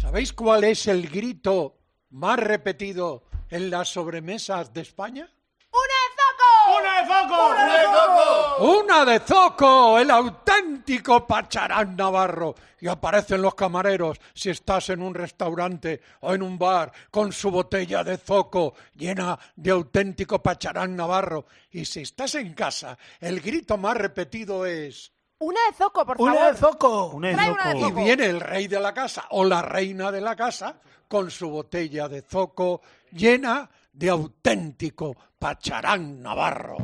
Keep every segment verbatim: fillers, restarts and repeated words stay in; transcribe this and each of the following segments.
¿Sabéis cuál es el grito más repetido en las sobremesas de España? ¡Una de Zoco! ¡Una de Zoco! ¡Una de Zoco! El auténtico Pacharán navarro. Y aparecen los camareros si estás en un restaurante o en un bar con su botella de Zoco llena de auténtico Pacharán navarro. Y si estás en casa, el grito más repetido es... Una de Zoco, por favor. ¡Una de Zoco! Una de Trae una de Zoco. Y Zoco. viene el rey de la casa o la reina de la casa con su botella de Zoco llena de auténtico Pacharán navarro.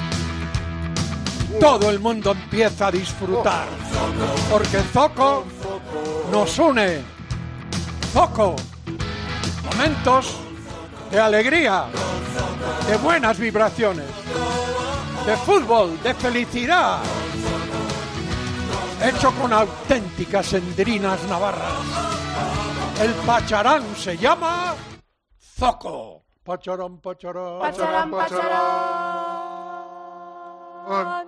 Todo el mundo empieza a disfrutar, porque Zoco nos une. Zoco, momentos de alegría, de buenas vibraciones, de fútbol, de felicidad, hecho con auténticas endrinas navarras. El Pacharán se llama Zoco. Pacharán, pacharán. Pacharán, pacharán.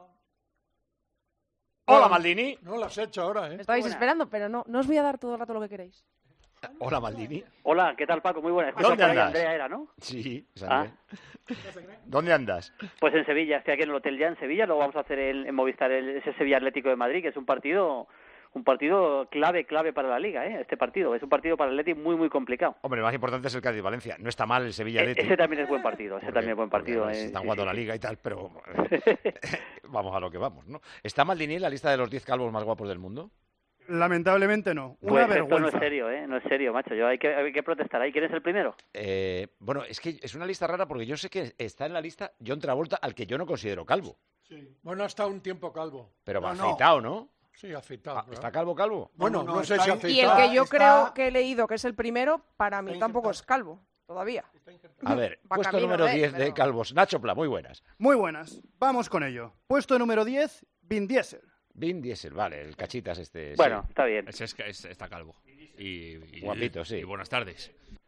Hola, Maldini. No lo has hecho ahora, Me ¿eh? estabais esperando, pero no, no os voy a dar todo el rato lo que queréis. Hola, Maldini. Hola, ¿qué tal, Paco? Muy buenas. ¿Dónde Por ahí andas? Andrea era, ¿no? Sí, Ah. ¿Dónde andas? Pues en Sevilla, estoy aquí en el hotel ya en Sevilla, luego vamos a hacer el, en Movistar el, ese Sevilla Atlético de Madrid, que es un partido un partido clave, clave para la Liga, ¿eh? Este partido, es un partido para el Atleti muy, muy complicado. Hombre, lo más importante es el Cádiz-Valencia. No está mal el E- Sevilla-Atleti. ese también es buen partido, ese Porque- también es buen partido. porque eh, Están sí, jugando sí, la sí. Liga y tal, pero vamos a lo que vamos, ¿no? ¿Está Maldini en la lista de los diez calvos más guapos del mundo? Lamentablemente no. Una Pues esto no vergüenza. es serio, ¿eh? No es serio, macho. Yo hay que, hay que protestar ahí. ¿Quién es el primero? Eh, bueno, es que es una lista rara porque yo sé que está en la lista John Travolta, al que yo no considero calvo. Sí. Bueno, ha estado un tiempo calvo. Pero va No, no. afeitado, ¿no? Sí, afeitado. Ah, claro. ¿Está calvo, calvo? Bueno, No, no, no, sé está si en- afeitado. Y el que yo Está- creo que he leído que es el primero, para mí Está tampoco injertado. es calvo, todavía. A ver, Va puesto camino, número ¿eh? diez de Pero- calvos. Nacho Pla, muy buenas. Muy buenas. Vamos con ello. Puesto número diez, Vin Diesel. Vin Diesel, vale, el cachitas este. sí. Bueno, está bien. Ese es, es- está calvo. Y, y- Guapito, sí. Y buenas tardes.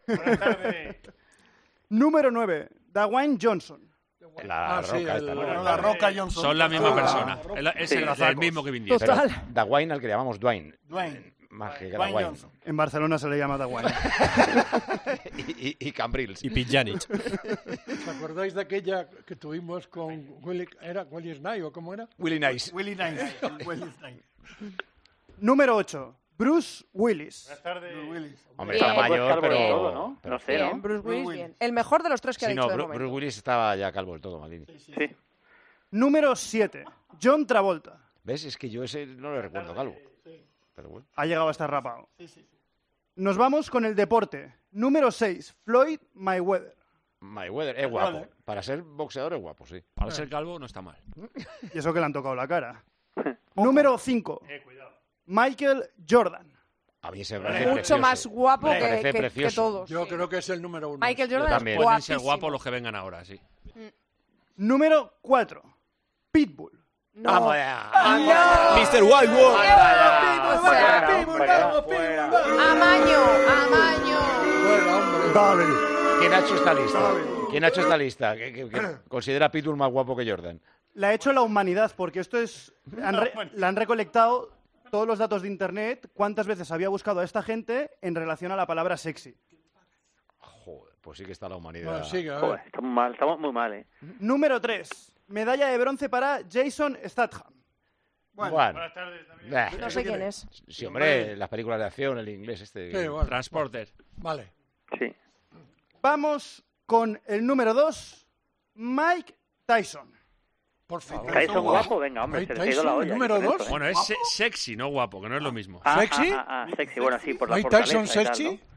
Número nueve, Dwayne Johnson. La Ah, sí, roca esta, el- ¿no? Bueno, la Roca Johnson. Son la misma Ah, persona. El- Es Sí, el, razacos. el mismo que Vin Diesel. Pero Total. Dwayne al que le llamamos Dwayne. Dwayne. Más que Dwayne Dwayne. Johnson. En Barcelona se le llama Dwayne. y, y, y Cambrils. Y Pijanic. ¿Os acordáis de aquella que tuvimos con Willy, ¿era Willy Snipes o cómo era? Willy Nice. Willy Nice. Willy Nice. Número ocho, Bruce Willis. Bruce Willis. Hombre, Bien. está Pues mayor, calvo pero... del todo, ¿no? pero No sé, feo. ¿no? Bien, Bruce Bruce Willis, Willis. bien. El mejor de los tres que ha Sí, dicho no, de Bru- momento. Bruce Willis estaba ya calvo del todo, Maldini. Sí. Número siete, John Travolta. ¿Ves? Es que yo ese no lo recuerdo calvo. Pero bueno. Ha llegado a estar rapado. Nos vamos con el deporte. Número seis, Floyd Mayweather. Mayweather es guapo. Para ser boxeador es guapo, sí. Para ser calvo no está mal. Y eso que le han tocado la cara. Número cinco, Michael Jordan. A mí se me parece Mucho precioso. más guapo Me que, parece que- que precioso. todos. Yo sí. creo que es el número uno. Michael Yo Jordan también. es Pueden ser guapísimo. guapos los que vengan ahora, sí. Número cuatro, Pitbull. No. Vamos ya. mister Wildwood. O sea, Fuera, fuera. Amaño, amaño. Fuera, hombre. Dale. ¿Quién ha hecho esta lista? ¿Quién ha hecho esta lista? ¿Que, que- que considera a Pitbull más guapo que Jordan? La ha hecho la humanidad, porque esto es... han re- la han recolectado todos los datos de Internet, cuántas veces había buscado a esta gente en relación a la palabra sexy. Joder, pues sí que está la humanidad. Bueno, sigue, a Joder, ver. estamos mal, estamos muy mal, ¿eh? Número tres, medalla de bronce para Jason Statham. Bueno. Bah, No sé quién es. Sí, hombre, las películas de acción, el inglés este. Sí, bueno, Transporter. vale. Sí. Vamos con el número dos, Mike Tyson. Por favor. Tyson guapo, venga, hombre, Mike se les ha ido la Tyson, olla. número aquí con dos. esto, ¿eh? Bueno, es se- sexy, no guapo, que no es lo mismo. Ah, ¿Sexy? Ah, ah, ah, sexy, bueno, sí, por la Mike fortaleza Tyson y tal, sexy. ¿no?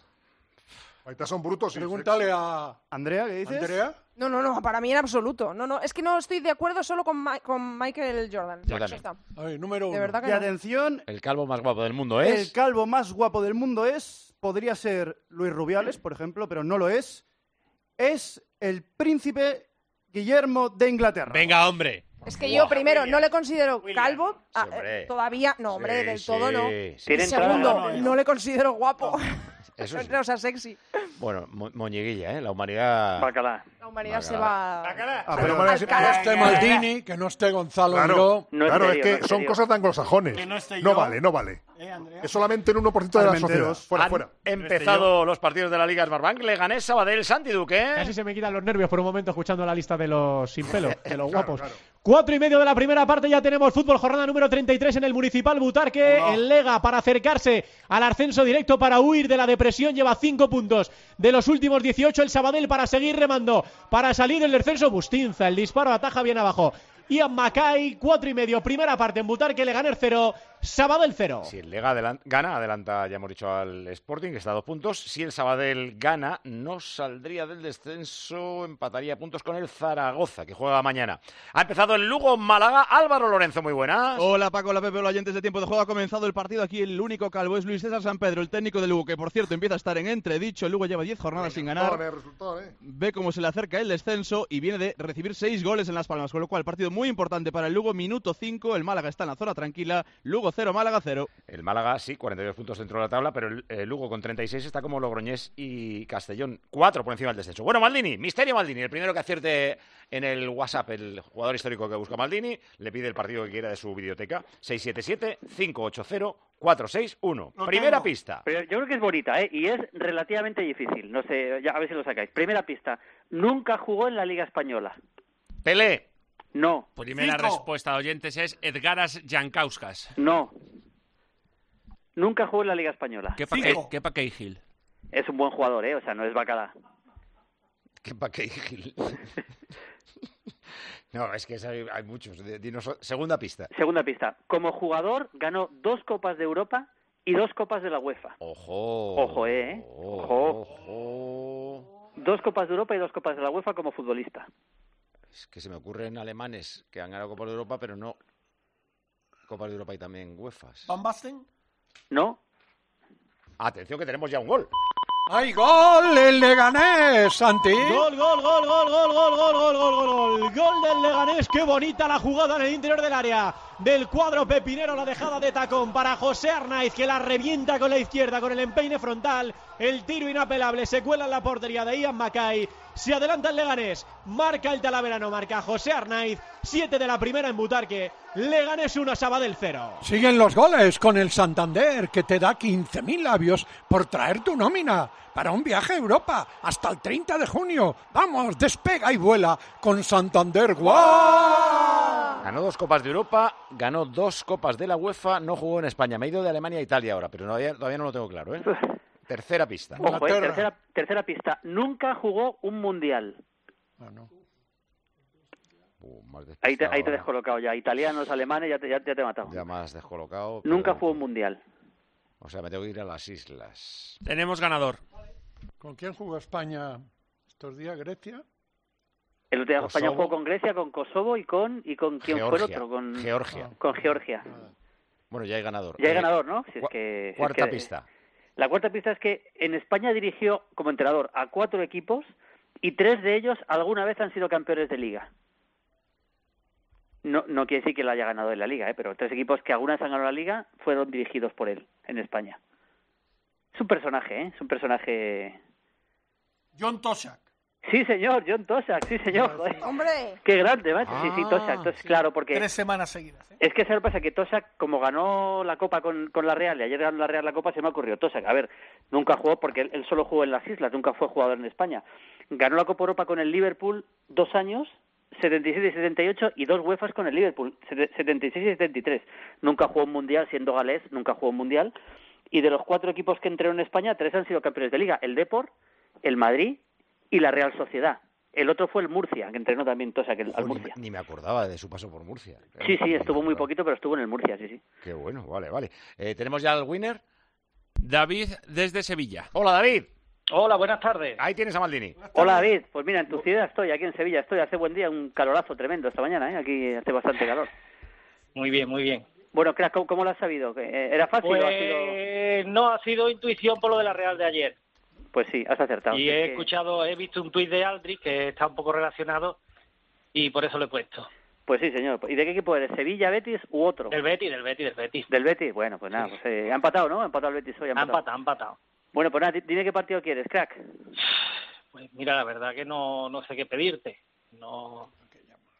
Ahorita son brutos. y Pregúntale a Andrea, ¿qué dices? Andrea. No, no, no, para mí en absoluto. No, no, es que no estoy de acuerdo solo con, Ma- con Michael Jordan. Yo Ya también. está. A ver, número uno. De verdad que Y no. atención, El calvo más guapo del mundo el es. calvo más guapo del mundo es, podría ser Luis Rubiales, por ejemplo, pero no lo es, es el príncipe Guillermo de Inglaterra. Venga, hombre. Es que yo primero no le considero calvo. ah, Sí, hombre. eh, todavía, no, hombre, Sí, del sí, todo no. sí. Tiene entrada, Segundo, no, no, no le considero guapo. Eso sí. O sea, sexy. Bueno, mo- moñiguilla, ¿eh? La humanidad. Bacalá. La humanidad Bacala. se va... Ah, pero- bueno, al sí, Que no esté Maldini, que no esté Gonzalo Claro. Miró. No es claro, serio, es que no es son serio. cosas de anglosajones. Que no esté No yo. vale, no vale. Eh, es solamente el uno por ciento de la sociedad. Fuera, Han fuera. empezado los partidos de la Liga Smartbank. Leganés, Sabadell, Santi Duque. Casi se me quitan los nervios por un momento escuchando la lista de los sin pelo, de los Claro, guapos. claro. Cuatro y medio de la primera parte, ya tenemos fútbol, jornada número treinta y tres en el Municipal Butarque. Hola. El Lega, para acercarse al ascenso directo, para huir de la depresión, lleva cinco puntos de los últimos dieciocho. El Sabadell para seguir remando, para salir del descenso. Bustinza, el disparo ataja bien abajo. Ian Mackay, cuatro y medio, primera parte en Butarque. Leganés cero, Sabadell cero. Si el Lega adelan- gana, adelanta, ya hemos dicho, al Sporting, que está a dos puntos. Si el Sabadell gana, no saldría del descenso, empataría puntos con el Zaragoza, que juega mañana. Ha empezado el Lugo-Málaga. Álvaro Lorenzo, muy buenas. Hola Paco, hola Pepe, hola oyentes de Tiempo de Juego. Ha comenzado el partido aquí. El único calvo es Luis César San Pedro, el técnico del Lugo, que por cierto empieza a estar en entredicho. El Lugo lleva diez jornadas sin ganar. Resultado, eh, resultado, eh. Ve cómo se le acerca el descenso y viene de recibir seis goles en Las Palmas, con lo cual partido muy importante para el Lugo. Minuto cinco, el Málaga está en la zona tranquila. Lugo cero, Málaga cero. El Málaga, sí, cuarenta y dos puntos dentro de la tabla, pero el eh, Lugo con treinta y seis está como Logroñés y Castellón, cuatro por encima del descenso. Bueno, Maldini, Misterio Maldini, el primero que acierte en el WhatsApp, el jugador histórico que busca Maldini, le pide el partido que quiera de su videoteca, seis siete siete, cinco ocho cero, cuatro seis uno. Lo Primera tengo. pista. Pero yo creo que es bonita, ¿eh? Y es relativamente difícil. No sé, ya, a ver si lo sacáis. Primera pista. Nunca jugó en la Liga Española. Pelé. No, Primera Cinco. respuesta de oyentes es Edgaras Jankauskas. no. Nunca jugó en la Liga Española. ¿Qué pa' Cinco. qué pa' Cahill? Es un buen jugador, ¿eh? O sea, no es bacala. ¿Qué pa' qué, Gil? No, es que hay, hay muchos. Dinos, segunda pista. Segunda pista. Como jugador ganó dos Copas de Europa y dos Copas de la UEFA. Ojo. Ojo, eh. Ojo. Ojo. Dos Copas de Europa y dos Copas de la UEFA como futbolista. Es que se me ocurren alemanes que han ganado Copas de Europa, pero no Copas de Europa y también UEFAs. Van Basten. ¿No? Atención que tenemos ya un gol. ¡Hay gol! ¡El Leganés, Santi! Gol, gol, gol, gol, gol, gol, gol, gol, gol, gol, gol. Gol del Leganés, qué bonita la jugada en el interior del área del cuadro pepinero, la dejada de tacón para José Arnaiz, que la revienta con la izquierda, con el empeine frontal, el tiro inapelable, se cuela en la portería de Ian Mackay, se adelanta el Leganés, marca el Talaverano, marca José Arnaiz, siete de la primera en Butarque, Leganés uno, Sabadell cero. Siguen los goles con el Santander, que te da quince mil labios por traer tu nómina para un viaje a Europa hasta el treinta de junio. Vamos, despega y vuela con Santander. ¡Guau! Ganó dos Copas de Europa, ganó dos Copas de la UEFA, no jugó en España. Me he ido de Alemania a Italia ahora, pero todavía, todavía no lo tengo claro, ¿eh? Tercera pista. Ojo, eh, Inglaterra. tercera, tercera pista. Nunca jugó un mundial. Ah, no. Uh, más Ahí te, ahí te he despistado descolocado ya. Italianos, alemanes, ya te, ya, ya te he matado. ahora. Ya más descolocado. Nunca pero- jugó un mundial. O sea, me tengo que ir a las islas. Tenemos ganador. ¿Con quién jugó España estos días? ¿Grecia? El otro día España Kosovo. jugó con Grecia, con Kosovo y con... ¿Y con quién fue el Georgia. otro? Con Georgia. Con Georgia. Bueno, ya hay ganador. Ya hay Eh, ganador, ¿no? Si es cua- que, si es Cuarta que- pista. La cuarta pista es que en España dirigió como entrenador a cuatro equipos y tres de ellos alguna vez han sido campeones de liga. No, no quiere decir que lo haya ganado en la liga, ¿eh? Pero tres equipos que alguna vez han ganado la liga fueron dirigidos por él en España. Es un personaje, ¿eh? Es un personaje... John Toshak. Sí, señor, John Toshak, sí, señor. Joder. Hombre, Qué grande, macho. Sí, sí, Ah, Toshak. Entonces, claro, porque... Tres semanas seguidas. ¿eh? Es que se me pasa que Toshak, como ganó la Copa con, con la Real, y ayer ganó la Real la Copa, se me ha ocurrido Toshak. A ver, nunca jugó, porque él, él solo jugó en las islas, nunca fue jugador en España. Ganó la Copa Europa con el Liverpool dos años, setenta y siete y setenta y ocho, y dos UEFAs con el Liverpool, setenta y seis y setenta y tres. Nunca jugó un Mundial, siendo galés, nunca jugó un Mundial. Y de los cuatro equipos que entraron en España, tres han sido campeones de Liga. El Depor, el Madrid y la Real Sociedad. El otro fue el Murcia, que entrenó también Toshak, el, al Ojo, ni, Murcia. me- ni me acordaba de su paso por Murcia. Sí, sí, Ni me estuvo muy acordaba. poquito, pero estuvo en el Murcia, sí, sí. Qué bueno, vale, vale. Eh, ¿Tenemos ya al winner? David desde Sevilla. Hola, David. Hola, buenas tardes. Ahí tienes a Maldini. Hola David, pues mira, en tu ciudad estoy, aquí en Sevilla estoy, hace buen día, un calorazo tremendo esta mañana, ¿eh? Aquí hace bastante calor. Muy bien, muy bien. Bueno, crack, ¿cómo, cómo lo has sabido? ¿Que, ¿Era fácil o ha sido...? Pues no, ha sido intuición por lo de la Real de ayer. Pues sí, has acertado. Y Es he que- escuchado, he visto un tuit de Aldrich que está un poco relacionado y por eso lo he puesto. Pues sí, señor. ¿Y de qué equipo eres? ¿Sevilla, Betis u otro? Del Betis, del Betis, del Betis. ¿Del Betis? Bueno, pues nada, pues eh, ha empatado, ¿no? Ha empatado el Betis hoy, ha Ha empatado. empatado, ha empatado. Bueno, pues nada, di- dime qué partido quieres, crack. Pues mira, la verdad que no, no sé qué pedirte. No,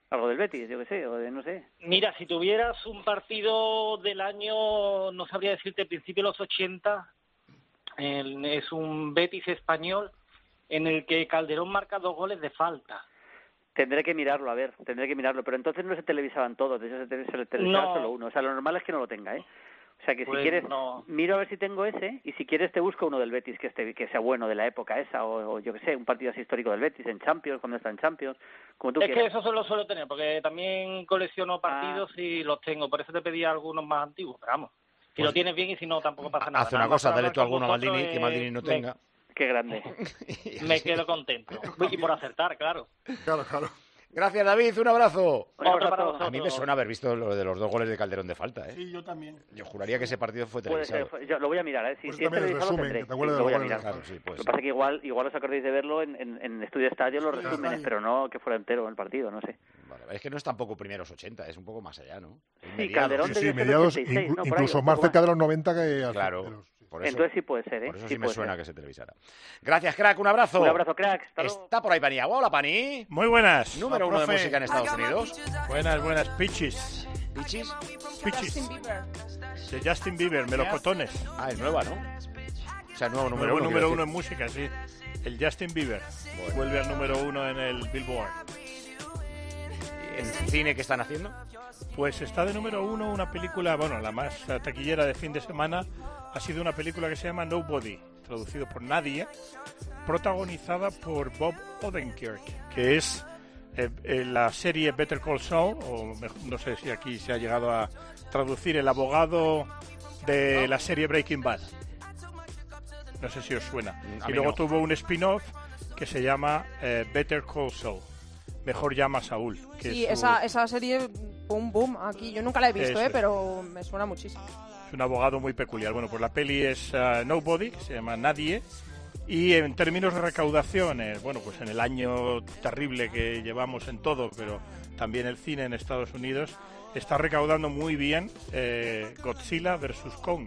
Algo del Betis, yo qué sé, o de no sé. Mira, si tuvieras un partido del año, no sabría decirte, principio de los ochenta, el, es un Betis español en el que Calderón marca dos goles de falta. Tendré que mirarlo, a ver, tendré que mirarlo, pero entonces no se televisaban todos, de hecho se, se televisaba No. solo uno, o sea, lo normal es que no lo tenga, ¿eh? O sea, que Pues si quieres, no. miro a ver si tengo ese, y si quieres te busco uno del Betis que esté, que sea bueno de la época esa, o, o yo qué sé, un partido así histórico del Betis, en Champions, cuando está en Champions, como tú Es quieras. que eso solo suelo tener, porque también colecciono partidos Ah. y los tengo, por eso te pedía algunos más antiguos, pero vamos, si Pues, lo tienes bien y si no tampoco pasa nada. Haz una Nada más cosa, para dale hablar tú con alguno a vosotros, Maldini, que eh, Maldini no me- tenga. Qué grande. Me quedo contento. Y por acertar, claro. Claro, claro. Gracias, David, un abrazo. Un Otro para abrazo. vosotros. A mí me suena haber visto lo de los dos goles de Calderón de falta, ¿eh? Sí, yo también. Yo juraría que ese partido fue Puede televisado. ser, yo lo voy a mirar, ¿eh? Si, Pues si es también el televisado lo resumen, tendré, que te acuerdas sí, de lo voy a los mirar. Claro, sí, puede Lo que ser. pasa es que igual, igual os acordáis de verlo en, en, en Estudio Estadio, los Sí, resúmenes, estadio. pero no que fuera entero el partido, no sé. Vale, es que no es tampoco primeros ochenta, es un poco más allá, ¿no? Es Sí, mediados. Calderón Sí, debió sí, ser mediados, ochenta y seis, inclu- ¿no? Por ahí, incluso un más poco cerca de los noventa que hace. Claro. pero sí. Por eso, Entonces sí puede ser, ¿eh? por eso sí sí me puede suena ser. que se televisara. Gracias, crack, un abrazo. Un abrazo, crack. Hasta luego. Está por ahí Pani. Hola, Pani. Muy buenas. Número uno de profe. música en Estados Unidos. Buenas, buenas. Pichis. ¿Pichis? Pichis. Justin Bieber. De Justin Bieber, Melocotones. Ah, es nueva, ¿no? O sea, nuevo número Nuevo uno. número quiero uno en decir. música, sí. El Justin Bieber. Bueno. Vuelve al número uno en el Billboard. ¿En cine qué están haciendo? Pues está de número uno una película, bueno, la más eh, taquillera de fin de semana ha sido una película que se llama Nobody, traducido por Nadie, protagonizada por Bob Odenkirk, que es eh, eh, la serie Better Call Saul, o mejor, no sé si aquí se ha llegado a traducir, el abogado de la serie Breaking Bad. No sé si os suena. Mm, a Y mí luego no. tuvo un spin-off que se llama eh, Better Call Saul. Mejor llama a Saúl. Que Sí, es, su- esa, esa serie, boom, boom, aquí. Yo nunca la he visto, Eso ¿eh? es. Pero me suena muchísimo. es un abogado muy peculiar. Bueno, pues la peli es uh, Nobody, que se llama Nadie. Y en términos de recaudación, eh, bueno, pues en el año terrible que llevamos en todo, pero también el cine en Estados Unidos, está recaudando muy bien eh, Godzilla versus Kong.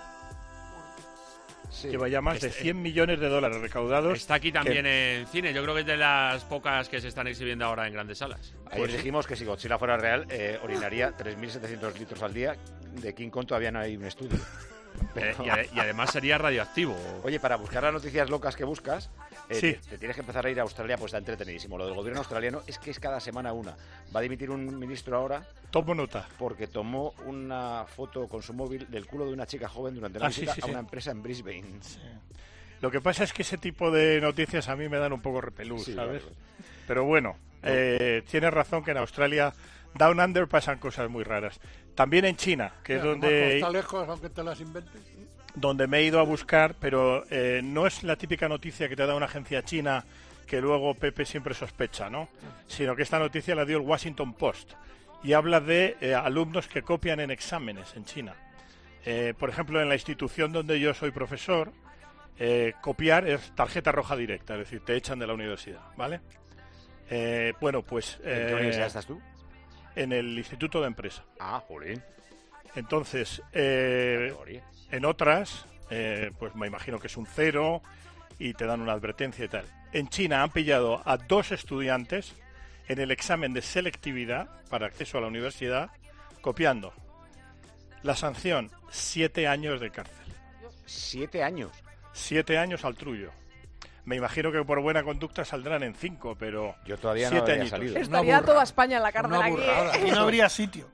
Sí. Lleva ya más de Este- cien millones de dólares recaudados. Está aquí también que- en cine. Yo creo que es de las pocas que se están exhibiendo ahora en grandes salas. Ayer dijimos que si Godzilla fuera real, eh, orinaría tres mil setecientos litros al día. De King Kong todavía no hay un estudio. Eh, y, ade- y además sería radioactivo. Oye, para buscar las noticias locas que buscas, eh, Sí. te, te tienes que empezar a ir a Australia, pues está entretenidísimo. Lo del gobierno australiano es que es cada semana una. Va a dimitir un ministro ahora Tomo nota. porque tomó una foto con su móvil del culo de una chica joven durante la Ah, sí, visita sí, a sí. una empresa en Brisbane. Lo que pasa es que ese tipo de noticias a mí me dan un poco repelús, Sí, ¿sabes? claro. Pero bueno, eh, tienes razón que en Australia, Down Under, pasan cosas muy raras. También en China, que es Mira, donde, Está lejos, aunque te las inventes. donde me he ido a buscar, pero eh, no es la típica noticia que te da una agencia china que luego Pepe siempre sospecha, ¿no? Sino que esta noticia la dio el Washington Post y habla de eh, alumnos que copian en exámenes en China. Eh, por ejemplo, en la institución donde yo soy profesor, eh, copiar es tarjeta roja directa, es decir, te echan de la universidad, ¿vale? Eh, bueno, pues... ¿En qué eh, universidad estás tú? En el Instituto de Empresa. Ah, jolín. Entonces, eh, Categoría. en otras, eh, pues me imagino que es un cero y te dan una advertencia y tal. En China han pillado a dos estudiantes en el examen de selectividad para acceso a la universidad copiando. La sanción, siete años de cárcel. Siete años. Siete años al trullo. Me imagino que por buena conducta saldrán en cinco, pero Yo todavía no siete había añitos. salido. Estaría toda España en la cárcel Una aquí. burrada. Y no habría sitio.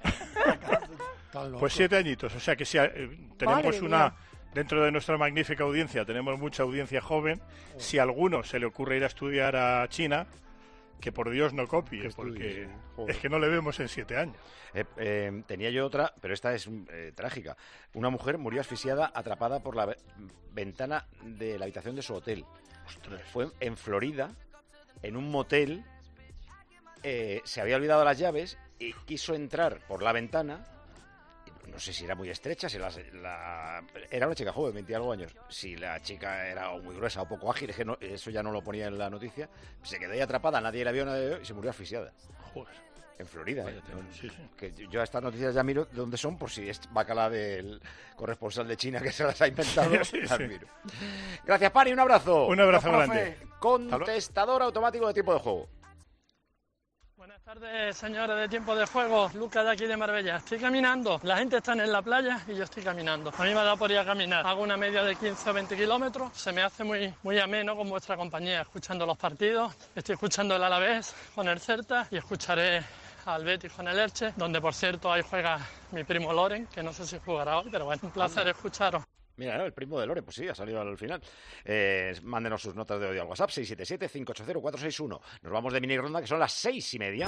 Tan loco. Pues siete añitos, o sea que si eh, tenemos Madre una, mía. dentro de nuestra magnífica audiencia, tenemos mucha audiencia joven, si a alguno se le ocurre ir a estudiar a China, que por Dios no copie, Que estudie, porque sí. Joder. es que no le vemos en siete años. Eh, eh, tenía yo otra, pero esta es eh, trágica. Una mujer murió asfixiada atrapada por la ve- ventana de la habitación de su hotel. Ostras. Fue en Florida, en un motel, eh, se había olvidado las llaves y quiso entrar por la ventana. No sé si era muy estrecha, si la, la- era una chica joven, veinte y algo años. Si la chica era o muy gruesa o poco ágil, es que no- eso ya no lo ponía en la noticia. Se quedó ahí atrapada, nadie la vio, nadie la vio y se murió asfixiada. Joder. En Florida, ¿eh? Vaya tela, sí, sí. Que yo a estas noticias ya miro de dónde son, por si es bacala del corresponsal de China que se las ha inventado. Sí, las sí. miro. Gracias, Pani, un abrazo. Un abrazo Profe. grande. Contestador automático de tiempo de juego. Buenas Buenas tardes, señores de Tiempo de Juego. Lucas de aquí de Marbella. Estoy caminando. La gente está en la playa y yo estoy caminando. A mí me da por ir a caminar. Hago una media de quince o veinte kilómetros. Se me hace muy, muy ameno con vuestra compañía, escuchando los partidos. Estoy escuchando el Alavés con el Celta y escucharé al Betis con el Elche, donde por cierto ahí juega mi primo Loren, que no sé si jugará hoy, pero bueno, un placer escucharos. Mira, ¿no? El primo de Lore, pues sí, ha salido al final. Eh, mándenos sus notas de audio al WhatsApp, seis siete siete, cinco ocho cero, cuatro seis uno. Nos vamos de mini ronda, que son las seis y media.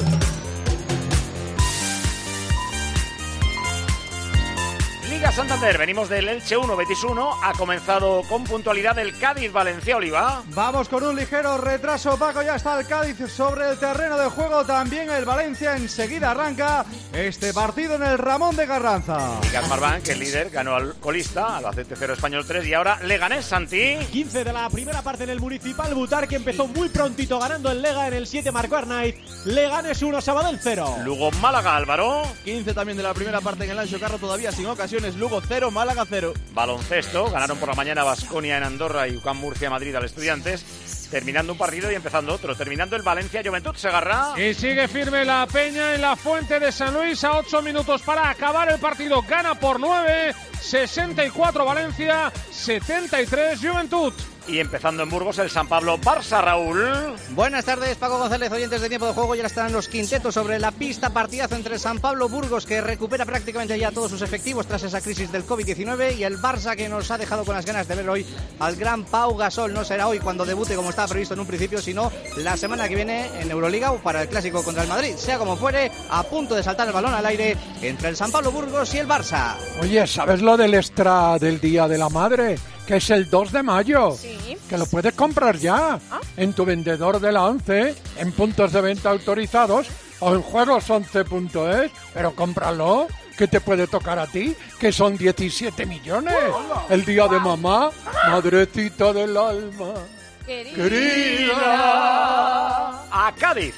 Liga Santander, venimos del Elche uno, Betis uno. Ha comenzado con puntualidad el Cádiz-Valencia, Oliva. Vamos con un ligero retraso, Paco. Ya está el Cádiz sobre el terreno de juego. También el Valencia enseguida arranca este partido en el Ramón de Carranza. Liga Smartbank, el líder, ganó al colista, al Albacete cero, Español tres. Y ahora Leganés, Santi. quince de la primera parte en el Municipal Butar, que empezó muy prontito ganando el Lega. En el siete marcó Arnaiz. Leganés uno, Sabadell cero. Lugo Málaga, Álvaro. quince también de la primera parte en el Ancho Carro, todavía sin ocasión. Lugo cero, Málaga cero. Baloncesto, ganaron por la mañana Baskonia en Andorra y U C A M Murcia Madrid al Estudiantes, terminando un partido y empezando otro, terminando el Valencia Juventud Segarra. Y sigue firme la Peña en la Fuente de San Luis a ocho minutos para acabar el partido, gana por nueve, sesenta y cuatro Valencia, setenta y tres Juventud. Y empezando en Burgos, el San Pablo Barça, Raúl. Buenas tardes, Paco González, oyentes de Tiempo de Juego. Ya están los quintetos sobre la pista. Partidazo entre el San Pablo Burgos, que recupera prácticamente ya todos sus efectivos tras esa crisis del covid diecinueve, y el Barça, que nos ha dejado con las ganas de ver hoy al gran Pau Gasol. No será hoy cuando debute como estaba previsto en un principio, sino la semana que viene en Euroliga o para el Clásico contra el Madrid. Sea como fuere, a punto de saltar el balón al aire entre el San Pablo Burgos y el Barça. Oye, ¿sabes lo del extra del Día de la Madre? Que es el dos de mayo. Sí. Que lo puedes comprar ya ¿Ah? en tu vendedor de la ONCE, en puntos de venta autorizados o en juegos once punto es. Pero cómpralo, que te puede tocar a ti, que son diecisiete millones. El día de mamá, madrecita del alma. Querida. Querida. A Cádiz.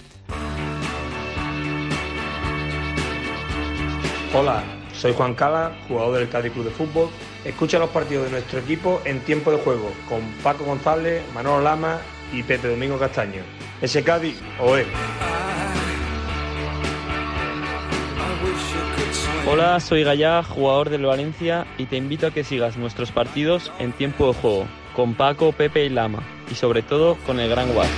Hola, soy Juan Cala, jugador del Cádiz Club de Fútbol. Escucha los partidos de nuestro equipo en Tiempo de Juego con Paco González, Manolo Lama y Pepe Domingo Castaño. Ese Cádiz o es. Hola, soy Gallá, jugador del Valencia, y te invito a que sigas nuestros partidos en Tiempo de Juego con Paco, Pepe y Lama, y sobre todo con el Gran Guas.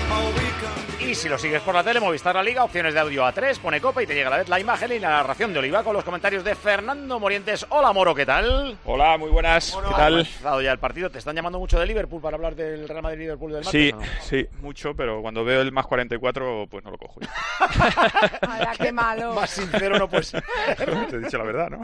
Y si lo sigues por la tele, Movistar La Liga, opciones de audio a tres, pone Copa y te llega a la vez la imagen y la narración de Oliva con los comentarios de Fernando Morientes. Hola, Moro, ¿qué tal? Hola, muy buenas, Moro, ¿qué tal? ¿ha empezado ya el partido? ¿Te están llamando mucho de Liverpool para hablar del Real Madrid-Liverpool del martes? Sí, ¿o no? sí, mucho, pero cuando veo el más cuarenta y cuatro, pues no lo cojo. ¡Hala, qué malo! Más sincero no puede ser. Te he dicho la verdad, ¿no?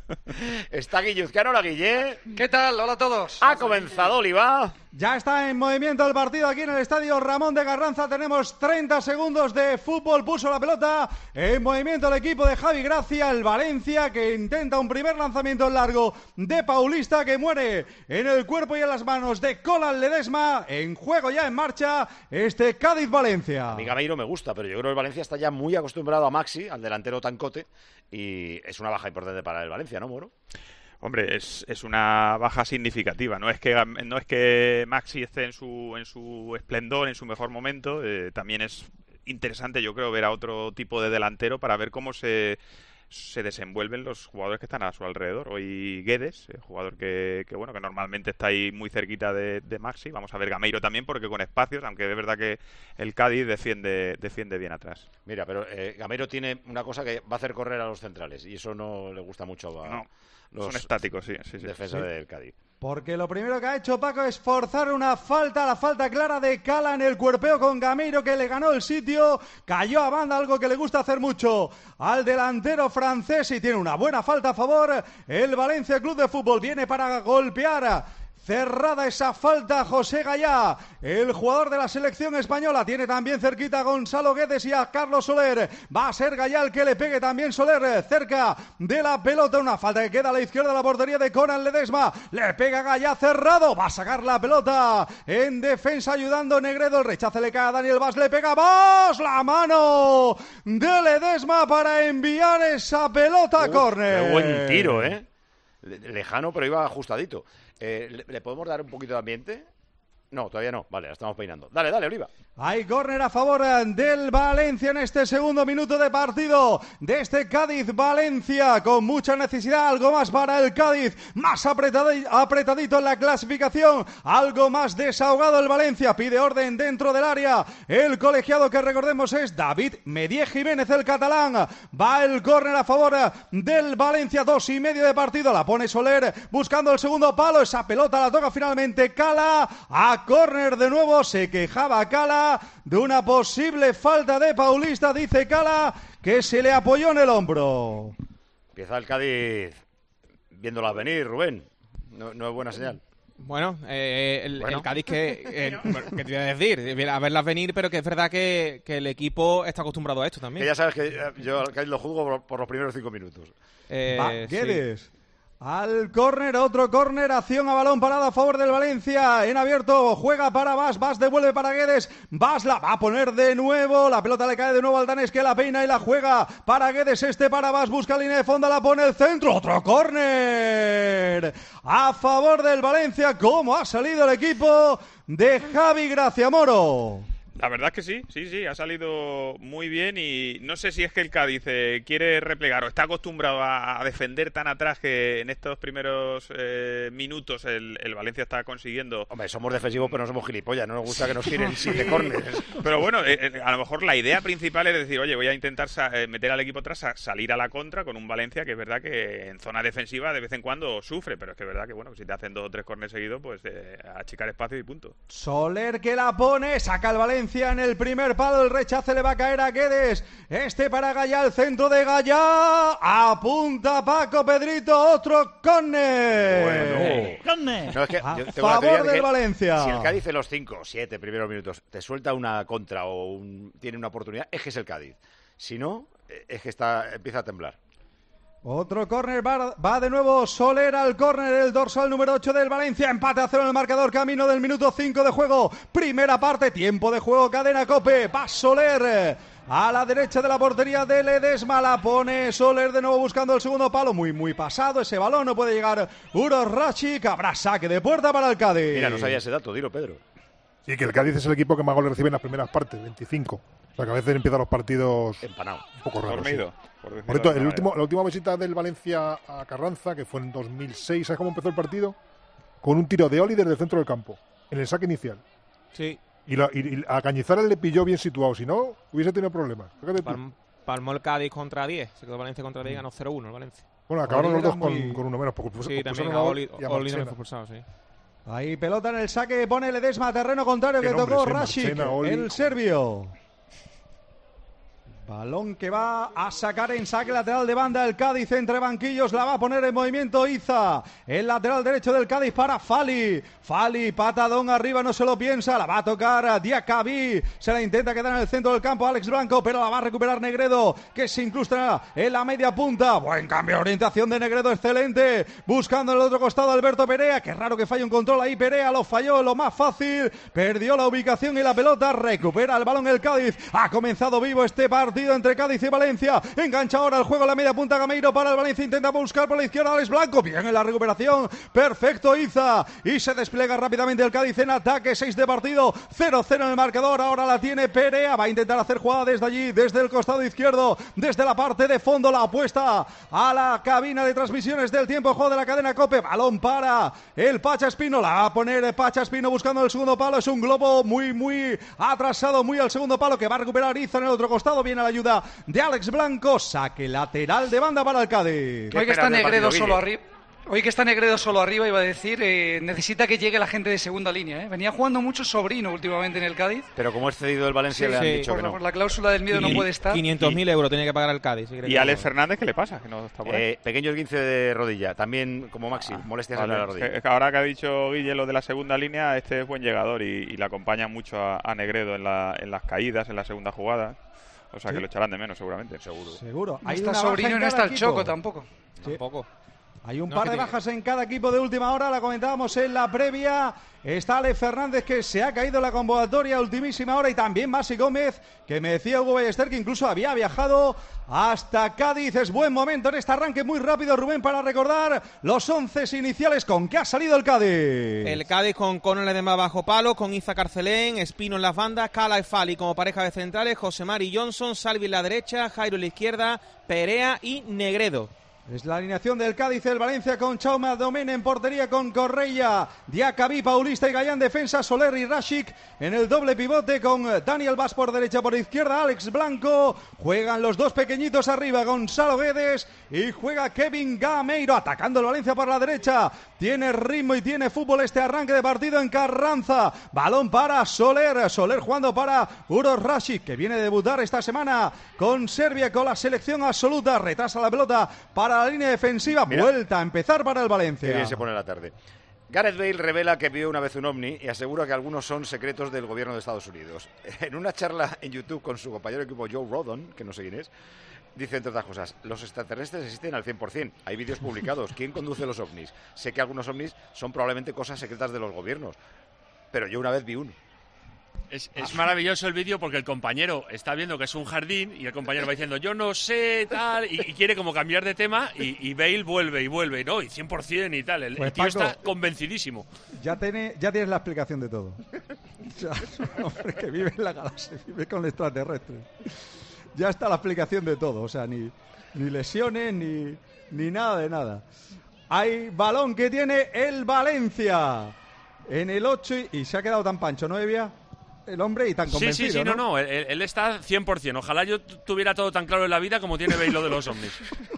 Está Guilluzcano, hola Guille. ¿Qué tal? Hola a todos. Ha comenzado, Oliva. Ya está en movimiento el partido aquí en el estadio Ramón de Carranza. Tenemos treinta segundos de fútbol. Puso la pelota en movimiento el equipo de Javi Gracia, el Valencia, que intenta un primer lanzamiento largo de Paulista, que muere en el cuerpo y en las manos de Colan Ledesma. En juego ya en marcha este Cádiz-Valencia. A mí Gameiro me gusta, pero yo creo que el Valencia está ya muy acostumbrado a Maxi, al delantero Tancote, y es una baja importante para el Valencia, ¿no, Moro? Hombre, es, es una baja significativa. No es que no es que Maxi esté en su en su esplendor, en su mejor momento. Eh, también es interesante, yo creo, ver a otro tipo de delantero para ver cómo se se desenvuelven los jugadores que están a su alrededor. Hoy Guedes, el jugador que, que bueno que normalmente está ahí muy cerquita de, de Maxi. Vamos a ver Gameiro también, porque con espacios, aunque es verdad que el Cádiz defiende defiende bien atrás. Mira, pero eh, Gameiro tiene una cosa que va a hacer correr a los centrales, y eso no le gusta mucho a no, los son estáticos, sí, sí, sí. defensa Sí. del Cádiz. Porque lo primero que ha hecho Paco es forzar una falta, la falta clara de Cala en el cuerpeo con Gameiro, que le ganó el sitio, cayó a banda, algo que le gusta hacer mucho al delantero francés, y tiene una buena falta a favor. El Valencia Club de Fútbol viene para golpear. Cerrada esa falta, José Gallá, el jugador de la selección española. Tiene también cerquita a Gonzalo Guedes y a Carlos Soler. Va a ser Gallá el que le pegue también Soler, cerca de la pelota. Una falta que queda a la izquierda de la portería de Conan Ledesma. Le pega Gallá, cerrado. Va a sacar la pelota en defensa, ayudando Negredo. El rechace le cae a Daniel Vaz. Le pega Vaz. La mano de Ledesma para enviar esa pelota a Uh, córner. Qué buen tiro, ¿eh? Le- Lejano, pero iba ajustadito. Eh, ¿le, ¿Le podemos dar un poquito de ambiente? No, todavía no. Vale, la estamos peinando. Dale, dale, Oliva. Hay córner a favor del Valencia en este segundo minuto de partido de este Cádiz-Valencia, con mucha necesidad, algo más para el Cádiz, más apretadi- apretadito en la clasificación, algo más desahogado el Valencia, pide orden dentro del área, el colegiado que recordemos es David Medié Jiménez, el catalán. Va el córner a favor del Valencia, dos y medio de partido, la pone Soler buscando el segundo palo, esa pelota la toca finalmente Cala, a córner de nuevo, se quejaba Cala de una posible falta de Paulista, dice Cala que se le apoyó en el hombro. Empieza el Cádiz viéndola venir, Rubén. No, no es buena señal. Bueno, eh, el, bueno. el Cádiz que, eh, que te iba a decir, a verlas venir, pero que es verdad que, que el equipo está acostumbrado a esto también. Que ya sabes que yo al Cádiz lo juzgo por, por los primeros cinco minutos. Eh, Va, sí. Guedes. Al córner, otro córner, acción a balón parado a favor del Valencia, en abierto, juega para Bas, Bas devuelve para Guedes, Bas la va a poner de nuevo, la pelota le cae de nuevo al danés que la peina y la juega para Guedes, este para Bas, busca línea de fondo, la pone el centro, otro córner a favor del Valencia. ¿Cómo ha salido el equipo de Javi Graciamoro? La verdad es que sí, sí, sí, ha salido muy bien y no sé si es que el Cádiz eh, quiere replegar o está acostumbrado a, a defender tan atrás que en estos primeros eh, minutos el, el Valencia está consiguiendo... Hombre, somos defensivos pero no somos gilipollas, no nos gusta que nos tiren siete córneres. Pero bueno, eh, eh, a lo mejor la idea principal es decir, oye, voy a intentar sa- eh, meter al equipo atrás, a salir a la contra con un Valencia que es verdad que en zona defensiva de vez en cuando sufre, pero es que es verdad que bueno, si te hacen dos o tres córneres seguidos, pues eh, achicar espacio y punto. Soler que la pone, saca el Valencia en el primer palo, el rechace le va a caer a Guedes, este para Gallá, el centro de Gallá, apunta Paco Pedrito, otro córner. Bueno. No, es que a yo tengo la favor teoría de del que Valencia. Si el Cádiz en los cinco o siete primeros minutos te suelta una contra o un, tiene una oportunidad, es que es el Cádiz. Si no, es que está empieza a temblar. Otro córner, va, va de nuevo Soler al córner, el dorsal número ocho del Valencia, empate a cero en el marcador, camino del minuto cinco de juego, primera parte, tiempo de juego, cadena COPE, va Soler a la derecha de la portería de Ledesma, la pone Soler de nuevo buscando el segundo palo, muy muy pasado ese balón, no puede llegar Uros Rachic, habrá saque de puerta para el Cádiz. Mira, no sabía ese dato, dilo Pedro. Sí, que el Cádiz es el equipo que más goles recibe en las primeras partes, veinticinco. O sea, que a veces empiezan los partidos empanados, un poco raros. Dormido. Sí. Por, por cierto, el último, la última visita del Valencia a Carranza, que fue en dos mil seis, ¿sabes cómo empezó el partido? Con un tiro de Oli desde el centro del campo, en el saque inicial. Sí. Y, la, y, y a Cañizares le pilló bien situado, si no, hubiese tenido problemas. Palm, palmó el Cádiz contra diez, se quedó Valencia contra diez, ganó cero uno el Valencia. Bueno, acabaron Oli los dos muy... con, con uno menos, porque sí, también a Oli, y a Oli también Marchena. fue expulsado, sí. Ahí pelota en el saque, pone Ledesma, terreno contrario que nombre, tocó sí, Rachic, Marchena, Oli. el serbio. Balón que va a sacar en saque lateral de banda el Cádiz entre banquillos, la va a poner en movimiento Iza, el lateral derecho del Cádiz para Fali, Fali, patadón arriba, no se lo piensa, la va a tocar a Diacabí, se la intenta quedar en el centro del campo Alex Blanco, pero la va a recuperar Negredo, que se incrusta en la media punta, buen cambio de orientación de Negredo, excelente, buscando en el otro costado Alberto Perea, qué raro que falle un control ahí, Perea lo falló, lo más fácil, perdió la ubicación y la pelota, recupera el balón el Cádiz, ha comenzado vivo este partido entre Cádiz y Valencia, engancha ahora el juego la media punta Gameiro para el Valencia, intenta buscar por la izquierda Alex Blanco, bien en la recuperación, perfecto Iza, y se despliega rápidamente el Cádiz en ataque, seis de partido, cero cero en el marcador, ahora la tiene Perea, va a intentar hacer jugada desde allí, desde el costado izquierdo, desde la parte de fondo, la apuesta a la cabina de transmisiones del tiempo de juego de la cadena COPE, balón para el Pacha Espino, la va a poner Pacha Espino buscando el segundo palo, es un globo muy muy atrasado, muy al segundo palo, que va a recuperar Iza en el otro costado, viene la ayuda de Alex Blanco, saque lateral de banda para el Cádiz. Hoy que está Negredo solo arriba. Hoy que está Negredo solo arriba, iba a decir, eh, necesita que llegue la gente de segunda línea. ¿eh? Venía jugando mucho Sobrino últimamente en el Cádiz. Pero como es cedido del Valencia, Sí, le han sí. dicho Por que la- no. por la cláusula del miedo no puede estar. quinientos mil euros tiene que pagar el Cádiz. Si quiere ¿Y que Alex lo- Fernández qué le pasa? Que no está por ahí. Eh, pequeño esguince de rodilla, también como Maxi, molestias Vale, en la es rodilla. que- es que ahora que ha dicho Guille lo de la segunda línea, este es buen llegador y, y le acompaña mucho a, a Negredo en, la, en las caídas, en la segunda jugada. O sea Sí. que lo echarán de menos seguramente. Seguro. Seguro. No Hay está una baja Sobrino en y no cada está el equipo. Choco tampoco. Sí. Tampoco. Hay un No, par que de tiene- bajas en cada equipo de última hora, la comentábamos en la previa. Está Ale Fernández, que se ha caído en la convocatoria a ultimísima hora, y también Masi Gómez, que me decía Hugo Ballester que incluso había viajado hasta Cádiz. Es buen momento en este arranque muy rápido, Rubén, para recordar los once iniciales con que ha salido el Cádiz. El Cádiz con Conor de más bajo palo, con Iza Carcelén, Espino en las bandas, Cala y Fali como pareja de centrales, José Mari Johnson, Salvi en la derecha, Jairo en la izquierda, Perea y Negredo. Es la alineación del Cádiz, el Valencia con Chaume Domene en portería, con Correia, Diacabí, Paulista y Gallán defensa, Soler y Rashik en el doble pivote, con Daniel Vaz por derecha, por izquierda Alex Blanco. Juegan los dos pequeñitos arriba, Gonzalo Guedes, y juega Kevin Gameiro atacando el Valencia por la derecha. Tiene ritmo y tiene fútbol este arranque de partido en Carranza. Balón para Soler, Soler jugando para Uros Rashik, que viene a debutar esta semana con Serbia, con la selección absoluta. Retrasa la pelota para la línea defensiva. Mira. Vuelta a empezar para el Valencia. Qué bien se pone la tarde. Gareth Bale revela que vio una vez un ovni y asegura que algunos son secretos del gobierno de Estados Unidos. En una charla en YouTube con su compañero de equipo Joe Rodon, que no sé quién es, dice, entre otras cosas, los extraterrestres existen al cien por cien. Hay vídeos publicados. ¿Quién conduce los ovnis? Sé que algunos ovnis son probablemente cosas secretas de los gobiernos, pero yo una vez vi uno. Es, es maravilloso el vídeo porque el compañero está viendo que es un jardín y el compañero va diciendo yo no sé, tal, y, y quiere como cambiar de tema y, y Bale vuelve y vuelve, no, y cien por cien y tal. El, Pues, el tío Paco, está convencidísimo. Ya, tiene, ya tienes la explicación de todo. O sea, es un hombre que vive en la galaxia, vive con extraterrestres. Ya está la explicación de todo. O sea, ni, ni lesiones, ni, ni nada de nada. Hay balón que tiene el Valencia en el ocho y, y se ha quedado tan pancho, ¿no, Evia? El hombre y tan Sí, convencido, sí, sí, no, no, él, él está cien por cien. Ojalá yo tu- tuviera todo tan claro en la vida como tiene Bale lo de los ovnis.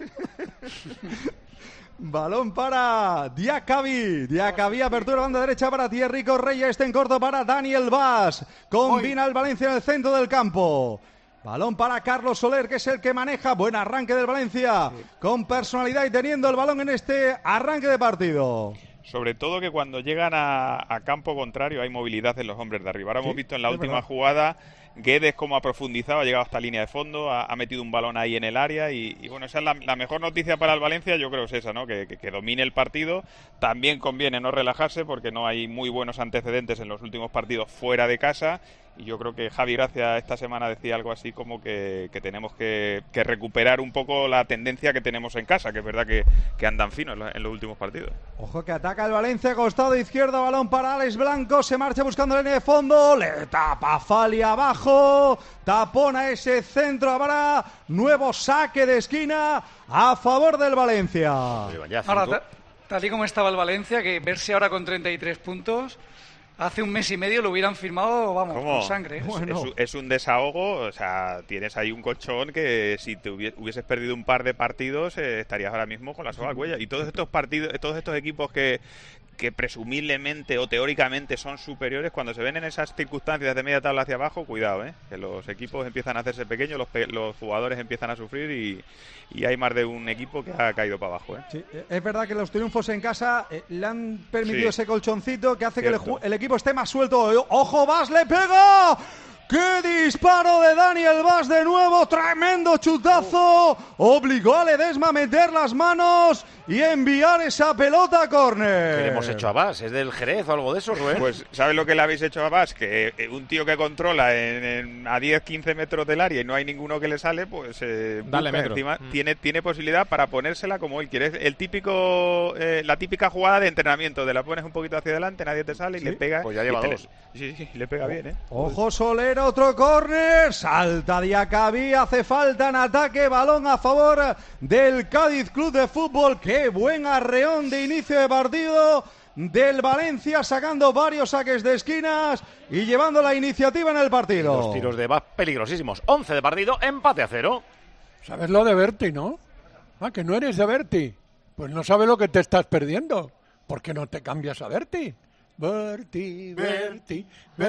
Balón para Diacabí. Diacabí, apertura banda derecha para Thierry Correia. Este en corto para Daniel Vaz. Combina el Valencia en el centro del campo. Balón para Carlos Soler, que es el que maneja. Buen arranque del Valencia. Con personalidad y teniendo el balón en este arranque de partido. Sobre todo que cuando llegan a, a campo contrario hay movilidad en los hombres de arriba. Ahora Sí, hemos visto en la es última verdad. jugada Guedes cómo ha profundizado, ha llegado hasta línea de fondo, ha, ha metido un balón ahí en el área y, y bueno, esa es la, la mejor noticia para el Valencia, yo creo que es esa, ¿no? Que, que, que domine el partido. También conviene no relajarse porque no hay muy buenos antecedentes en los últimos partidos fuera de casa. Y yo creo que Javi Gracia esta semana decía algo así como que, que tenemos que, que recuperar un poco la tendencia que tenemos en casa, que es verdad que, que andan finos en los, en los últimos partidos. Ojo que ataca el Valencia, costado izquierdo, balón para Alex Blanco, se marcha buscando la línea de fondo, le tapa Fali abajo, tapona ese centro, habrá nuevo saque de esquina a favor del Valencia. Ahora, ta- tal y como estaba el Valencia, que verse ahora con treinta y tres puntos, hace un mes y medio lo hubieran firmado, vamos, ¿Cómo? con sangre. ¿eh? Es, es un- es un desahogo, o sea, tienes ahí un colchón que si te hubie- hubieses perdido un par de partidos eh, estarías ahora mismo con la soga al cuello. Y todos estos partidos, todos estos equipos que, que presumiblemente o teóricamente son superiores, cuando se ven en esas circunstancias de media tabla hacia abajo, cuidado, ¿eh? Que los equipos empiezan a hacerse pequeños, los, pe- los jugadores empiezan a sufrir y, y hay más de un equipo que ha caído para abajo, ¿eh? Sí, es verdad que los triunfos en casa eh, le han permitido Sí. ese colchoncito que hace que el, Cierto. ju- el equipo esté más suelto. ¡Ojo, Vaz le pega! ¡Qué disparo de Daniel Vaz de nuevo! ¡Tremendo chutazo! Obligó a Ledesma a meter las manos y enviar esa pelota a córner. ¿Qué le hemos hecho a Bas? ¿Es del Jerez o algo de eso, Rubén? Pues, ¿sabes lo que le habéis hecho a Bas? Que eh, un tío que controla en, en- a diez quince metros del área y no hay ninguno que le sale, pues eh, Dale busca metro. encima, Mm. tiene, tiene posibilidad para ponérsela como él quiere. Es el típico, eh, la típica jugada de entrenamiento, de la pones un poquito hacia adelante, nadie te sale y Sí. le pega. Pues ya y lleva te le- dos. Sí, sí, le pega bien, ¿eh? Ojo Soler, otro córner, salta Diacabí, hace falta en ataque, balón a favor del Cádiz Club de Fútbol. Qué buen arreón de inicio de partido del Valencia, sacando varios saques de esquinas y llevando la iniciativa en el partido. Los tiros de Bas peligrosísimos. once de partido, empate a cero. ¿Sabes lo de Berti, no? Ah, que no eres de Berti. Pues no sabes lo que te estás perdiendo. ¿Por qué no te cambias a Berti? Berti, Berti,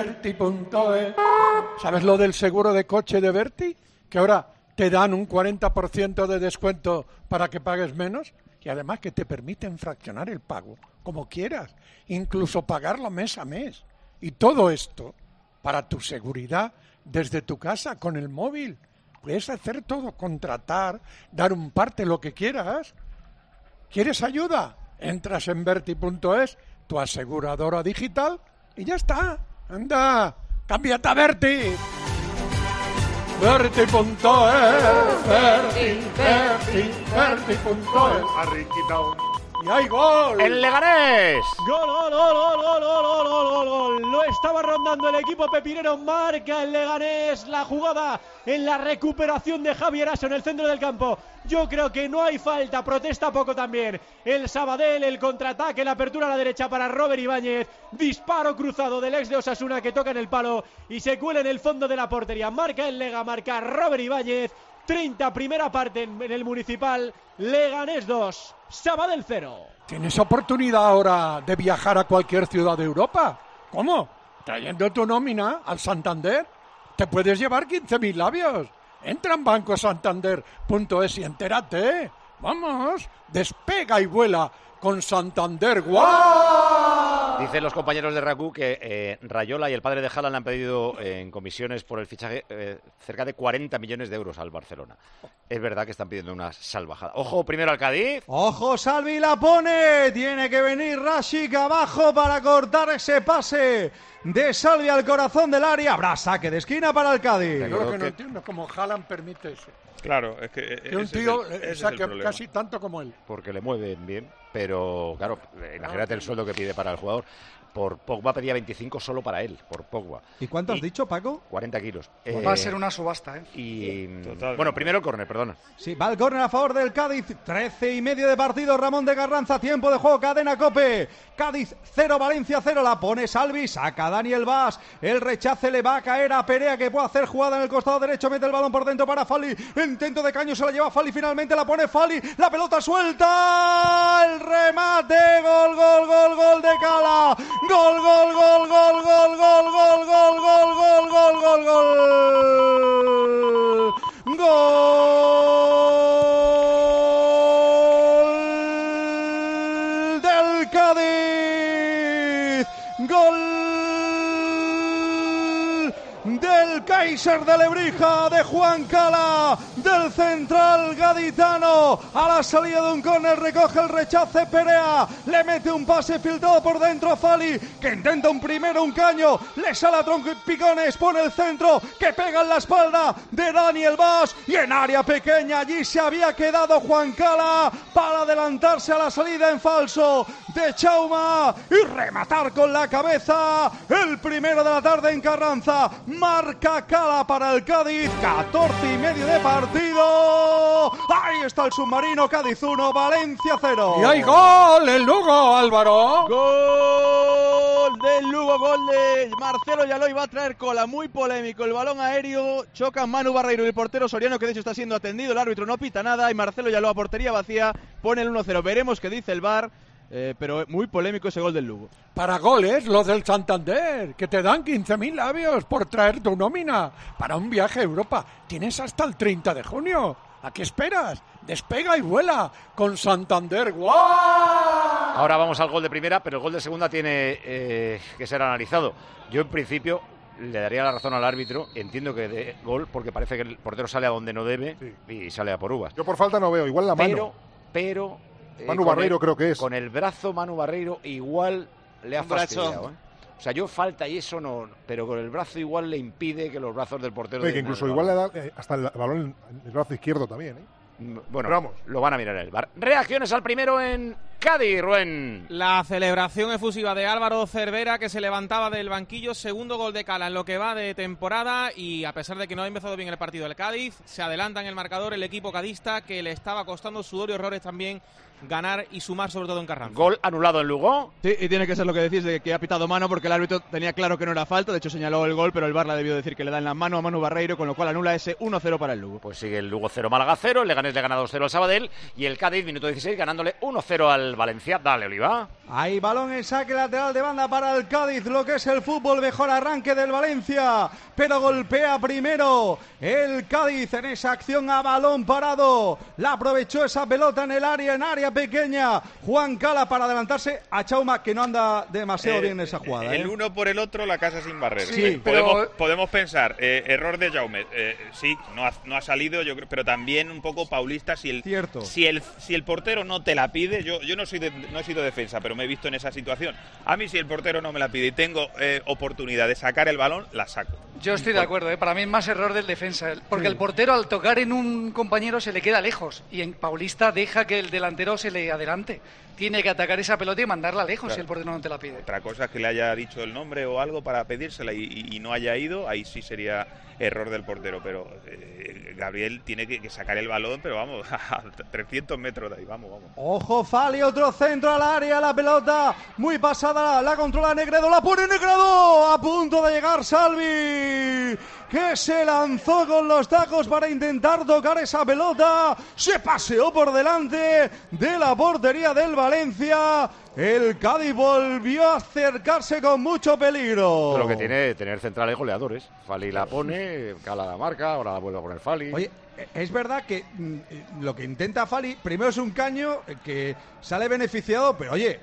Berti.es. ¿Sabes lo del seguro de coche de Berti? Que ahora te dan un cuarenta por ciento de descuento para que pagues menos y además que te permiten fraccionar el pago como quieras, incluso pagarlo mes a mes. Y todo esto para tu seguridad desde tu casa con el móvil. Puedes hacer todo, contratar, dar un parte, lo que quieras. ¿Quieres ayuda? Entras en Berti punto es, tu aseguradora digital, y ya está. Anda, cámbiate a Berti. Berti punto es, Berti, Berti, Berti punto es. ¡Y hay gol! ¡El Leganés! ¡Gol, gol, gol, gol, gol, gol, gol, gol, gol, gol! Lo estaba rondando el equipo pepinero, marca el Leganés. La jugada en la recuperación de Javier Aso en el centro del campo. Yo creo que no hay falta, protesta poco también. El Sabadell, el contraataque, la apertura a la derecha para Robert Ibáñez. Disparo cruzado del ex de Osasuna que toca en el palo y se cuela en el fondo de la portería. Marca el Lega, marca Robert Ibáñez. treinta, primera parte en, en el Municipal. Leganés dos, Sabadell cero. ¿Tienes oportunidad ahora de viajar a cualquier ciudad de Europa? ¿Cómo? Trayendo tu nómina al Santander. Te puedes llevar quince mil labios. Entra en banco santander punto es y entérate. Vamos, despega y vuela con Santander. ¡Guau! Dicen los compañeros de Raku que eh, Rayola y el padre de Haaland han pedido eh, en comisiones por el fichaje eh, cerca de cuarenta millones de euros al Barcelona. Es verdad que están pidiendo una salvajada. Ojo primero al Cádiz. Ojo, Salvi la pone. Tiene que venir Rashik abajo para cortar ese pase de Salvi al corazón del área. Habrá saque de esquina para el Cádiz. Yo lo que no entiendo es cómo Haaland permite eso. Claro, es que... Que un tío saque casi tanto como él. Porque le mueven bien, pero claro, imagínate el sueldo que pide para el jugador. Por Pogba pedía veinticinco solo para él, por Pogba. ¿Y cuánto has dicho, Paco? cuarenta kilos. Va a ser una subasta, ¿eh? Y bueno, primero el córner, perdona. Sí, va el córner a favor del Cádiz. trece y medio de partido, Ramón de Carranza. Tiempo de juego, cadena COPE. Cádiz cero, Valencia cero. La pone Salvi, saca Daniel Vaz. El rechace le va a caer a Perea, que puede hacer jugada en el costado derecho. Mete el balón por dentro para Fali. Intento de caño, se la lleva Fali. Finalmente la pone Fali. La pelota suelta. El remate. Gol, gol, gol, gol de Cala. Gol, gol, gol. Gol, gol, gol, gol, gol, gol, gol, gol, gol, gol, gol. Gol del Cádiz. Gol del Kaiser de Lebrija, de Juan Cala, del central gaditano. A la salida de un córner recoge el rechace Perea, le mete un pase filtrado por dentro a Fali, que intenta un primero, un caño, le sale a tronco y picones, pone el centro, que pega en la espalda de Daniel Vaz, y en área pequeña allí se había quedado Juan Cala para adelantarse a la salida en falso de Chauma y rematar con la cabeza el primero de la tarde en Carranza. Marca Cala para el Cádiz, catorce y medio de partido. Ahí está el submarino, Cádiz uno, Valencia cero. Y hay gol, el Lugo, Álvaro. Gol del Lugo, gol de Marcelo Yaloy, va a traer cola, muy polémico. El balón aéreo, choca Manu Barreiro y el portero Soriano, que de hecho está siendo atendido. El árbitro no pita nada y Marcelo Yaloy a portería vacía pone el uno cero. Veremos qué dice el V A R. Eh, pero muy polémico ese gol del Lugo. Para goles, los del Santander, que te dan quince mil labios por traer tu nómina para un viaje a Europa. Tienes hasta el treinta de junio. ¿A qué esperas? Despega y vuela con Santander. ¡Guau! Ahora vamos al gol de primera, pero el gol de segunda tiene eh, que ser analizado. Yo, en principio, le daría la razón al árbitro. Entiendo que de gol, porque parece que el portero sale a donde no debe, sí, y sale a por uvas. Yo por falta no veo, igual la mano. Pero, pero... Manu eh, Barreiro el, creo que es. Con el brazo Manu Barreiro igual le ha Un fastidiado, ¿eh? O sea, yo falta y eso no, pero con el brazo igual le impide que los brazos del portero... Oye, que incluso igual le da eh, hasta el balón en el brazo izquierdo también, ¿eh? Bueno, vamos, lo van a mirar en el V A R. Reacciones al primero en Cádiz, Rubén. La celebración efusiva de Álvaro Cervera, que se levantaba del banquillo. Segundo gol de Cala en lo que va de temporada, y a pesar de que no ha empezado bien el partido del Cádiz, se adelanta en el marcador el equipo cadista, que le estaba costando sudor y horrores también ganar y sumar, sobre todo en Carranza. Gol anulado en Lugo. Sí, y tiene que ser lo que decís, de que ha pitado mano, porque el árbitro tenía claro que no era falta. De hecho señaló el gol, pero el V A R le ha debido decir que le da en la mano a Manu Barreiro, con lo cual anula ese uno cero para el Lugo. Pues sigue el Lugo cero, Málaga cero, el Leganés le gana dos cero al Sabadell, y el Cádiz, minuto dieciséis, ganándole uno cero al Valencia. Dale, Oliva. Hay balón en saque lateral de banda para el Cádiz, lo que es el fútbol, mejor arranque del Valencia, pero golpea primero el Cádiz en esa acción a balón parado. La aprovechó esa pelota en el área, en área pequeña, Juan Cala para adelantarse a Chauma, que no anda demasiado eh, bien esa jugada. El ¿eh? uno por el otro, la casa sin barrer. Sí, eh, pero... podemos, podemos pensar, eh, error de Jaume, eh, sí, no ha, no ha salido, yo creo, pero también un poco Paulista, si el, Cierto. si el, si el portero no te la pide, yo, yo no, soy de, no he sido defensa, pero me he visto en esa situación. A mí si el portero no me la pide y tengo eh, oportunidad de sacar el balón, la saco. Yo estoy de acuerdo, ¿eh? Para mí es más error del defensa, porque Sí. el portero al tocar en un compañero se le queda lejos y en Paulista deja que el delantero se le adelante. Tiene que atacar esa pelota y mandarla lejos Claro. si el portero no te la pide. Otra cosa es que le haya dicho el nombre o algo para pedírsela y, y- y no haya ido, ahí sí sería error del portero, pero eh, Gabriel tiene que, que sacar el balón, pero vamos, a trescientos metros de ahí, vamos, vamos. Ojo, Fali, otro centro al área, la pelota muy pasada, la controla Negredo, la pone Negredo, a punto de llegar Salvi, que se lanzó con los tacos para intentar tocar esa pelota, se paseó por delante de la portería del Valencia, el Cádiz volvió a acercarse con mucho peligro. Lo que tiene tener centrales goleadores. Fali la pone, Cala la marca, ahora la vuelve a poner Fali. Oye, es verdad que mm, eh, lo que intenta Fali, primero es un caño eh, que sale beneficiado, pero oye, eh,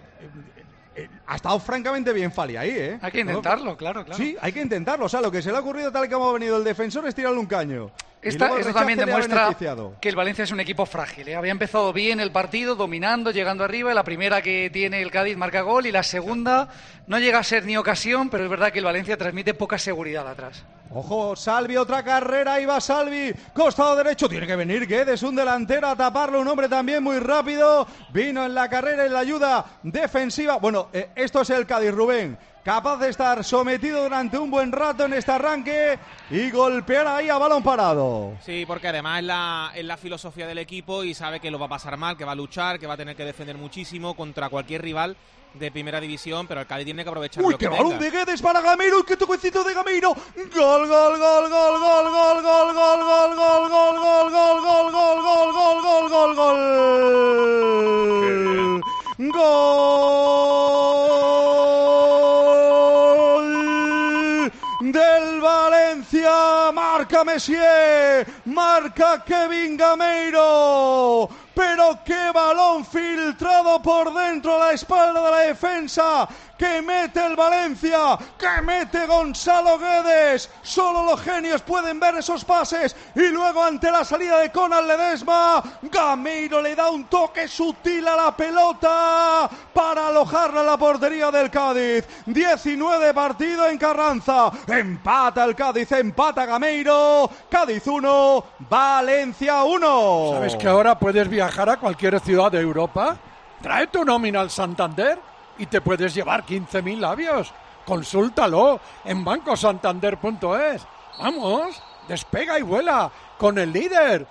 eh, ha estado francamente bien Fali ahí, ¿eh? Hay que intentarlo, claro, claro. Sí, hay que intentarlo. O sea, lo que se le ha ocurrido tal y como ha venido el defensor es tirarle un caño. Y Esta, luego el esto también rechace le ha demuestra beneficiado. que el Valencia es un equipo frágil. ¿eh? Había empezado bien el partido, dominando, llegando arriba. La primera que tiene el Cádiz marca gol y la segunda no llega a ser ni ocasión, pero es verdad que el Valencia transmite poca seguridad atrás. Ojo, Salvi, otra carrera, ahí va Salvi, costado derecho, tiene que venir Guedes, un delantero a taparlo, un hombre también muy rápido, vino en la carrera en la ayuda defensiva. Bueno, eh, esto es el Cádiz, Rubén, capaz de estar sometido durante un buen rato en este arranque y golpear ahí a balón parado. Sí, porque además es la, es la filosofía del equipo y sabe que lo va a pasar mal, que va a luchar, que va a tener que defender muchísimo contra cualquier rival de primera división, pero el Cádiz tiene que aprovechar Uy, lo que qué balón tenga. de Guedes para Gamiro, qué toquecito de Gamiro. Gol, gol, gol, gol, gol, gol, gol, gol, gol, gol, gol, gol, gol, gol, gol, gol, gol, gol, gol, gol. Gol del Valencia, marca Messier, marca Kevin Gameiro. Pero qué balón filtrado por dentro a la espalda de la defensa que mete el Valencia, que mete Gonzalo Guedes. Solo los genios pueden ver esos pases y luego ante la salida de Conan Ledesma, Gameiro le da un toque sutil a la pelota para alojarla en la portería del Cádiz. diecinueve partido en Carranza, empata el Cádiz, empata Gameiro, Cádiz uno, Valencia uno. ¿Sabes que ahora puedes viajar a cualquier ciudad de Europa? Trae tu nómina al Santander y te puedes llevar quince mil labios. Consúltalo en banco santander punto es. Vamos, despega y vuela con el líder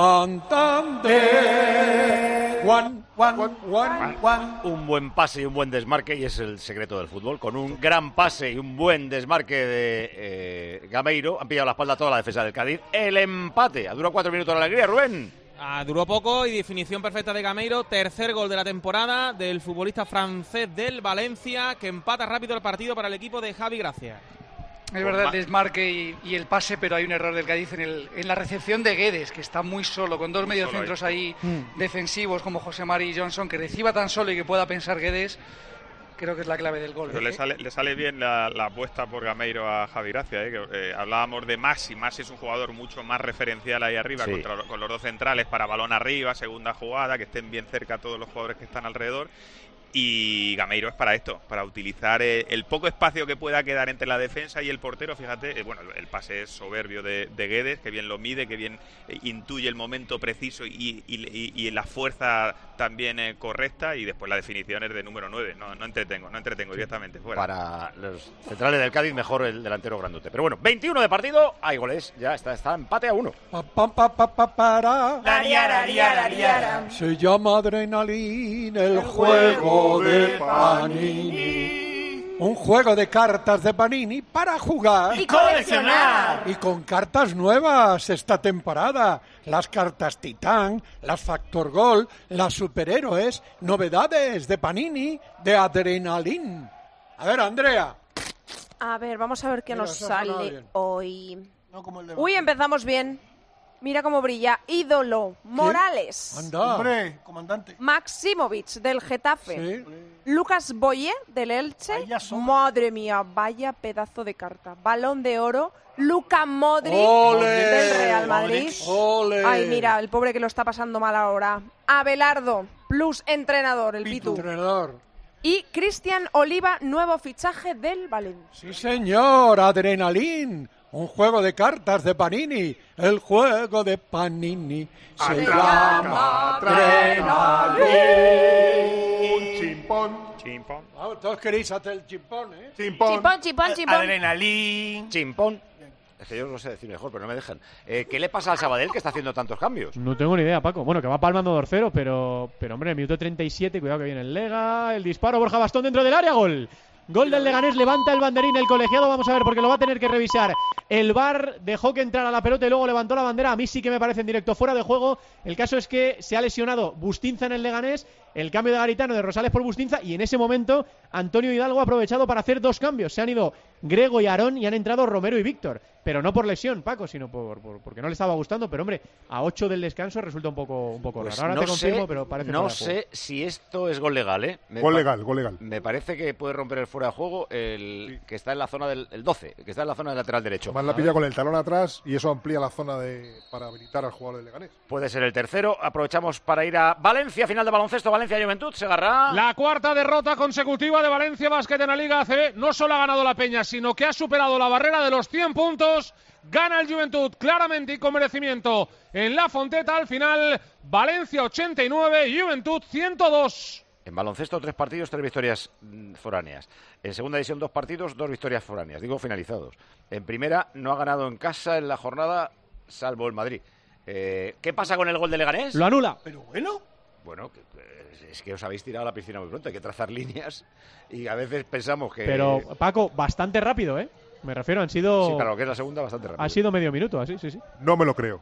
Santander. Juan, Juan, Juan, Juan. Un buen pase y un buen desmarque, y es el secreto del fútbol. Con un gran pase y un buen desmarque de eh, Gameiro, han pillado la espalda toda la defensa del Cádiz. El empate. Ha durado cuatro minutos la alegría, Rubén. Ah, duró poco y definición perfecta de Gameiro, tercer gol de la temporada del futbolista francés del Valencia, que empata rápido el partido para el equipo de Javi Gracia. Es verdad el desmarque y, y el pase, pero hay un error del Cádiz en, el, en la recepción de Guedes, que está muy solo, con dos mediocentros ahí Mm. defensivos como José Mari y Johnson, que reciba tan solo y que pueda pensar Guedes, creo que es la clave del gol. Pero le sale, le sale bien la, la apuesta por Gameiro a Javi Gracia, ¿eh? Que, eh, hablábamos de Maxi. Maxi es un jugador mucho más referencial ahí arriba, Sí. contra, con los dos centrales para balón arriba, segunda jugada, que estén bien cerca todos los jugadores que están alrededor. Y Gameiro es para esto, para utilizar eh, el poco espacio que pueda quedar entre la defensa y el portero. Fíjate, eh, bueno, el, el pase es soberbio de, de Guedes, que bien lo mide, que bien eh, intuye el momento preciso y, y, y, y la fuerza también eh, correcta, y después la definición es de número nueve. No, no entretengo, no entretengo directamente fuera. Para los centrales del Cádiz, mejor el delantero grandote. Pero bueno, veintiuno de partido, hay goles, ya está, está empate a uno. Pa, pa, pa, pa, pa, para. La liara, liara, liara. Se llama adrenalina el juego de Panini. Un juego de cartas de Panini para jugar Y coleccionar. Y con cartas nuevas esta temporada. Las cartas Titán, las Factor Gol, las superhéroes, novedades de Panini, de Adrenalin. A ver, Andrea. A ver, vamos a ver qué Mira, nos se ha sonado sale bien. hoy. No como el de Uy, empezamos bien. Mira cómo brilla. Ídolo. Morales. Anda. Hombre, comandante. Maximovic del Getafe. Sí. Lucas Boye del Elche. Madre mía, vaya pedazo de carta. Balón de oro. Luka Modric ¡Ole! del Real Madrid. ¡Ole! Ay, mira, el pobre que lo está pasando mal ahora. Abelardo, plus entrenador, el Pitu. Entrenador. Y Cristian Oliva, nuevo fichaje del Valencia. Sí, señor. Adrenalín. Un juego de cartas de Panini. El juego de Panini se, Se llama Adrenalín. Un chimpón. Chimpón. Vamos, todos queréis hacer el chimpón, ¿eh? Chimpón. Chipón, chipón, chipón. Adrenalín. Chimpón. Es que yo no sé decir mejor, pero no me dejan. Eh, ¿Qué le pasa al Sabadell que está haciendo tantos cambios? No tengo ni idea, Paco. Bueno, que va palmando dos cero, pero, pero hombre, minuto treinta y siete, cuidado que viene el Lega, el disparo, Borja Bastón dentro del área, gol. Gol del Leganés, levanta el banderín el colegiado, vamos a ver porque lo va a tener que revisar. El V A R dejó que entrara la pelota y luego levantó la bandera. A mí sí que me parece en directo fuera de juego. El caso es que se ha lesionado Bustinza en el Leganés, el cambio de Garitano de Rosales por Bustinza, y en ese momento Antonio Hidalgo ha aprovechado para hacer dos cambios. Se han ido Grego y Aarón y han entrado Romero y Víctor, pero no por lesión, Paco, sino por, por porque no le estaba gustando. Pero hombre, a ocho del descanso resulta un poco, un poco Pues raro. Ahora no te confirmo, sé, pero parece No fuera de juego. sé si esto es gol legal, ¿eh? Me Gol pa- legal, gol legal. Me parece que puede romper el fuera de juego el que está en la zona del el doce, que está en la zona del lateral derecho. Más la pilla con el talón atrás y eso amplía la zona de para habilitar al jugador del Leganés. Puede ser el tercero. Aprovechamos para ir a Valencia, final de baloncesto, Valencia-Juventud, Segarra. La cuarta derrota consecutiva de Valencia Basket en la Liga A C B. No solo ha ganado la Peña, sino que ha superado la barrera de los cien puntos. Gana el Juventud claramente y con merecimiento en la Fonteta. Al final, Valencia ochenta y nueve, Juventud ciento dos. En baloncesto, tres partidos, tres victorias mm, foráneas. En segunda división, dos partidos, dos victorias foráneas. Digo, finalizados. En primera, no ha ganado en casa en la jornada, salvo el Madrid. Eh, ¿Qué pasa con el gol de Leganés? Lo anula. Pero bueno. Bueno, que- que- es que os habéis tirado a la piscina muy pronto. Hay que trazar líneas y a veces pensamos que... Pero, Paco, bastante rápido, ¿eh? Me refiero, han sido... Sí, para lo que es la segunda, bastante rápido. Ha sido medio minuto, así, sí, sí. No me lo creo.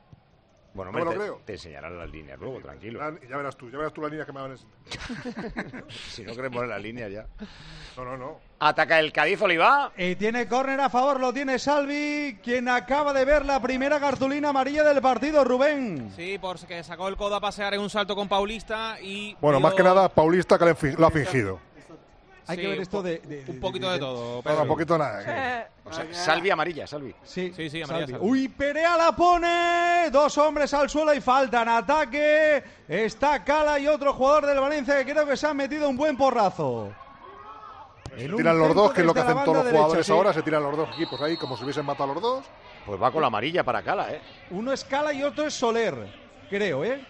Bueno, No me hombre, lo te, creo. te enseñarán las líneas luego, tranquilo. Ya, ya verás tú, ya verás tú la línea que me van a enseñar. Si no queremos las líneas ya. No, no, no. Ataca el Cádiz, Oliva. Y tiene córner a favor, lo tiene Salvi, quien acaba de ver la primera cartulina amarilla del partido, Rubén. Sí, porque sacó el codo a pasear en un salto con Paulista y... Bueno, dio- más que nada, Paulista que le fi- lo ha fingido. Hay Sí, que ver un esto po- de, de- Un poquito de todo, Bueno, Pedro. un poquito nada. que- O sea, Salvi amarilla, Salvi. Sí, Sí, sí, amarilla, Salvi. Salvi. Uy, Perea la pone. Dos hombres al suelo y faltan. Ataque. Está Cala y otro jugador del Valencia que creo que se han metido un buen porrazo. Se En un tiran los centro dos, que es lo que desde la hacen todos los banda jugadores derecha, sí. ahora. Se tiran los dos equipos ahí como si hubiesen matado a los dos. Pues va con la amarilla para Cala, ¿eh? Uno es Cala y otro es Soler, creo, ¿eh?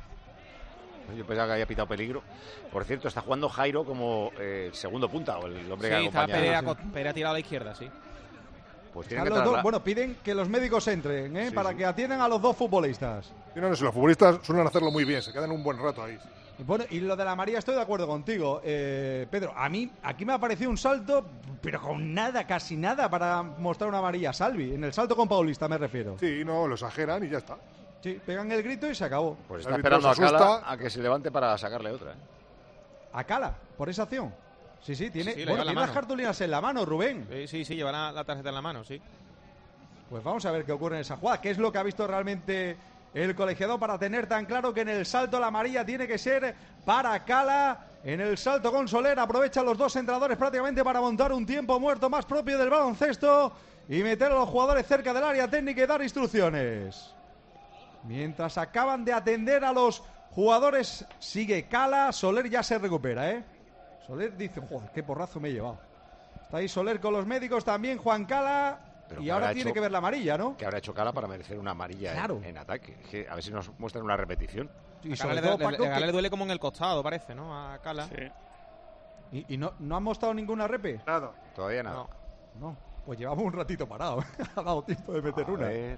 Yo pensaba que había pitado peligro. Por cierto, está jugando Jairo como eh, segundo punta, o el hombre Sí, que está acompaña. Perea, co- Perea tirado a la izquierda, sí. Pues tienen Están que los dos- trasla- bueno, piden que los médicos entren, ¿eh? Sí, para sí. que atiendan a los dos futbolistas. Y no, no, si los futbolistas suelen hacerlo muy bien, se quedan un buen rato ahí. Y, bueno, y lo de la María estoy de acuerdo contigo, eh, Pedro. A mí aquí me ha parecido un salto, pero con nada, casi nada para mostrar una María. Salvi, en el salto con Paulista me refiero. Sí, no, lo exageran y ya está. Sí, pegan el grito y se acabó. Pues El está árbitro esperando a se asusta. Cala a que se levante para sacarle otra, ¿eh? A Cala, por esa acción. Sí, sí, tiene, Sí, le bueno, lleva la tiene las mano. cartulinas en la mano, Rubén. Sí, sí, sí, lleva la, la tarjeta en la mano, sí. Pues vamos a ver qué ocurre en esa jugada. ¿Qué es lo que ha visto realmente el colegiado para tener tan claro que en el salto la amarilla tiene que ser para Cala? En el salto con Soler aprovecha los dos entrenadores prácticamente para montar un tiempo muerto más propio del baloncesto y meter a los jugadores cerca del área técnica y dar instrucciones. Mientras acaban de atender a los jugadores, sigue Cala. Soler ya se recupera, ¿eh? Soler dice, joder, qué porrazo me he llevado. Está ahí Soler con los médicos, también Juan Cala. Pero Y que ahora habrá tiene hecho- que ver la amarilla, ¿no? Que habrá hecho Cala para merecer una amarilla en- Claro. en, ataque. Es que a ver si nos muestran una repetición. Y A sobre Cala le, todo, le- Paco, a Cala que- le duele como en el costado, parece, ¿no? A Cala. ¿Y, y no, no han mostrado ninguna repe? Nada. Todavía nada. No. No, pues llevamos un ratito parado. Ha dado tiempo de meter A una. ver.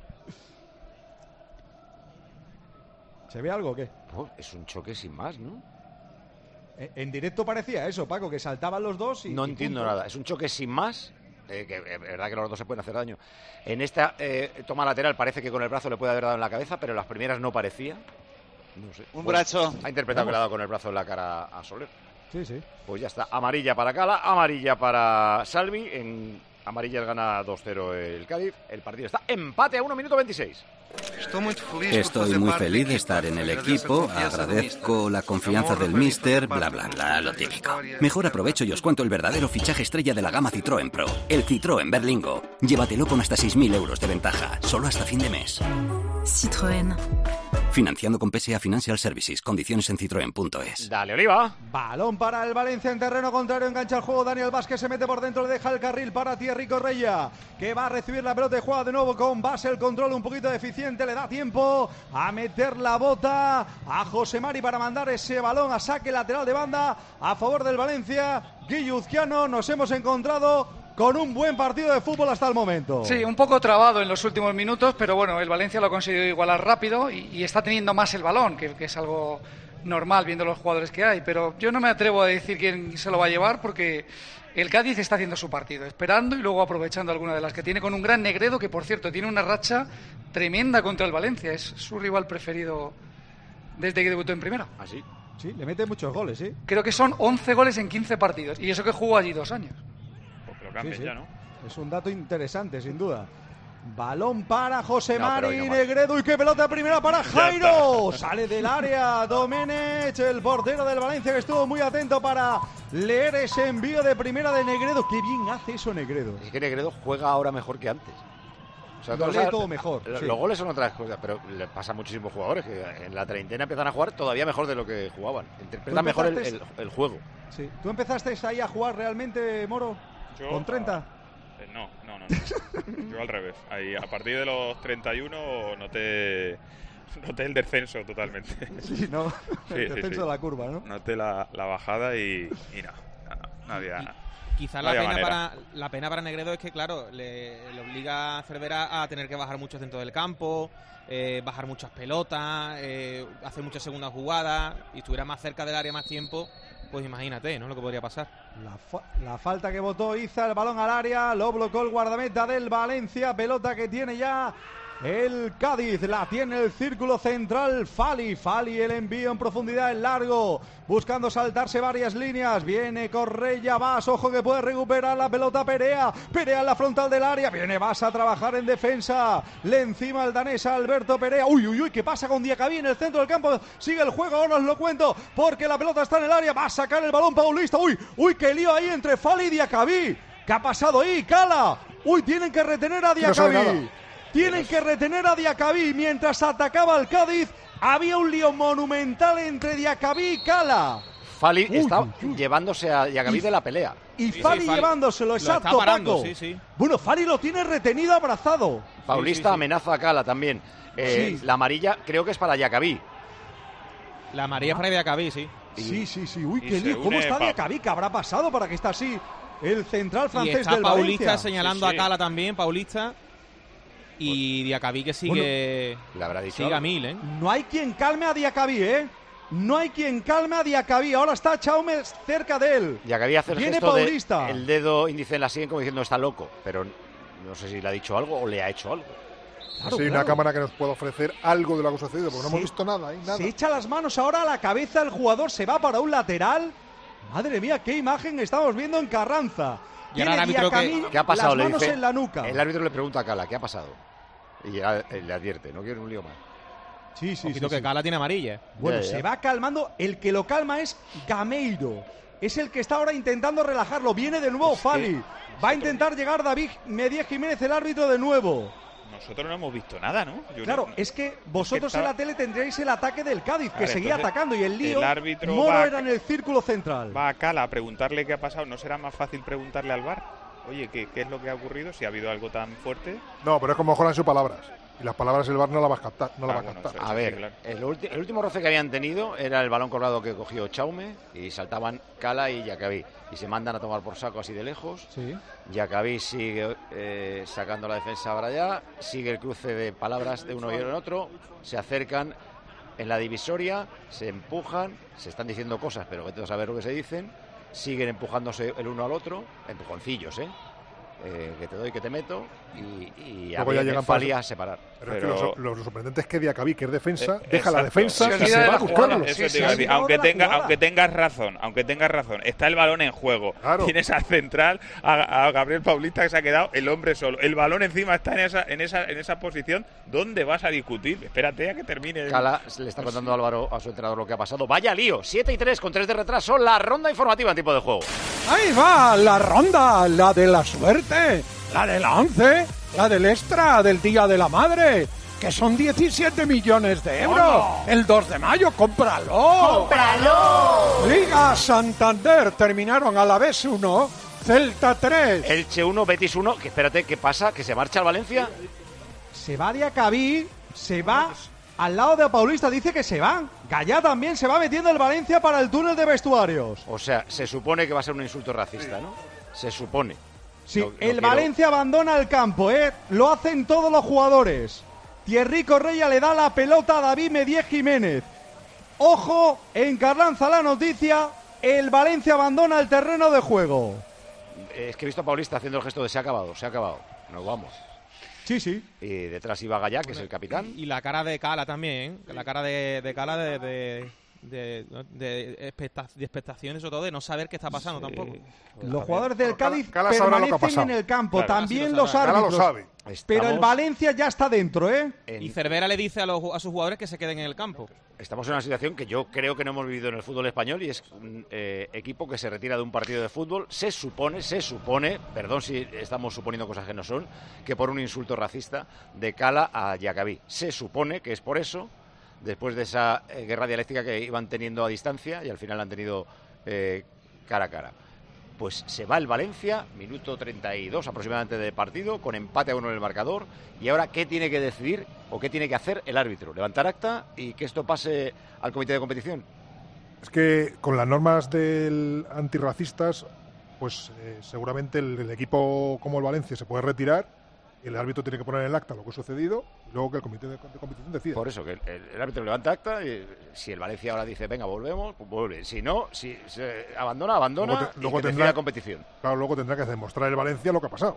¿Se ve algo o qué? Oh, es un choque sin más, ¿no? Eh, En directo parecía eso, Paco, que saltaban los dos y... No y entiendo punto. nada. Es un choque sin más. eh, que es verdad que los dos se pueden hacer daño. En esta eh, toma lateral parece que con el brazo le puede haber dado en la cabeza, pero en las primeras no parecía. No sé. Un Pues brazo. Ha interpretado Vamos. que le ha dado con el brazo en la cara a Soler. Sí, sí. Pues ya está. Amarilla para Cala, amarilla para Salvi en amarillas gana dos cero el Cádiz. El partido está empate a uno minuto veintiséis. Estoy muy feliz de estar en el equipo, agradezco la confianza del míster, bla bla bla, lo típico. Mejor aprovecho y os cuento el verdadero fichaje estrella de la gama Citroën Pro, el Citroën Berlingo. Llévatelo con hasta seis mil euros de ventaja, solo hasta fin de mes. Citroën. Financiando con P S A Financial Services, condiciones en citroen punto es. Dale, Oliva. Balón para el Valencia en terreno contrario, engancha el juego, Daniel Vázquez se mete por dentro, le deja el carril para Thierry Correia, que va a recibir la pelota y juega de nuevo con base, el control un poquito deficiente, le da tiempo a meter la bota a José Mari para mandar ese balón a saque lateral de banda a favor del Valencia. Guilluzquiano, nos hemos encontrado con un buen partido de fútbol hasta el momento. Sí, un poco trabado en los últimos minutos, pero bueno, el Valencia lo ha conseguido igualar rápido y, y está teniendo más el balón, que, que es algo normal viendo los jugadores que hay, pero yo no me atrevo a decir quién se lo va a llevar porque el Cádiz está haciendo su partido, esperando y luego aprovechando alguna de las que tiene con un gran Negredo, que por cierto tiene una racha tremenda contra el Valencia, es su rival preferido desde que debutó en primera. ¿Ah, sí? Sí, le mete muchos goles, sí. Creo que son once goles en quince partidos, y eso que jugó allí dos años. Sí, sí. Ya, ¿no? Es un dato interesante, sin duda. Balón para José no, Mari, Negredo, y qué pelota primera para Jairo. Sale del área Domenech, el portero del Valencia, que estuvo muy atento para leer ese envío de primera de Negredo. Qué bien hace eso Negredo. Es que Negredo juega ahora mejor que antes. O sea, lo lee todo mejor. Los sí. goles son otras cosas, pero le pasa a muchísimos jugadores que en la treintena empiezan a jugar todavía mejor de lo que jugaban. Interpretan mejor el, el, el juego. Sí. ¿Tú empezaste ahí a jugar realmente, Moro? Yo, ¿Con treinta? Eh, no, no, no, no. Yo al revés. Ahí, a partir de los treinta y uno noté, noté el descenso totalmente. Sí, ¿no? Sí, el sí, descenso sí. de la curva, ¿no? Noté la, la bajada y, y no, no, no, no había... Y, quizás no la, había pena manera. para, la pena para Negredo es que, claro, le, le obliga a Cervera a tener que bajar mucho dentro del campo, eh, bajar muchas pelotas, eh, hacer muchas segundas jugadas, y estuviera más cerca del área más tiempo, pues imagínate, ¿no? Lo que podría pasar. La, fa la falta que votó Iza, el balón al área, lo blocó el guardameta del Valencia, pelota que tiene ya el Cádiz, la tiene el círculo central Fali, Fali el envío en profundidad, el largo, buscando saltarse varias líneas, viene Correia, Vas, ojo que puede recuperar la pelota Perea, Perea en la frontal del área, viene Vas a trabajar en defensa, le encima el danés Alberto Perea, uy, uy, uy, ¿qué pasa con Diacabí en el centro del campo? Sigue el juego, ahora os lo cuento, porque la pelota está en el área, va a sacar el balón Paulista, uy, uy, qué lío ahí entre Fali y Diacabí, ¿qué ha pasado ahí? Cala, uy, tienen que retener a Diacabí. No Tienen que retener a Diacabí. Mientras atacaba el Cádiz, había un lío monumental entre Diacabí y Cala. Fali uy, está uy, uy. llevándose a Diacabí de la pelea. Y sí, Fali, sí, Fali llevándoselo, exacto, parando, Paco. Sí, sí. Bueno, Fali lo tiene retenido abrazado. Paulista sí, sí, sí. amenaza a Cala también. Eh, sí. La amarilla creo que es para Diacabí. La amarilla es para Diacabí, sí. Sí, sí, sí. Uy, qué lío. ¿Cómo está Diacabí? ¿Qué habrá pasado para que está así el central francés y está del Paulista Valencia? señalando sí, sí. a Cala también, Paulista. Y Diacabí que sigue, bueno, le habrá dicho sigue a mil, ¿eh? No hay quien calme a Diacabí, ¿eh? No hay quien calme a Diacabí. Ahora está Chaume cerca de él. Diacabí hace el Viene gesto Paulista. De el dedo índice en la sien como diciendo está loco. Pero no sé si le ha dicho algo o le ha hecho algo. Claro, sí, claro. Una cámara que nos pueda ofrecer algo de lo que ha sucedido, porque sí. no hemos visto nada, ¿eh? nada. Se echa las manos ahora a la cabeza el jugador, se va para un lateral. Madre mía, qué imagen estamos viendo en Carranza. Y ahora el árbitro que... ¿Qué ha pasado? Las manos le dice, en la nuca. El árbitro le pregunta a Cala, ¿qué ha pasado? Y le advierte, no quiero un lío más. Sí, sí, sí, que sí. Cala tiene amarilla. Bueno, ya, ya. se va calmando. El que lo calma es Gameiro. Es el que está ahora intentando relajarlo. Viene de nuevo es Fali. Va a intentar llegar David Medía Jiménez, el árbitro, de nuevo. Nosotros no hemos visto nada, ¿no? Yo claro, no, es que vosotros es que está... en la tele tendríais el ataque del Cádiz, que ver, seguía atacando, y el lío, el árbitro Moro va era en el círculo central. Va a Cala a preguntarle qué ha pasado. ¿No será más fácil preguntarle al V A R? Oye, ¿qué, qué es lo que ha ocurrido? Si ha habido algo tan fuerte. No, pero es como mejoran sus palabras. Y las palabras el V A R no las va a captar. No ah, la va bueno, a captar. A ver, sí, claro. el, ulti el último roce que habían tenido era el balón colgado que cogió Chaume y saltaban Cala y Diacabí. Y se mandan a tomar por saco así de lejos. Sí. Diacabí sigue eh, sacando la defensa para allá. Sigue el cruce de palabras de uno y el otro. Se acercan en la divisoria, se empujan, se están diciendo cosas, pero vete a saber lo que se dicen. Siguen empujándose el uno al otro. Empujoncillos, ¿eh? eh, que te doy, que te meto, y, y Luego ya llegan Fali a separar. Pero, Pero es que lo, lo sorprendente es que Diacabí, que es defensa, Eh, deja la exacto. defensa Sí, y sí, se de va la a buscarlo. jugada. Eso Sí, te sí, iba a sí. decir. Aunque, tenga, aunque tengas razón, aunque tengas razón, está el balón en juego. Tienes al central, a, a Gabriel Paulista, que se ha quedado el hombre solo. El balón encima está en esa, en esa, en esa posición. ¿Dónde vas a discutir? Espérate a que termine. el- Cala le está contando a Álvaro, a su entrenador, lo que ha pasado. Vaya lío, siete y tres con tres de retraso, la ronda informativa en tiempo de juego. Ahí va la ronda, la de la suerte, la de la once, la del extra, del Día de la Madre, que son diecisiete millones de euros. ¡Hola! El dos de mayo, cómpralo. ¡Cómpralo! Liga Santander, terminaron a la vez uno, Celta tres. Elche uno, Betis uno, que espérate, ¿qué pasa? ¿Que se marcha al Valencia? Se va Diacabí, se va al lado de Paulista, dice que se va. Gallá también se va metiendo el Valencia para el túnel de vestuarios. O sea, se supone que va a ser un insulto racista, ¿no? Se supone. Sí, No- no el quiero- Valencia abandona el campo, ¿eh? Lo hacen todos los jugadores. Thierry Correia le da la pelota a David Medié Jiménez. Ojo, en Carranza la noticia, el Valencia abandona el terreno de juego. Es que he visto a Paulista haciendo el gesto de se ha acabado, se ha acabado. Nos vamos. Sí, sí. Y detrás iba Gallá, que es el capitán. Y la cara de Cala también, ¿eh? La cara de, de Cala de, de, de, de, expecta- de expectación, sobre todo de no saber qué está pasando tampoco. Los jugadores del Cádiz Cala sabrá lo que ha permanecen pasado. en el campo, Claro, también sí lo los sabe. Cala lo árbitros. sabe. Pero el Estamos- Valencia ya está dentro, ¿eh? Y Cervera le dice a, los, a sus jugadores que se queden en el campo. Estamos en una situación que yo creo que no hemos vivido en el fútbol español, y es un eh, equipo que se retira de un partido de fútbol. Se supone, se supone, perdón si estamos suponiendo cosas que no son, que por un insulto racista de Cala a Diacabí. Se supone que es por eso, después de esa eh, guerra dialéctica que iban teniendo a distancia y al final la han tenido eh, cara a cara. Pues se va el Valencia, minuto treinta y dos aproximadamente de partido, con empate a uno en el marcador. Y ahora, ¿qué tiene que decidir o qué tiene que hacer el árbitro? Levantar acta y que esto pase al comité de competición. Es que con las normas del antirracistas, pues eh, seguramente el, el equipo como el Valencia se puede retirar, y el árbitro tiene que poner en el acta lo que ha sucedido, y luego que el comité de, de competición decida. Por eso, que el, el árbitro levanta acta y si el Valencia ahora dice, venga, volvemos, pues vuelve. Si no, si se abandona, abandona Luego te- y luego que decida tendrá- la competición. Claro, luego tendrá que demostrar el Valencia lo que ha pasado.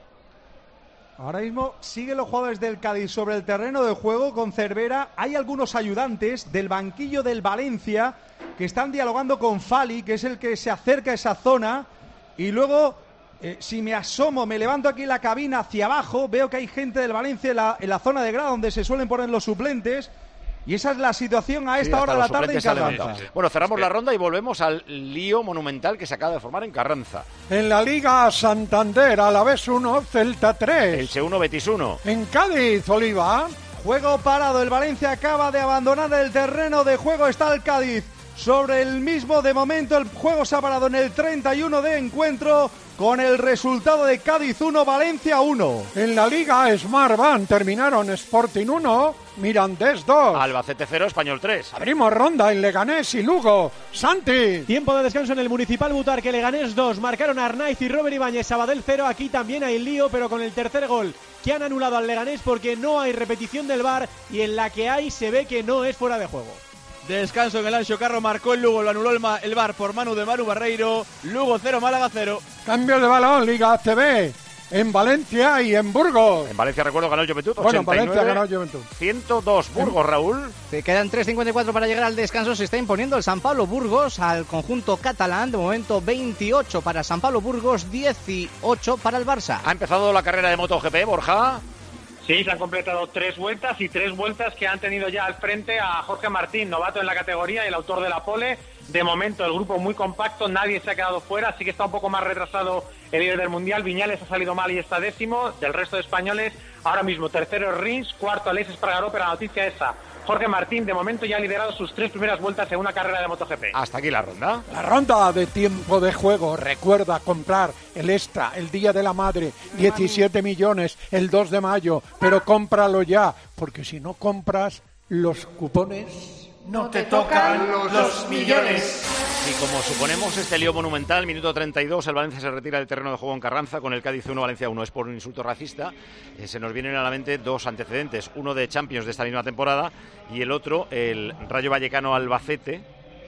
Ahora mismo siguen los jugadores del Cádiz sobre el terreno de juego con Cervera. Hay algunos ayudantes del banquillo del Valencia que están dialogando con Fali, que es el que se acerca a esa zona. Y luego, eh, si me asomo, me levanto aquí la cabina hacia abajo, veo que hay gente del Valencia en la, en la zona de grada donde se suelen poner los suplentes. Y esa es la situación a Sí, esta hasta hora de la los tarde en suplentes se han Carranza. levantado. Bueno, cerramos la ronda y volvemos al lío monumental que se acaba de formar en Carranza. En la Liga Santander, a la vez uno, Celta tres. Elche uno, Betis uno. En Cádiz, Oliva. Juego parado, el Valencia acaba de abandonar el terreno de juego, está el Cádiz sobre el mismo. De momento el juego se ha parado en el treinta y uno de encuentro con el resultado de Cádiz uno, Valencia uno. En la Liga Smartbank terminaron Sporting uno, Mirandés dos. Albacete cero, Español tres. Abrimos ronda en Leganés y Lugo. Santi. Tiempo de descanso en el Municipal Butarque, Leganés dos, marcaron Arnaiz y Robert Ibáñez, Sabadell cero, aquí también hay lío, pero con el tercer gol que han anulado al Leganés porque no hay repetición del V A R y en la que hay se ve que no es fuera de juego. Descanso en el Anxo Carro, marcó el Lugo, lo anuló el, ma- el V A R por Manu de Manu Barreiro. Lugo cero, Málaga cero. Cambio de balón, Liga A C B. En Valencia y en Burgos. En Valencia, recuerdo, ganó el Juventud. Bueno, en ochenta y nueve, Valencia ganó el Juventud. ciento dos, Burgos, Raúl. Te quedan tres cincuenta y cuatro para llegar al descanso. Se está imponiendo el San Pablo Burgos al conjunto catalán. De momento veintiocho para San Pablo Burgos, dieciocho para el Barça. Ha empezado la carrera de MotoGP, Borja. Sí, se han completado tres vueltas y tres vueltas que han tenido ya al frente a Jorge Martín, novato en la categoría y el autor de la pole. De momento el grupo muy compacto, nadie se ha quedado fuera, así que está un poco más retrasado el líder del Mundial. Viñales ha salido mal y está décimo. Del resto de españoles, ahora mismo tercero Rins, cuarto Aleix Espargaró, pero la noticia es esa. Jorge Martín de momento ya ha liderado sus tres primeras vueltas en una carrera de MotoGP. Hasta aquí la ronda. La ronda de tiempo de juego. Recuerda comprar el extra, el Día de la Madre, diecisiete millones, el dos de mayo. Pero cómpralo ya, porque si no compras los cupones... No te tocan los millones. Y como suponemos este lío monumental, minuto treinta y dos, el Valencia se retira del terreno de juego en Carranza con el Cádiz uno, Valencia uno. Es por un insulto racista. Eh, se nos vienen a la mente dos antecedentes, uno de Champions de esta misma temporada y el otro, el Rayo Vallecano Albacete,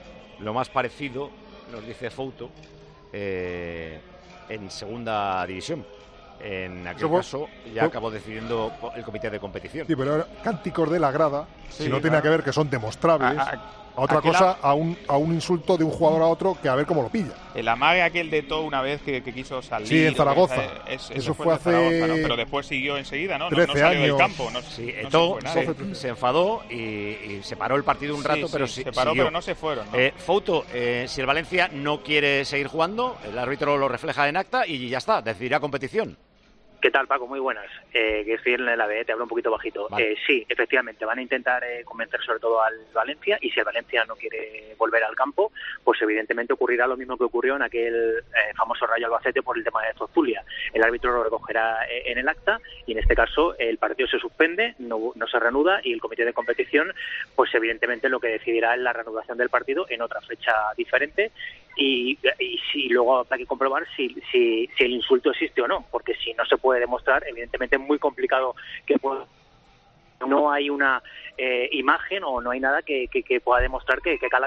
lo más parecido, nos dice Fouto, eh, en segunda división. En aquel Eso fue- caso ya fue- acabó decidiendo el comité de competición. Sí, pero era cánticos de la grada, Sí, si no claro. tiene que ver que son demostrables, A- a, a- otra aquel cosa, a- a un, a un insulto de un jugador a otro que a ver cómo lo pilla. El amague aquel de todo una vez que, que quiso salir. Sí, en o Zaragoza. que- es- Eso fue fue en Zaragoza, ¿no? hace Pero después siguió enseguida, ¿no? No- trece no salió del años. campo. No, Sí, no Eto'o se fue se, nadie. se enfadó y, y se paró el partido un Sí, rato, sí, pero se sí, paró, siguió. pero no se fueron, ¿no? Eh, Fouto, eh, si el Valencia no quiere seguir jugando, el árbitro lo refleja en acta y ya está, decidirá competición. ¿Qué tal, Paco? Muy buenas. Eh, que estoy en la B, te hablo un poquito bajito. Vale. Eh, sí, efectivamente, van a intentar eh, convencer sobre todo al Valencia, y si el Valencia no quiere volver al campo, pues evidentemente ocurrirá lo mismo que ocurrió en aquel eh, famoso Rayo Albacete por el tema de Zozulia. El árbitro lo recogerá eh, en el acta, y en este caso el partido se suspende, no, no se reanuda, y el comité de competición, pues evidentemente lo que decidirá es la reanudación del partido en otra fecha diferente. Y, y si luego habrá que comprobar si, si, si el insulto existe o no, porque si no se puede demostrar, evidentemente es muy complicado que pueda, no hay una eh, imagen o no hay nada que, que, que pueda demostrar que, que Cala.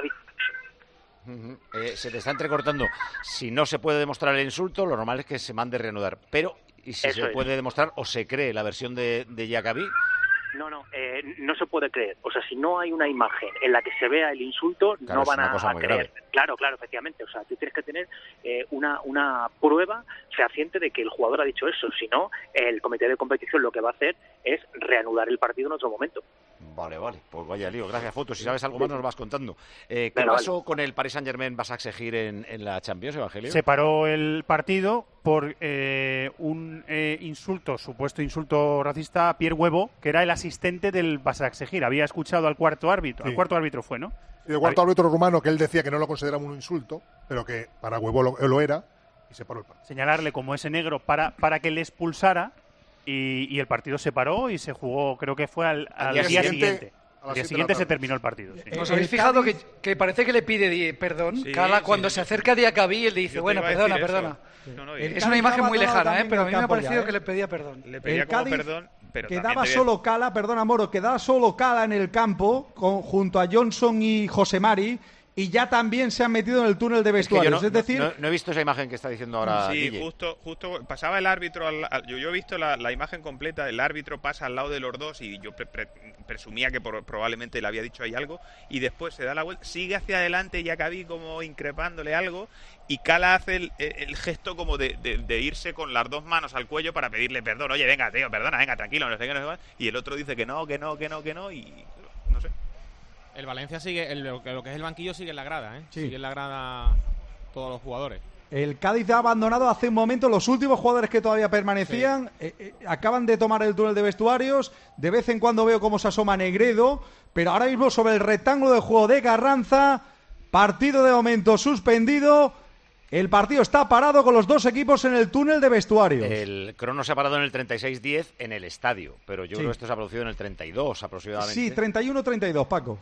Ujú. Eh, se te está entrecortando. Si no se puede demostrar el insulto, lo normal es que se mande reanudar. Pero, ¿y si Eso se es. puede demostrar o se cree la versión de, de Diacabí? No, no, eh, no se puede creer. O sea, si no hay una imagen en la que se vea el insulto, Claro, no es van una a, cosa a muy creer. grave. Claro, claro, efectivamente. O sea, tú tienes que tener eh, una, una prueba fehaciente de que el jugador ha dicho eso. Si no, el comité de competición lo que va a hacer es reanudar el partido en otro momento. Vale, vale, pues vaya lío. Gracias, Foto. Si sabes algo más, nos vas contando. Eh, ¿Qué Venga, pasó con el Paris Saint-Germain? ¿Vas a exigir en, en la Champions, Evangelio? Se paró el partido por eh, un eh, insulto, supuesto insulto racista a Pierre Huevo, que era el asistente del Basaksehir. Había escuchado al cuarto árbitro. Sí. Al cuarto árbitro fue, ¿no? Y el cuarto árbitro rumano, que él decía que no lo consideraba un insulto, pero que para Huevo lo, lo era, y se paró el partido. Señalarle como ese negro para, para que le expulsara, y, y el partido se paró y se jugó, creo que fue al, al día día, siguiente, siguiente. a las Al día siete de la siguiente se tarde. terminó el partido. sí. ¿Os habéis fijado que, que parece que le pide di- perdón? Sí, Cala, sí, cuando sí. se acerca a Diacabí, él le dice, Yo te bueno, iba a perdona, decir eso. perdona. No, no, y- Es una imagen muy lejana, ¿eh? Pero a mí me ha parecido que le pedía perdón. Le El pedía como Cádiz perdón, pero también quedaba te voy a- solo Cala, perdona Moro, quedaba solo Cala en el campo con, junto a Johnson y José Mari, y ya también se han metido en el túnel de Es que yo vestuarios. no, Es decir, no- no he visto esa imagen que está diciendo ahora Sí, Guille. justo, justo pasaba el árbitro. Al, al- yo, yo he visto la, la imagen completa. El árbitro pasa al lado de los dos y yo pre- pre- presumía que por- probablemente le había dicho ahí algo. Y después se da la vuelta, sigue hacia adelante y acabé como increpándole algo. Y Cala hace el, el gesto como de, de- de irse con las dos manos al cuello para pedirle perdón. Oye, venga, tío, perdona, venga, tranquilo, no sé qué, no sé más. Y el otro dice que no, que no, que no, que no. Y no sé. El Valencia sigue, el- lo, que, lo que es el banquillo sigue en la grada, ¿eh? Sí. Sigue en la grada todos los jugadores. el Cádiz ha abandonado hace un momento los últimos jugadores que todavía permanecían. Eh, eh, acaban de tomar el túnel de vestuarios. De vez en cuando veo cómo se asoma Negredo. Pero ahora mismo sobre el rectángulo de juego de Carranza. Partido de momento suspendido. El partido está parado con los dos equipos en el túnel de vestuarios. El crono se ha parado en el treinta y seis diez en el estadio, pero yo Sí. creo que esto se ha producido en el treinta y dos aproximadamente. Sí, treinta y uno treinta y dos, Paco.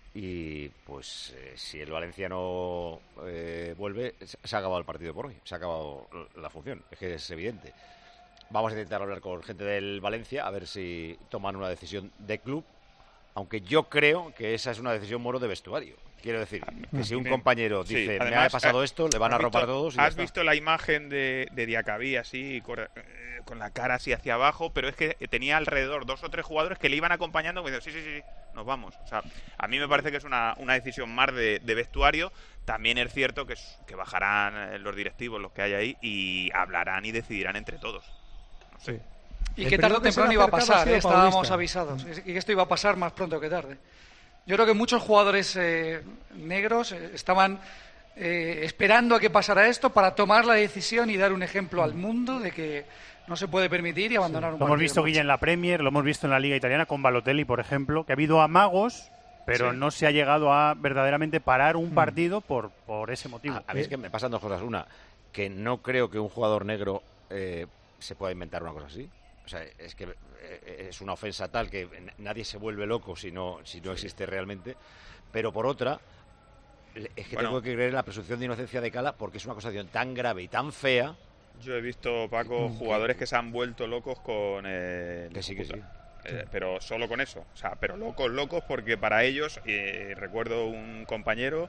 Y pues eh, si el valenciano eh, vuelve, se se ha acabado el partido por hoy, se ha acabado la función, es que es evidente. Vamos a intentar hablar con gente del Valencia a ver si toman una decisión de club, aunque yo creo que esa es una decisión moro de vestuario. Quiero decir, que si un compañero Sí, dice, me además, ha pasado eh, esto, le van a ¿has ropar visto- todos y ya Has está. visto la imagen de, de Diacabí así, con, eh, con la cara así hacia abajo, pero es que tenía alrededor dos o tres jugadores que le iban acompañando y me dijo, sí, sí, sí, nos vamos. O sea, a mí me parece que es una, una decisión más de, de vestuario. También es cierto que, es- que bajarán eh, los directivos, los que hay ahí, y hablarán y decidirán entre todos. No sé. Y El que primero tarde o que se le temprano iba a ha acercado ha pasar, sido ¿eh? Estábamos Paulista. avisados. Y que esto iba a pasar más pronto que tarde. Yo creo que muchos jugadores eh, negros eh, estaban eh, esperando a que pasara esto para tomar la decisión y dar un ejemplo al mundo de que no se puede permitir y abandonar un Lo hemos partido. visto, Guille, en la Premier, lo hemos visto en la Liga Italiana con Balotelli, por ejemplo, que ha habido amagos, pero Sí. no se ha llegado a verdaderamente parar un partido por, por ese motivo. A, a mí es que me pasan dos cosas. Una, que no creo que un jugador negro eh, se pueda inventar una cosa así. O sea, es que eh, es una ofensa tal que n- nadie se vuelve loco si no, si no existe realmente. Pero por otra, le- es que Bueno. tengo que creer en la presunción de inocencia de Cala porque es una acusación tan grave y tan fea. Yo he visto, Paco, jugadores que se han vuelto locos con el... Que sí, que sí. Eh, pero solo con eso, o sea, pero locos, locos, porque para ellos, eh, recuerdo un compañero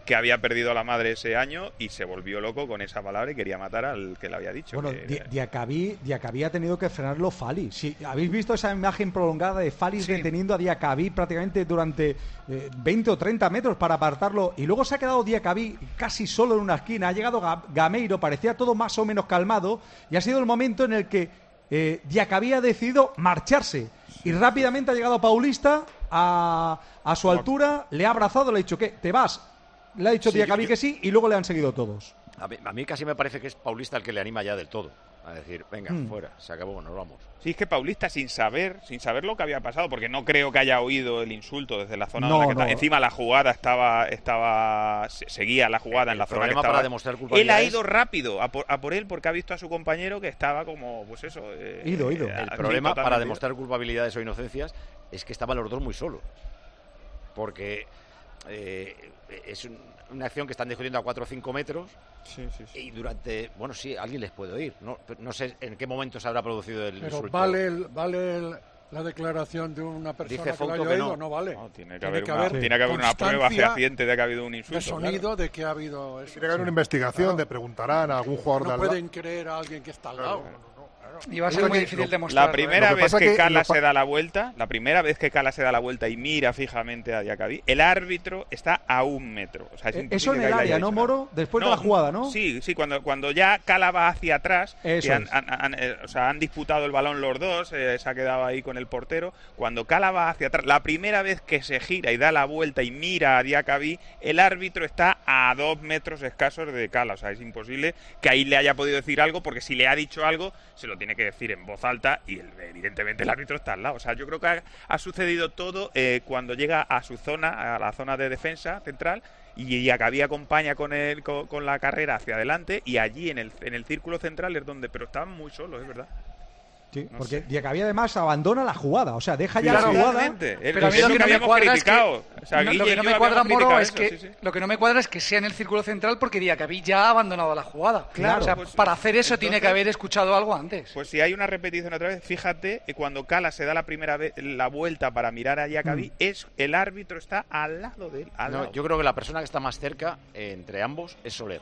que había perdido a la madre ese año y se volvió loco con esa palabra y quería matar al que le había dicho. Bueno, que, Di- Diacabí, Diacabí ha tenido que frenarlo Fali. Si habéis visto esa imagen prolongada de Fali sí. deteniendo a Diacabí prácticamente durante eh, veinte o treinta metros para apartarlo, y luego se ha quedado Diacabí casi solo en una esquina, ha llegado Ga- Gameiro, parecía todo más o menos calmado, y ha sido el momento en el que eh, Diacabí ha decidido marcharse, y rápidamente ha llegado Paulista a, a su altura, le ha abrazado, le ha dicho, ¿qué? ¿Te vas? Le ha dicho Sí, Diacabí yo- que sí, y luego le han seguido todos. A mí, a mí casi me parece que es Paulista el que le anima ya del todo. A decir, venga, Mm. fuera, se acabó, nos vamos. Sí, es que Paulista, sin saber, sin saber lo que había pasado, porque no creo que haya oído el insulto desde la zona No, en la que no. está. Encima la jugada estaba, estaba, se- seguía la jugada en la zona que problema estaba. para demostrar Él culpabilidad ha es- ido rápido a por, a por él porque ha visto a su compañero que estaba como, pues eso. eh, Ido, ido. eh, El sí, problema para totalmente. demostrar culpabilidades o inocencias es que estaban los dos muy solos. Porque eh, es un- una acción que están discutiendo a cuatro o cinco metros y durante, bueno, sí, alguien les puede oír. No, no sé en qué momento se habrá producido el Pero insulto. vale, el- vale el- la declaración de una persona Dice que lo Fouto haya que oído, no. no vale. No, tiene que haber una- tiene que haber una prueba constancia fehaciente de que ha habido un insulto, de sonido de que ha habido eso. Tiene que haber una investigación, de preguntarán a algún jugador de No al lado. pueden creer a alguien que está al lado. Y va a ser Lo muy que- difícil lo- demostrar. La primera Lo que vez pasa que, que Cala lo pa- se da la vuelta, la primera vez que Cala se da la vuelta y mira fijamente a Diacabí, el árbitro está a un metro. O sea, es Eh, imposible eso en que el ahí le haya área, ¿no, dicho nada. Moro? Después de la jugada, ¿no? Sí, sí, cuando, cuando ya Cala va hacia atrás, Eso que han, es. han- han- eh, o sea, han disputado el balón los dos, eh, se ha quedado ahí con el portero. Cuando Cala va hacia atrás, la primera vez que se gira y da la vuelta y mira a Diacabí, el árbitro está a dos metros escasos de Cala. O sea, es imposible que ahí le haya podido decir algo, porque si le ha dicho algo, se lo tiene que decir en voz alta y el, evidentemente el árbitro está al lado. O sea, yo creo que ha, ha sucedido todo eh, cuando llega a su zona, a la zona de defensa central, y Diacabí acompaña con, el, con, con la carrera hacia adelante, y allí en el, en el círculo central es donde, pero estaban muy solos, es verdad. Sí, No porque sé. Diacabí además abandona la jugada, o sea, deja ya Claro, la jugada. Exactamente. Es- Pero a mí es lo lo que que no me habíamos cuadra es que, criticado. O sea, no, Guille lo que y no yo me cuadra, habíamos Moro, criticado es eso, que sí, sí. lo que no me cuadra es que sea en el círculo central, porque Diacabí ya ha abandonado la jugada. Claro, o sea, pues, para hacer eso tiene que entonces- haber escuchado algo antes. Pues si hay una repetición otra vez, fíjate, eh, cuando Cala se da la primera vez la vuelta para mirar a Diacabí, Mm. es el árbitro está al lado de él. al No, lado. yo creo que la persona que está más cerca eh, entre ambos es Soler.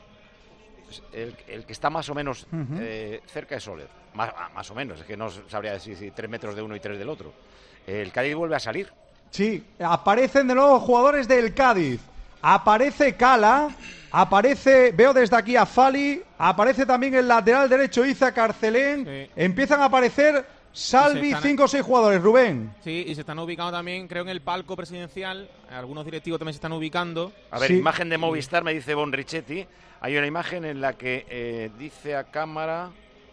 Es El, el que está más o menos Ujú. eh, cerca es Soler. Más, ah, más o menos, es que no sabría decir si tres metros de uno y tres del otro. El Cádiz vuelve a salir. Sí, aparecen de nuevo jugadores del Cádiz. Aparece Cala, aparece, veo desde aquí a Fali, aparece también el lateral derecho Iza Carcelén. Sí. Empiezan a aparecer Salvi, Y se están- cinco o seis jugadores, Rubén. Sí, y se están ubicando también, creo, en el palco presidencial. Algunos directivos también se están ubicando. A ver, Sí. imagen de Movistar, me dice Bon Richetti. Hay una imagen en la que eh, dice a cámara...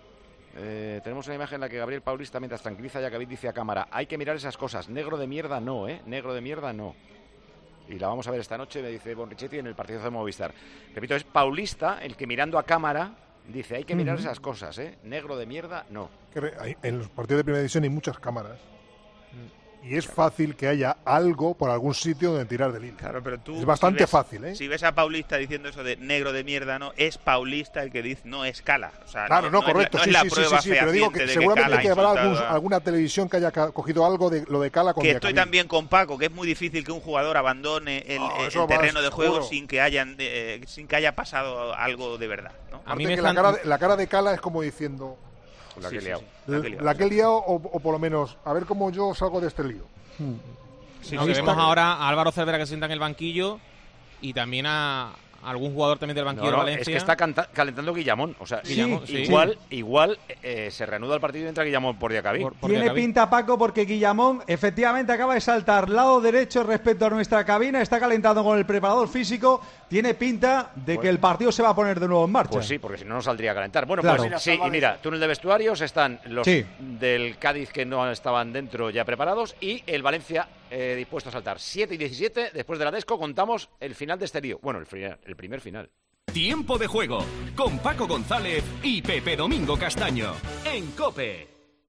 eh, tenemos una imagen en la que Gabriel Paulista, mientras tranquiliza a Diacabí, dice a cámara: hay que mirar esas cosas. Negro de mierda no, ¿eh? Negro de mierda no. Y la vamos a ver esta noche, me dice Bon Richetti, en el partido de Movistar. Repito, es Paulista el que mirando a cámara dice: hay que mirar Ujú. esas cosas, ¿eh? Negro de mierda no. Que re- hay- en los partidos de primera división hay muchas cámaras. Y es fácil que haya algo por algún sitio donde tirar del hilo. Claro, pero tú, es bastante si ves- fácil, ¿eh? Si ves a Paulista diciendo eso de negro de mierda, no, es Paulista el que dice, no es Cala. O sea, Claro, no, es la- correcto, no sí, es la sí, sí, prueba sí, sí, pero digo que fehaciente de seguramente Cala que habrá ha algún- insultado a- alguna televisión que haya ca- cogido algo de lo de Cala con Que estoy Diacabí. también con Paco, que es muy difícil que un jugador abandone el, No, el eso va terreno de juego seguro. sin que hayan eh, sin que haya pasado algo de verdad, ¿no? Aparte que la, cara de, la cara de Cala es como diciendo... La que he sí, liado. sí. La, La que he liado. la que he liado, o, o por lo menos, a ver cómo yo salgo de este lío. Sí, No, sí, está- vemos ahora a Álvaro Cervera que se sienta en el banquillo y también a algún jugador también del banquillo No, no, de Valencia. es que está canta- calentando Guillamón. O sea, Guillamón, sí. igual, igual eh, se reanuda el partido y entra Guillamón por Diacabí. Por- por Tiene Diacabí. pinta, Paco, porque Guillamón efectivamente acaba de saltar lado derecho respecto a nuestra cabina, está calentando con el preparador físico, tiene pinta de Pues- que el partido se va a poner de nuevo en marcha. Pues sí, porque si no, no saldría a calentar. Bueno, Claro. pues sí, y mira, túnel de vestuarios, están los Sí. del Cádiz que no estaban dentro ya preparados y el Valencia eh, dispuesto a saltar. siete y diecisiete, después de la Desco, contamos el final de este lío. Bueno, el, final, el primer final. Tiempo de juego con Paco González y Pepe Domingo Castaño en COPE.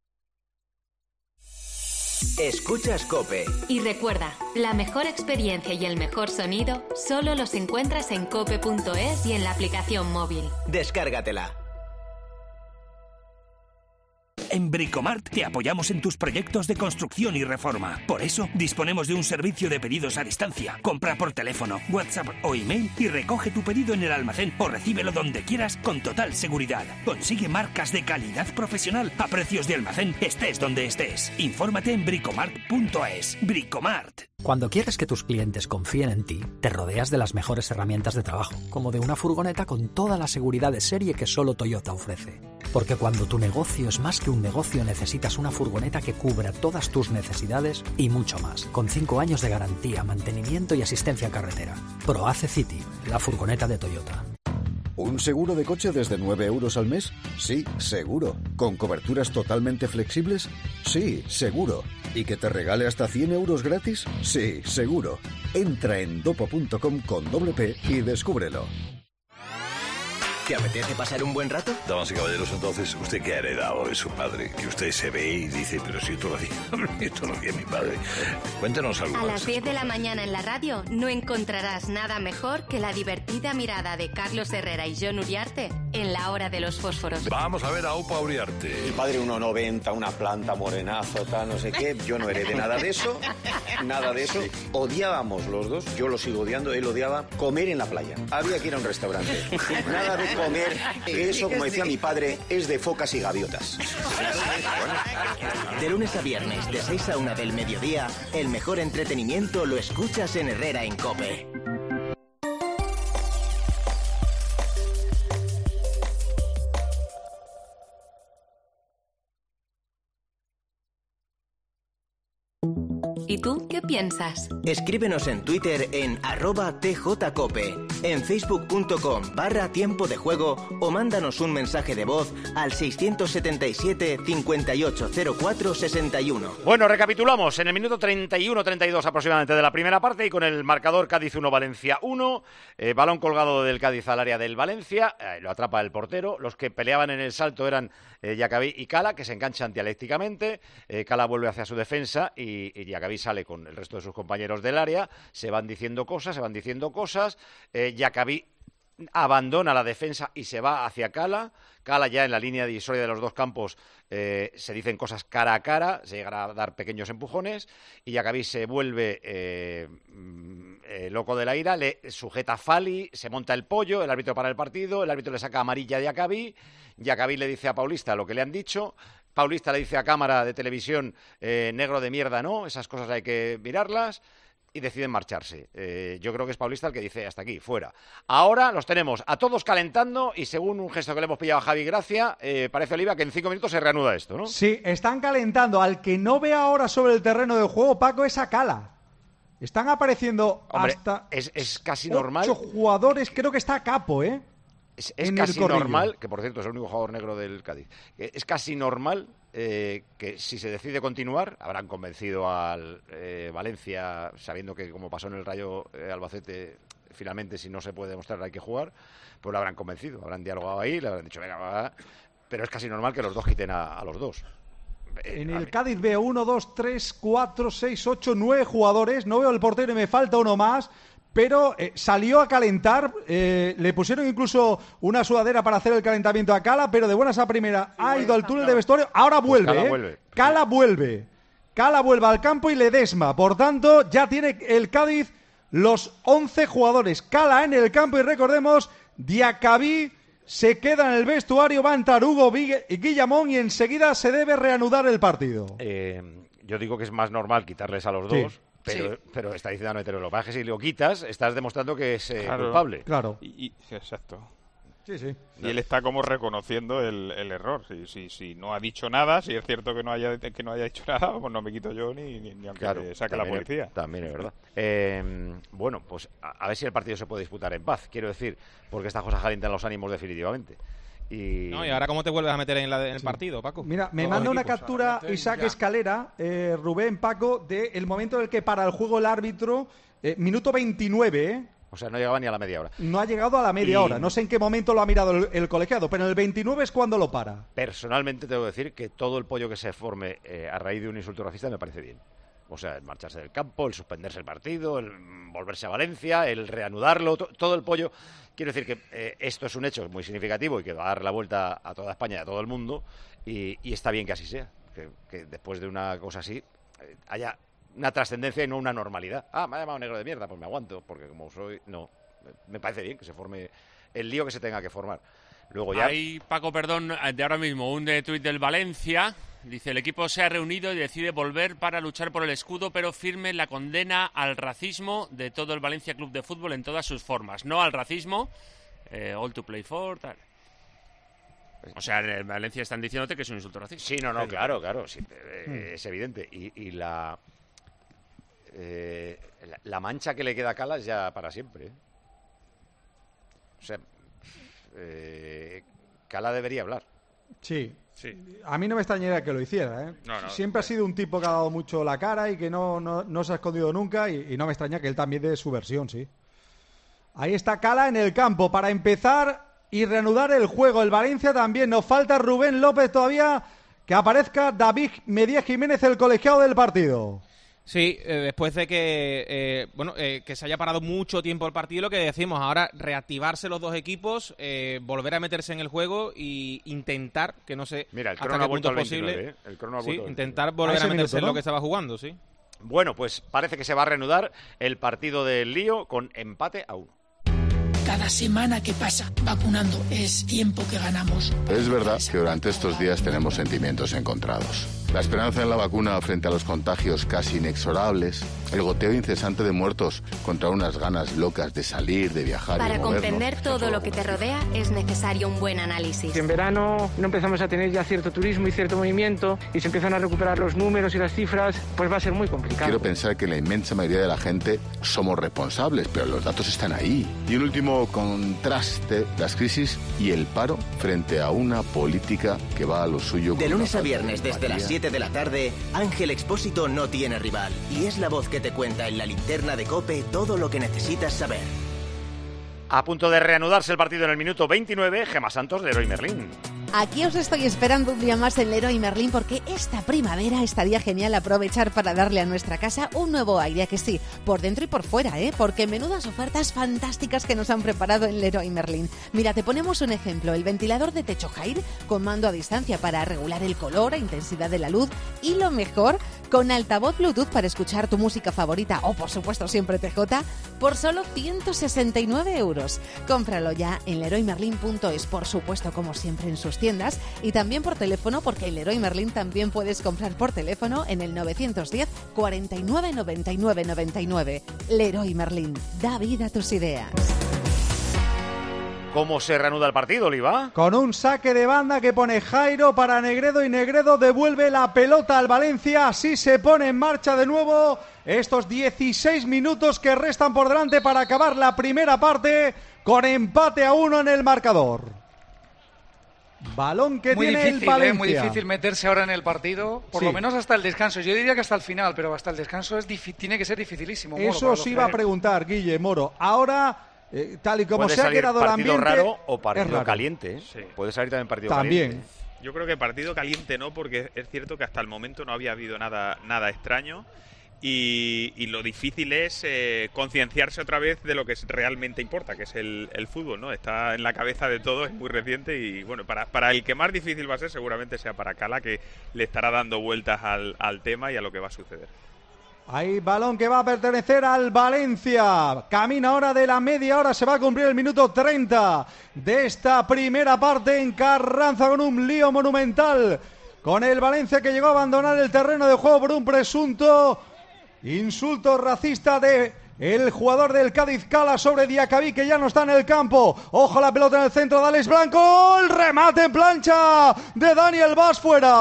Escuchas COPE. Y recuerda, la mejor experiencia y el mejor sonido solo los encuentras en cope punto es y en la aplicación móvil. Descárgatela. En Bricomart te apoyamos en tus proyectos de construcción y reforma. Por eso, disponemos de un servicio de pedidos a distancia. Compra por teléfono, WhatsApp o email y recoge tu pedido en el almacén o recíbelo donde quieras con total seguridad. Consigue marcas de calidad profesional a precios de almacén, estés donde estés. Infórmate en bricomart punto es. Bricomart. Cuando quieres que tus clientes confíen en ti, te rodeas de las mejores herramientas de trabajo, como de una furgoneta con toda la seguridad de serie que solo Toyota ofrece. Porque cuando tu negocio es más que un negocio, necesitas una furgoneta que cubra todas tus necesidades y mucho más, con cinco años de garantía, mantenimiento y asistencia carretera. ProAce City, la furgoneta de Toyota. ¿Un seguro de coche desde nueve euros al mes? Sí, seguro. ¿Con coberturas totalmente flexibles? Sí, seguro. ¿Y que te regale hasta cien euros gratis? Sí, seguro. Entra en dopo punto com con doble P y descúbrelo. ¿Te apetece pasar un buen rato? Damas y caballeros, entonces, ¿usted qué ha heredado de su padre? Que usted se ve y dice, pero si esto lo hacía, esto lo hacía mi padre. Cuéntanos algo. A más. las diez de la mañana en la radio no encontrarás nada mejor que la divertida mirada de Carlos Herrera y Jon Uriarte en La Hora de los Fósforos. Vamos a ver a Upa Uriarte. Mi padre uno noventa, una planta, morenazo, tal, no sé qué. Yo no heredé nada de eso, nada de eso. Odiábamos los dos, yo lo sigo odiando, él odiaba comer en la playa. Había que ir a un restaurante. Nada de comer, eso, como decía mi padre, es de focas y gaviotas. De lunes a viernes, de seis a una del mediodía, el mejor entretenimiento lo escuchas en Herrera en COPE. ¿Y tú qué piensas? Escríbenos en Twitter en arroba tjcope, en facebook punto com barra tiempo de juego o mándanos un mensaje de voz al seiscientos setenta y siete, cincuenta y ocho cero cuatro, sesenta y uno. Bueno, recapitulamos en el minuto treinta y uno treinta y dos aproximadamente de la primera parte y con el marcador Cádiz uno, Valencia uno, eh, balón colgado del Cádiz al área del Valencia, eh, lo atrapa el portero, los que peleaban en el salto eran eh, Yacabí y Cala, que se enganchan dialécticamente, eh, Cala vuelve hacia su defensa y, y Yacabí sale con el resto de sus compañeros del área, se van diciendo cosas, se van diciendo cosas, eh, Yacabí abandona la defensa y se va hacia Cala, Cala ya en la línea divisoria de los dos campos eh, se dicen cosas cara a cara, se llegan a dar pequeños empujones y Yacabí se vuelve eh, eh, loco de la ira, le sujeta a Fali, se monta el pollo, el árbitro para el partido, el árbitro le saca amarilla a Yacabí, Yacabí le dice a Paulista lo que le han dicho, Paulista le dice a cámara de televisión, eh, negro de mierda, no, esas cosas hay que mirarlas, y deciden marcharse. Eh, yo creo que es Paulista el que dice, hasta aquí, fuera. Ahora los tenemos a todos calentando, y según un gesto que le hemos pillado a Javi Gracia, eh, parece Oliva que en cinco minutos se reanuda esto, ¿no? Sí, están calentando. Al que no ve ahora sobre el terreno de juego, Paco, es a Cala. Están apareciendo Hombre, hasta es, es casi normal. ocho jugadores, creo que está Capo, ¿eh? Es, es casi normal, que por cierto es el único jugador negro del Cádiz, es casi normal eh, que si se decide continuar, habrán convencido al eh, Valencia, sabiendo que como pasó en el Rayo eh, Albacete, finalmente si no se puede demostrar hay que jugar, pues lo habrán convencido, habrán dialogado ahí, le habrán dicho, venga, va, pero es casi normal que los dos quiten a, a los dos. Eh, en el Cádiz veo uno, dos, tres, cuatro, seis, ocho, nueve jugadores, no veo el portero y me falta uno más. Pero eh, salió a calentar, eh, le pusieron incluso una sudadera para hacer el calentamiento a Cala, pero de buenas a primera ha ido al túnel de vestuario, ahora vuelve, pues Cala ¿eh? vuelve. Cala vuelve, Cala vuelve al campo y Ledesma, por tanto ya tiene el Cádiz los once jugadores, Cala en el campo y recordemos, Diacabí se queda en el vestuario, va a entrar Hugo Guillamón y enseguida se debe reanudar el partido. Eh, yo digo que es más normal quitarles a los dos. Sí. Pero, sí. pero está diciendo Noetero, lo que pasa es que si lo quitas, estás demostrando que es eh, claro, culpable. Claro. Y, y, exacto. Sí, sí. Y él está como reconociendo el, el error. Si, si, si no ha dicho nada, si es cierto que no haya que no haya dicho nada, pues no me quito yo ni, ni, ni aunque claro, saque la policía. Es, también es verdad. Eh, bueno, pues a, a ver si el partido se puede disputar en paz. Quiero decir, porque estas cosas calientan los ánimos definitivamente. Y... No, y ahora cómo te vuelves a meter en, la, en el sí. partido, Paco. Mira, me manda una captura Isaac ya. Escalera, eh, Rubén, Paco, del momento en el que para el juego el árbitro, eh, minuto veintinueve, ¿eh? O sea, no llegaba ni a la media hora. No ha llegado a la media y... hora. No sé en qué momento lo ha mirado el, el colegiado, pero en el veintinueve es cuando lo para. Personalmente tengo que decir que todo el pollo que se forme eh, a raíz de un insulto racista me parece bien. O sea, el marcharse del campo, el suspenderse el partido, el volverse a Valencia, el reanudarlo, to- todo el pollo. Quiero decir que eh, esto es un hecho muy significativo y que va a dar la vuelta a toda España y a todo el mundo. y, y está bien que así sea, que, que después de una cosa así eh, haya una trascendencia y no una normalidad. Ah, me ha llamado negro de mierda, pues me aguanto, porque como soy... No, me parece bien que se forme el lío que se tenga que formar. Luego ya... Hay, Paco, perdón, de ahora mismo, un de tuit del Valencia. Dice, el equipo se ha reunido y decide volver para luchar por el escudo, pero firme la condena al racismo de todo el Valencia Club de Fútbol en todas sus formas. No al racismo, eh, all to play for, tal. O sea, en Valencia están diciéndote que es un insulto racista. Sí, no, no, claro, claro, sí, eh, es evidente. Y, y la, eh, la la mancha que le queda a Calas ya para siempre, ¿eh? O sea, eh, Cala debería hablar. Sí. Sí. A mí no me extrañaría que lo hiciera, ¿eh? No, no, Siempre ha sido un tipo que ha dado mucho la cara y que no, no, no se ha escondido nunca y, y no me extraña que él también dé su versión, sí. Ahí está Cala en el campo para empezar y reanudar el juego. El Valencia también. Nos falta Rubén López todavía, que aparezca David Medía Jiménez, el colegiado del partido. Sí, eh, después de que eh, bueno eh, que se haya parado mucho tiempo el partido, lo que decimos ahora, reactivarse los dos equipos, eh, volver a meterse en el juego y intentar, que no sé Mira, el hasta crono qué ha vuelto punto al es posible, veintinueve, ¿eh? El crono ha sí, vuelto al intentar veintinueve. volver A a ese meterse minuto, en ¿no? lo que estaba jugando, sí. Bueno, pues parece que se va a reanudar el partido del Lío con empate a uno. Cada semana que pasa vacunando es tiempo que ganamos. Es verdad que durante estos días tenemos sentimientos encontrados. La esperanza en la vacuna frente a los contagios casi inexorables, el goteo incesante de muertos contra unas ganas locas de salir, de viajar. Para y de movernos. comprender todo lo que te rodea es necesario un buen análisis. Si en verano no empezamos a tener ya cierto turismo y cierto movimiento y se empiezan a recuperar los números y las cifras, pues va a ser muy complicado. Quiero pensar que la inmensa mayoría de la gente somos responsables, pero los datos están ahí. Y un último contraste, las crisis y el paro frente a una política que va a lo suyo. De lunes a viernes desde las siete de la tarde, Ángel Expósito no tiene rival y es la voz que te cuenta en la linterna de COPE todo lo que necesitas saber. A punto de reanudarse el partido en el minuto veintinueve, Gemma Santos, Leroy Merlín. Aquí os estoy esperando un día más en Leroy Merlín porque esta primavera estaría genial aprovechar para darle a nuestra casa un nuevo aire, ¿a que sí? Por dentro y por fuera, ¿eh? Porque menudas ofertas fantásticas que nos han preparado en Leroy Merlín. Mira, te ponemos un ejemplo, el ventilador de techo Haier con mando a distancia para regular el color e intensidad de la luz y lo mejor, con altavoz Bluetooth para escuchar tu música favorita o por supuesto siempre T J por solo ciento sesenta y nueve euros. Cómpralo ya en leroy merlin punto es, por supuesto como siempre en sus tiendas y también por teléfono porque en Leroy Merlin también puedes comprar por teléfono en el novecientos diez, cuarenta y nueve, noventa y nueve, noventa y nueve. Leroy Merlin, da vida a tus ideas. ¿Cómo se reanuda el partido, Oliva? Con un saque de banda que pone Jairo para Negredo y Negredo devuelve la pelota al Valencia. Así se pone en marcha de nuevo estos dieciséis minutos que restan por delante para acabar la primera parte con empate a uno en el marcador. Balón que muy tiene difícil, el Valencia. Eh, muy difícil meterse ahora en el partido, por Sí. lo menos hasta el descanso. Yo diría que hasta el final, pero hasta el descanso es tiene que ser dificilísimo. Moro, Eso para os los iba a que- preguntar, Guille Moro. Ahora, eh, tal y como Puede se ha salir quedado el partido ambiente... raro o es partido raro. caliente. ¿eh? Puede salir también partido También. caliente. Yo creo que partido caliente no, porque es cierto que hasta el momento no había habido nada, nada extraño. Y, y lo difícil es eh, concienciarse otra vez de lo que es, realmente importa, que es el, el fútbol, ¿no? Está en la cabeza de todos, es muy reciente y bueno, para, para el que más difícil va a ser seguramente sea para Cala, que le estará dando vueltas al, al tema y a lo que va a suceder. Hay balón que va a pertenecer al Valencia. Camina ahora de la media hora. Se va a cumplir el minuto treinta de esta primera parte en Carranza con un lío monumental. Con el Valencia que llegó a abandonar el terreno de juego por un presunto insulto racista de el jugador del Cádiz Cala sobre Diacabí, que ya no está en el campo. Ojo la pelota en el centro de Alex Blanco. El remate en plancha de Daniel Vaz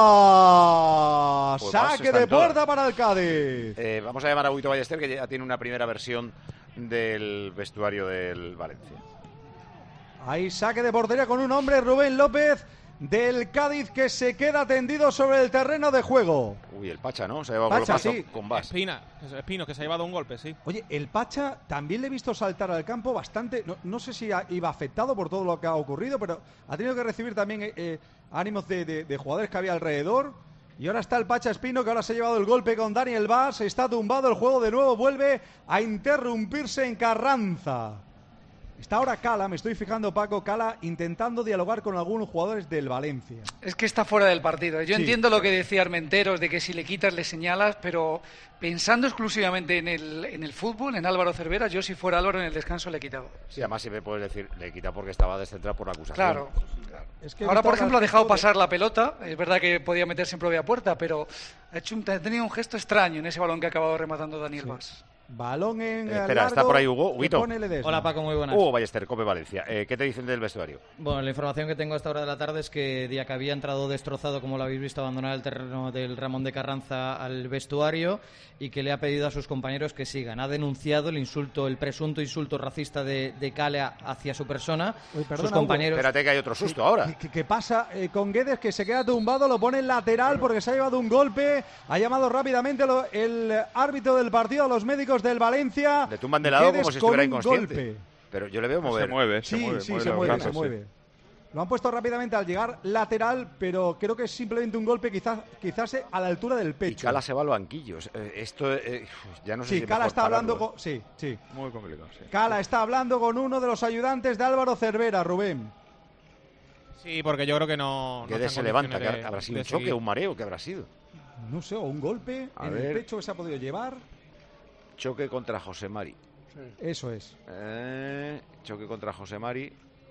fuera. Pues Vaz Saque está de en todas. puerta para el Cádiz. Eh, vamos a llamar a Buito Ballester, que ya tiene una primera versión del vestuario del Valencia. Hay saque de portería con un hombre, Rubén López, del Cádiz, que se queda tendido sobre el terreno de juego. Uy, el Pacha, ¿no? Se ha llevado Pacha, golazo sí. con Vaz. Espina, Espino, que se ha llevado un golpe, sí. Oye, el Pacha también le he visto saltar al campo bastante, no, no sé si ha- iba afectado por todo lo que ha ocurrido, pero ha tenido que recibir también eh, eh, ánimos de, de- de jugadores que había alrededor. Y ahora está el Pacha Espino, que ahora se ha llevado el golpe con Daniel Vaz, está tumbado, el juego de nuevo vuelve a interrumpirse en Carranza. Está ahora Cala, me estoy fijando, Paco, Cala intentando dialogar con algunos jugadores del Valencia. Es que está fuera del partido. Yo Sí. entiendo lo que decía Armenteros, de que si le quitas le señalas, pero pensando exclusivamente en el, en el fútbol, en Álvaro Cervera, yo si fuera Álvaro en el descanso le he quitado. Sí, además siempre puedes decir, le quita porque estaba descentrado por la acusación. Claro. Es que Ahora, por Gustavo ejemplo, ha dejado García- pasar la pelota. Es verdad que podía meterse en propia puerta, pero ha, hecho un, ha tenido un gesto extraño en ese balón que ha acabado rematando Daniel Vaz. Balón en Eh, espera, largo, está por ahí Hugo. que Huguito. pone Ledesma. Hola, Paco, muy buenas. Hugo Ballester, Cope Valencia. Eh, ¿Qué te dicen del vestuario? Bueno, la información que tengo a esta hora de la tarde es que Diac había entrado destrozado, como lo habéis visto, abandonar el terreno del Ramón de Carranza al vestuario y que le ha pedido a sus compañeros que sigan. Ha denunciado el insulto, el presunto insulto racista de, de Cale hacia su persona. Uy, perdona, sus compañeros... Espérate que hay otro susto ahora. ¿Qué, qué pasa eh, con Guedes, que se queda tumbado, lo pone en lateral porque se ha llevado un golpe? Ha llamado rápidamente lo- el árbitro del partido a los médicos del Valencia. Le tumban de lado Guedes como si con estuviera un inconsciente. golpe. Pero yo le veo mover. Se mueve, se Sí, mueve. sí, mueve se los mueve, brazos, se sí. mueve. Lo han puesto rápidamente al llegar lateral, pero creo que es simplemente un golpe quizás quizás a la altura del Y pecho. Cala se va al banquillo. Eh, esto eh, ya no sé Sí, si Cala mejor está hablando pararlo. con... Sí, sí. Muy complicado, sí. Cala está hablando con uno de los ayudantes de Álvaro Cervera, Rubén. Sí, porque yo creo que no... no Guedes está se en levanta. condiciones ¿qué de- habrá sido de un choque, seguir. un mareo? ¿Qué habrá sido? No sé, o un golpe A en ver. el pecho que se ha podido llevar. Choque contra José Mari. Eso es. Eh, choque contra José Mari.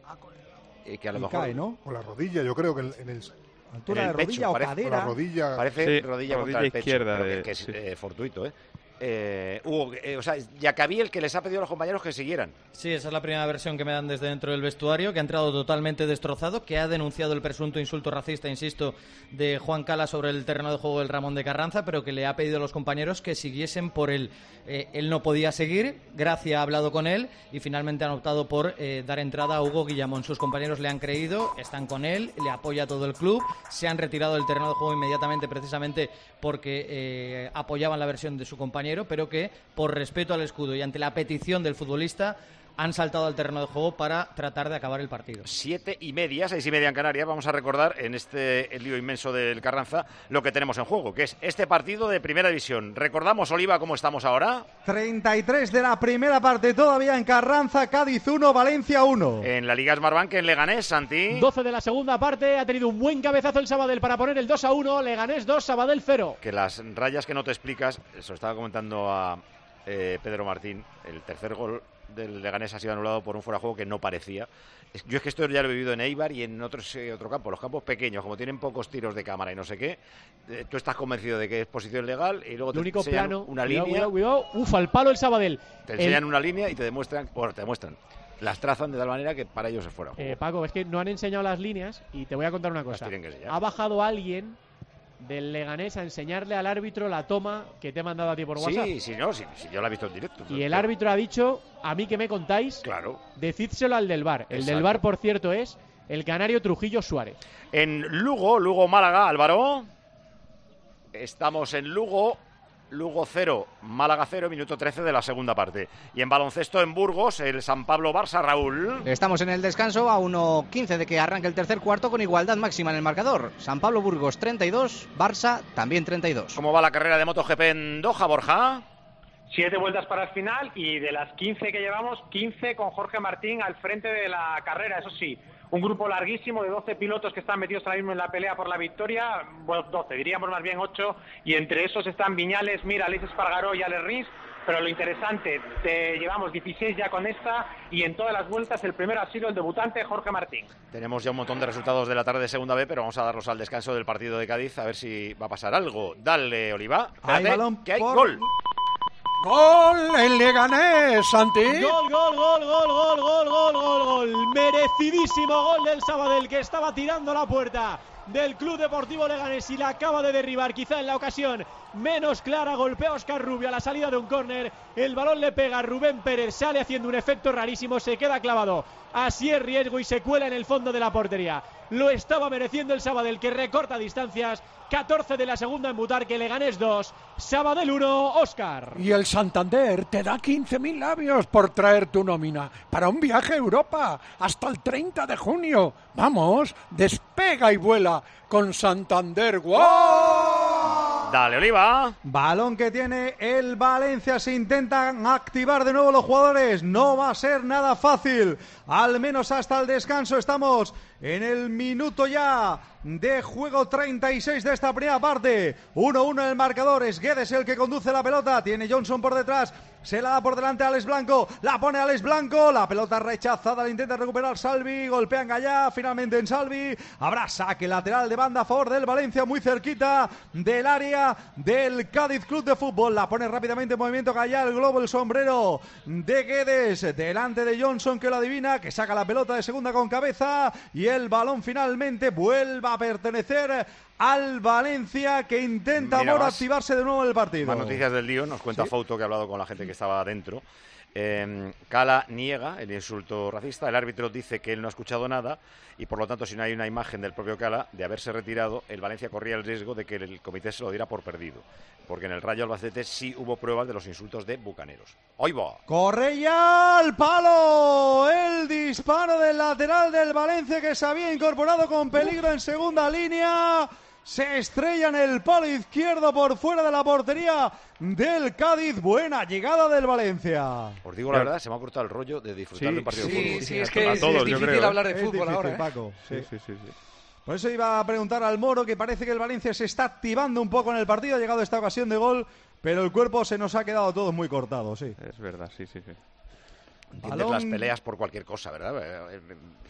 Eh, que a lo Y mejor cae, ¿no? Con la rodilla, yo creo que en, en el... Altura en de el pecho, rodilla o parece- cadera. Con la rodilla... Parece Sí, rodilla, contra rodilla el pecho, izquierda pero que- de- que es sí. eh, fortuito, ¿eh? Eh, Hugo, eh, o sea, Yacabí el que les ha pedido a los compañeros que siguieran. Sí, esa es la primera versión que me dan desde dentro del vestuario, que ha entrado totalmente destrozado, que ha denunciado el presunto insulto racista, insisto, de Juan Cala sobre el terreno de juego del Ramón de Carranza, pero que le ha pedido a los compañeros que siguiesen por él. Eh, él no podía seguir, Gracia ha hablado con él y finalmente han optado por eh, dar entrada a Hugo Guillamón. Sus compañeros le han creído, están con él, le apoya todo el club, se han retirado del terreno de juego inmediatamente precisamente porque eh, apoyaban la versión de su compañero, pero que por respeto al escudo y ante la petición del futbolista han saltado al terreno de juego para tratar de acabar el partido. Siete y media, seis y media en Canarias. Vamos a recordar en este lío inmenso del Carranza lo que tenemos en juego, que es este partido de Primera División. Recordamos, Oliva, cómo estamos ahora. treinta y tres de la primera parte todavía en Carranza, Cádiz uno, Valencia uno. En la Liga Smartbank en Leganés, Santi. doce de la segunda parte, ha tenido un buen cabezazo el Sabadell para poner el dos a uno, Leganés dos, Sabadell cero. Que las rayas que no te explicas, eso estaba comentando a eh, Pedro Martín, el tercer gol del Leganés ha sido anulado por un fuera de juego que no parecía. Es- Yo es que esto ya lo he vivido en Eibar y en otros eh, otro campo. Los campos pequeños, como tienen pocos tiros de cámara y no sé qué, eh, tú estás convencido de que es posición legal y luego El te único enseñan plano, una cuidado, línea, cuidado, cuidado, uf, al palo el Sabadell. te El- enseñan una línea y te demuestran, bueno, te demuestran, las trazan de tal manera que para ellos es fuera de juego. Eh, Paco, es que no han enseñado las líneas y te voy a contar una cosa. tienen que enseñar. Ha bajado alguien del Leganés a enseñarle al árbitro la toma que te he mandado a ti por WhatsApp. Sí, sí, no, sí, sí, yo la he visto en directo. Y el árbitro ha dicho, a mí que me contáis, claro, decídselo al del VAR. El Exacto. del VAR, por cierto, es el canario Trujillo Suárez. En Lugo, Lugo-Málaga, Álvaro. Estamos en Lugo. Lugo cero, Málaga cero, minuto trece de la segunda parte. Y en baloncesto en Burgos, el San Pablo Barça, Raúl. Estamos en el descanso a uno quince de que arranque el tercer cuarto con igualdad máxima en el marcador. San Pablo Burgos treinta y dos, Barça también treinta y dos. ¿Cómo va la carrera de MotoGP en Doha, Borja? Siete vueltas para el final y de las quince que llevamos, quince con Jorge Martín al frente de la carrera. Eso sí, un grupo larguísimo de doce pilotos que están metidos ahora mismo en la pelea por la victoria. Bueno, doce, diríamos más bien ocho. Y entre esos están Viñales, Mir, Alex Espargaró y Alex Rins. Pero lo interesante, te llevamos dieciséis ya con esta y en todas las vueltas el primero ha sido el debutante Jorge Martín. Tenemos ya un montón de resultados de la tarde de segunda B, pero vamos a darlos al descanso del partido de Cádiz a ver si va a pasar algo. Dale, Oliva. Hay Espérate, balón que hay por- gol. ¡Gol en Leganés, Santi! Gol, gol, gol, gol, gol, gol, gol, gol, gol. Merecidísimo gol del Sabadell, que estaba tirando la puerta del Club Deportivo Leganés y la acaba de derribar, quizá en la ocasión menos clara. Golpea a Óscar Rubio a la salida de un córner, el balón le pega a Rubén Pérez, sale haciendo un efecto rarísimo, se queda clavado, así es riesgo y se cuela en el fondo de la portería. Lo estaba mereciendo el Sabadell, que recorta distancias. Catorce de la segunda en Butarque, Leganés dos, Sabadell uno, Óscar. Y el Santander te da quince mil labios por traer tu nómina para un viaje a Europa hasta el treinta de junio. Vamos, despega y vuela con Santander. ¡Wow! Dale, Oliva. Balón que tiene el Valencia. Se intentan activar de nuevo los jugadores. No va a ser nada fácil. Al menos hasta el descanso. Estamos en el minuto ya de juego treinta y seis de esta primera parte. uno uno en el marcador. Es Guedes el que conduce la pelota. Tiene Johnson por detrás. Se la da por delante a Alex Blanco. La pone Alex Blanco. La pelota rechazada. La intenta recuperar Salvi. Golpean Gallá. Finalmente en Salvi. Habrá saque lateral de banda a favor del Valencia. Muy cerquita del área del Cádiz Club de Fútbol. La pone rápidamente en movimiento Gallá. El globo, el sombrero de Guedes. Delante de Johnson que lo adivina. Que saca la pelota de segunda con cabeza. Y el balón finalmente vuelve a pertenecer al Valencia, que intenta Mira, ahora más, activarse de nuevo en el partido. Más noticias del lío, nos cuenta ¿Sí? Fouto, que ha hablado con la gente que estaba dentro. Eh, Cala niega el insulto racista, el árbitro dice que él no ha escuchado nada y por lo tanto, si no hay una imagen del propio Cala de haberse retirado, el Valencia corría el riesgo de que el comité se lo diera por perdido, porque en el Rayo Albacete sí hubo pruebas de los insultos de Bucaneros. ¡Ahí va! Correia al palo, el disparo del lateral del Valencia, que se había incorporado con peligro en segunda línea. Se estrella en el palo izquierdo por fuera de la portería del Cádiz. Buena llegada del Valencia. Os digo la verdad, se me ha cortado el rollo de disfrutar Sí, de un partido sí, de fútbol. sí, sí, es que es- es difícil hablar de fútbol ahora, ¿eh? Paco. Sí. Sí, sí, sí. Por eso iba a preguntar al Moro, que parece que el Valencia se está activando un poco en el partido. Ha llegado esta ocasión de gol, pero el cuerpo se nos ha quedado todo muy cortado, sí. Es verdad, sí, sí, sí. Entiendes Balón- las peleas por cualquier cosa, ¿verdad? Eh,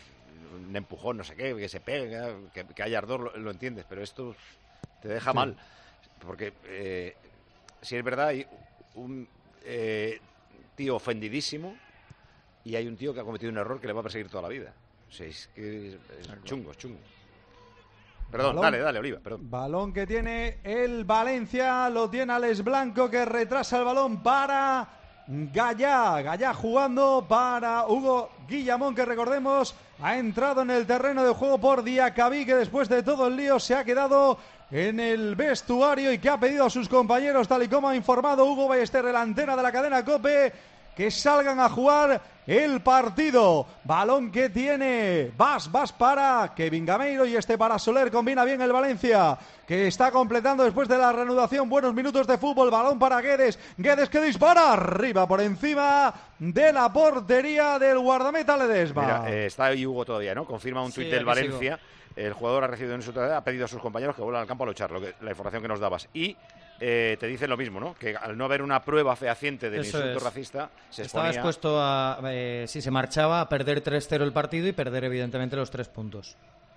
Un empujón, no sé qué, que se pegue, que, que haya ardor, lo, lo entiendes, pero esto te deja Sí. mal. Porque eh, si es verdad, hay un eh, tío ofendidísimo y hay un tío que ha cometido un error que le va a perseguir toda la vida. O sea, es que es, es chungo, es chungo. Perdón, Balón- dale, dale, Oliva, perdón. Balón que tiene el Valencia, lo tiene Alex Blanco, que retrasa el balón para Gallá. Gallá jugando para Hugo Guillamón, que recordemos ha entrado en el terreno de juego por Diacabí, que después de todo el lío se ha quedado en el vestuario y que ha pedido a sus compañeros, tal y como ha informado Hugo Ballester, el antena de la cadena COPE, que salgan a jugar el partido. Balón que tiene Vas, Vas para Kevin Gameiro y este para Soler. Combina bien el Valencia, que está completando después de la reanudación buenos minutos de fútbol. Balón para Guedes, Guedes que dispara arriba por encima de la portería del guardameta Ledesma. Mira, eh, está ahí Hugo todavía, ¿no? Confirma un tuit Sí, del aquí Valencia. El jugador ha recibido un insulto, ha pedido a sus compañeros que vuelvan al campo a luchar, lo que, la información que nos dabas. Y eh, te dicen lo mismo, ¿no? Que al no haber una prueba fehaciente del Eso insulto es. racista, se Estaba exponía... expuesto a, eh, si se marchaba, a perder tres cero el partido y perder evidentemente los tres puntos.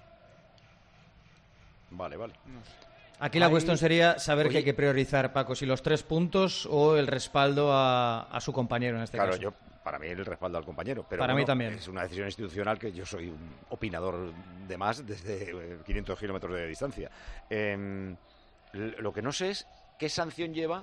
Vale, vale. Aquí la Ahí- cuestión sería saber Oye. que hay que priorizar, Paco, si los tres puntos o el respaldo a, a su compañero en este Claro, caso. yo, para mí el respaldo al compañero. Pero Para mí bueno, también. Es una decisión institucional que yo soy un opinador de más desde eh, quinientos kilómetros de distancia. Eh, l- lo que no sé es qué sanción lleva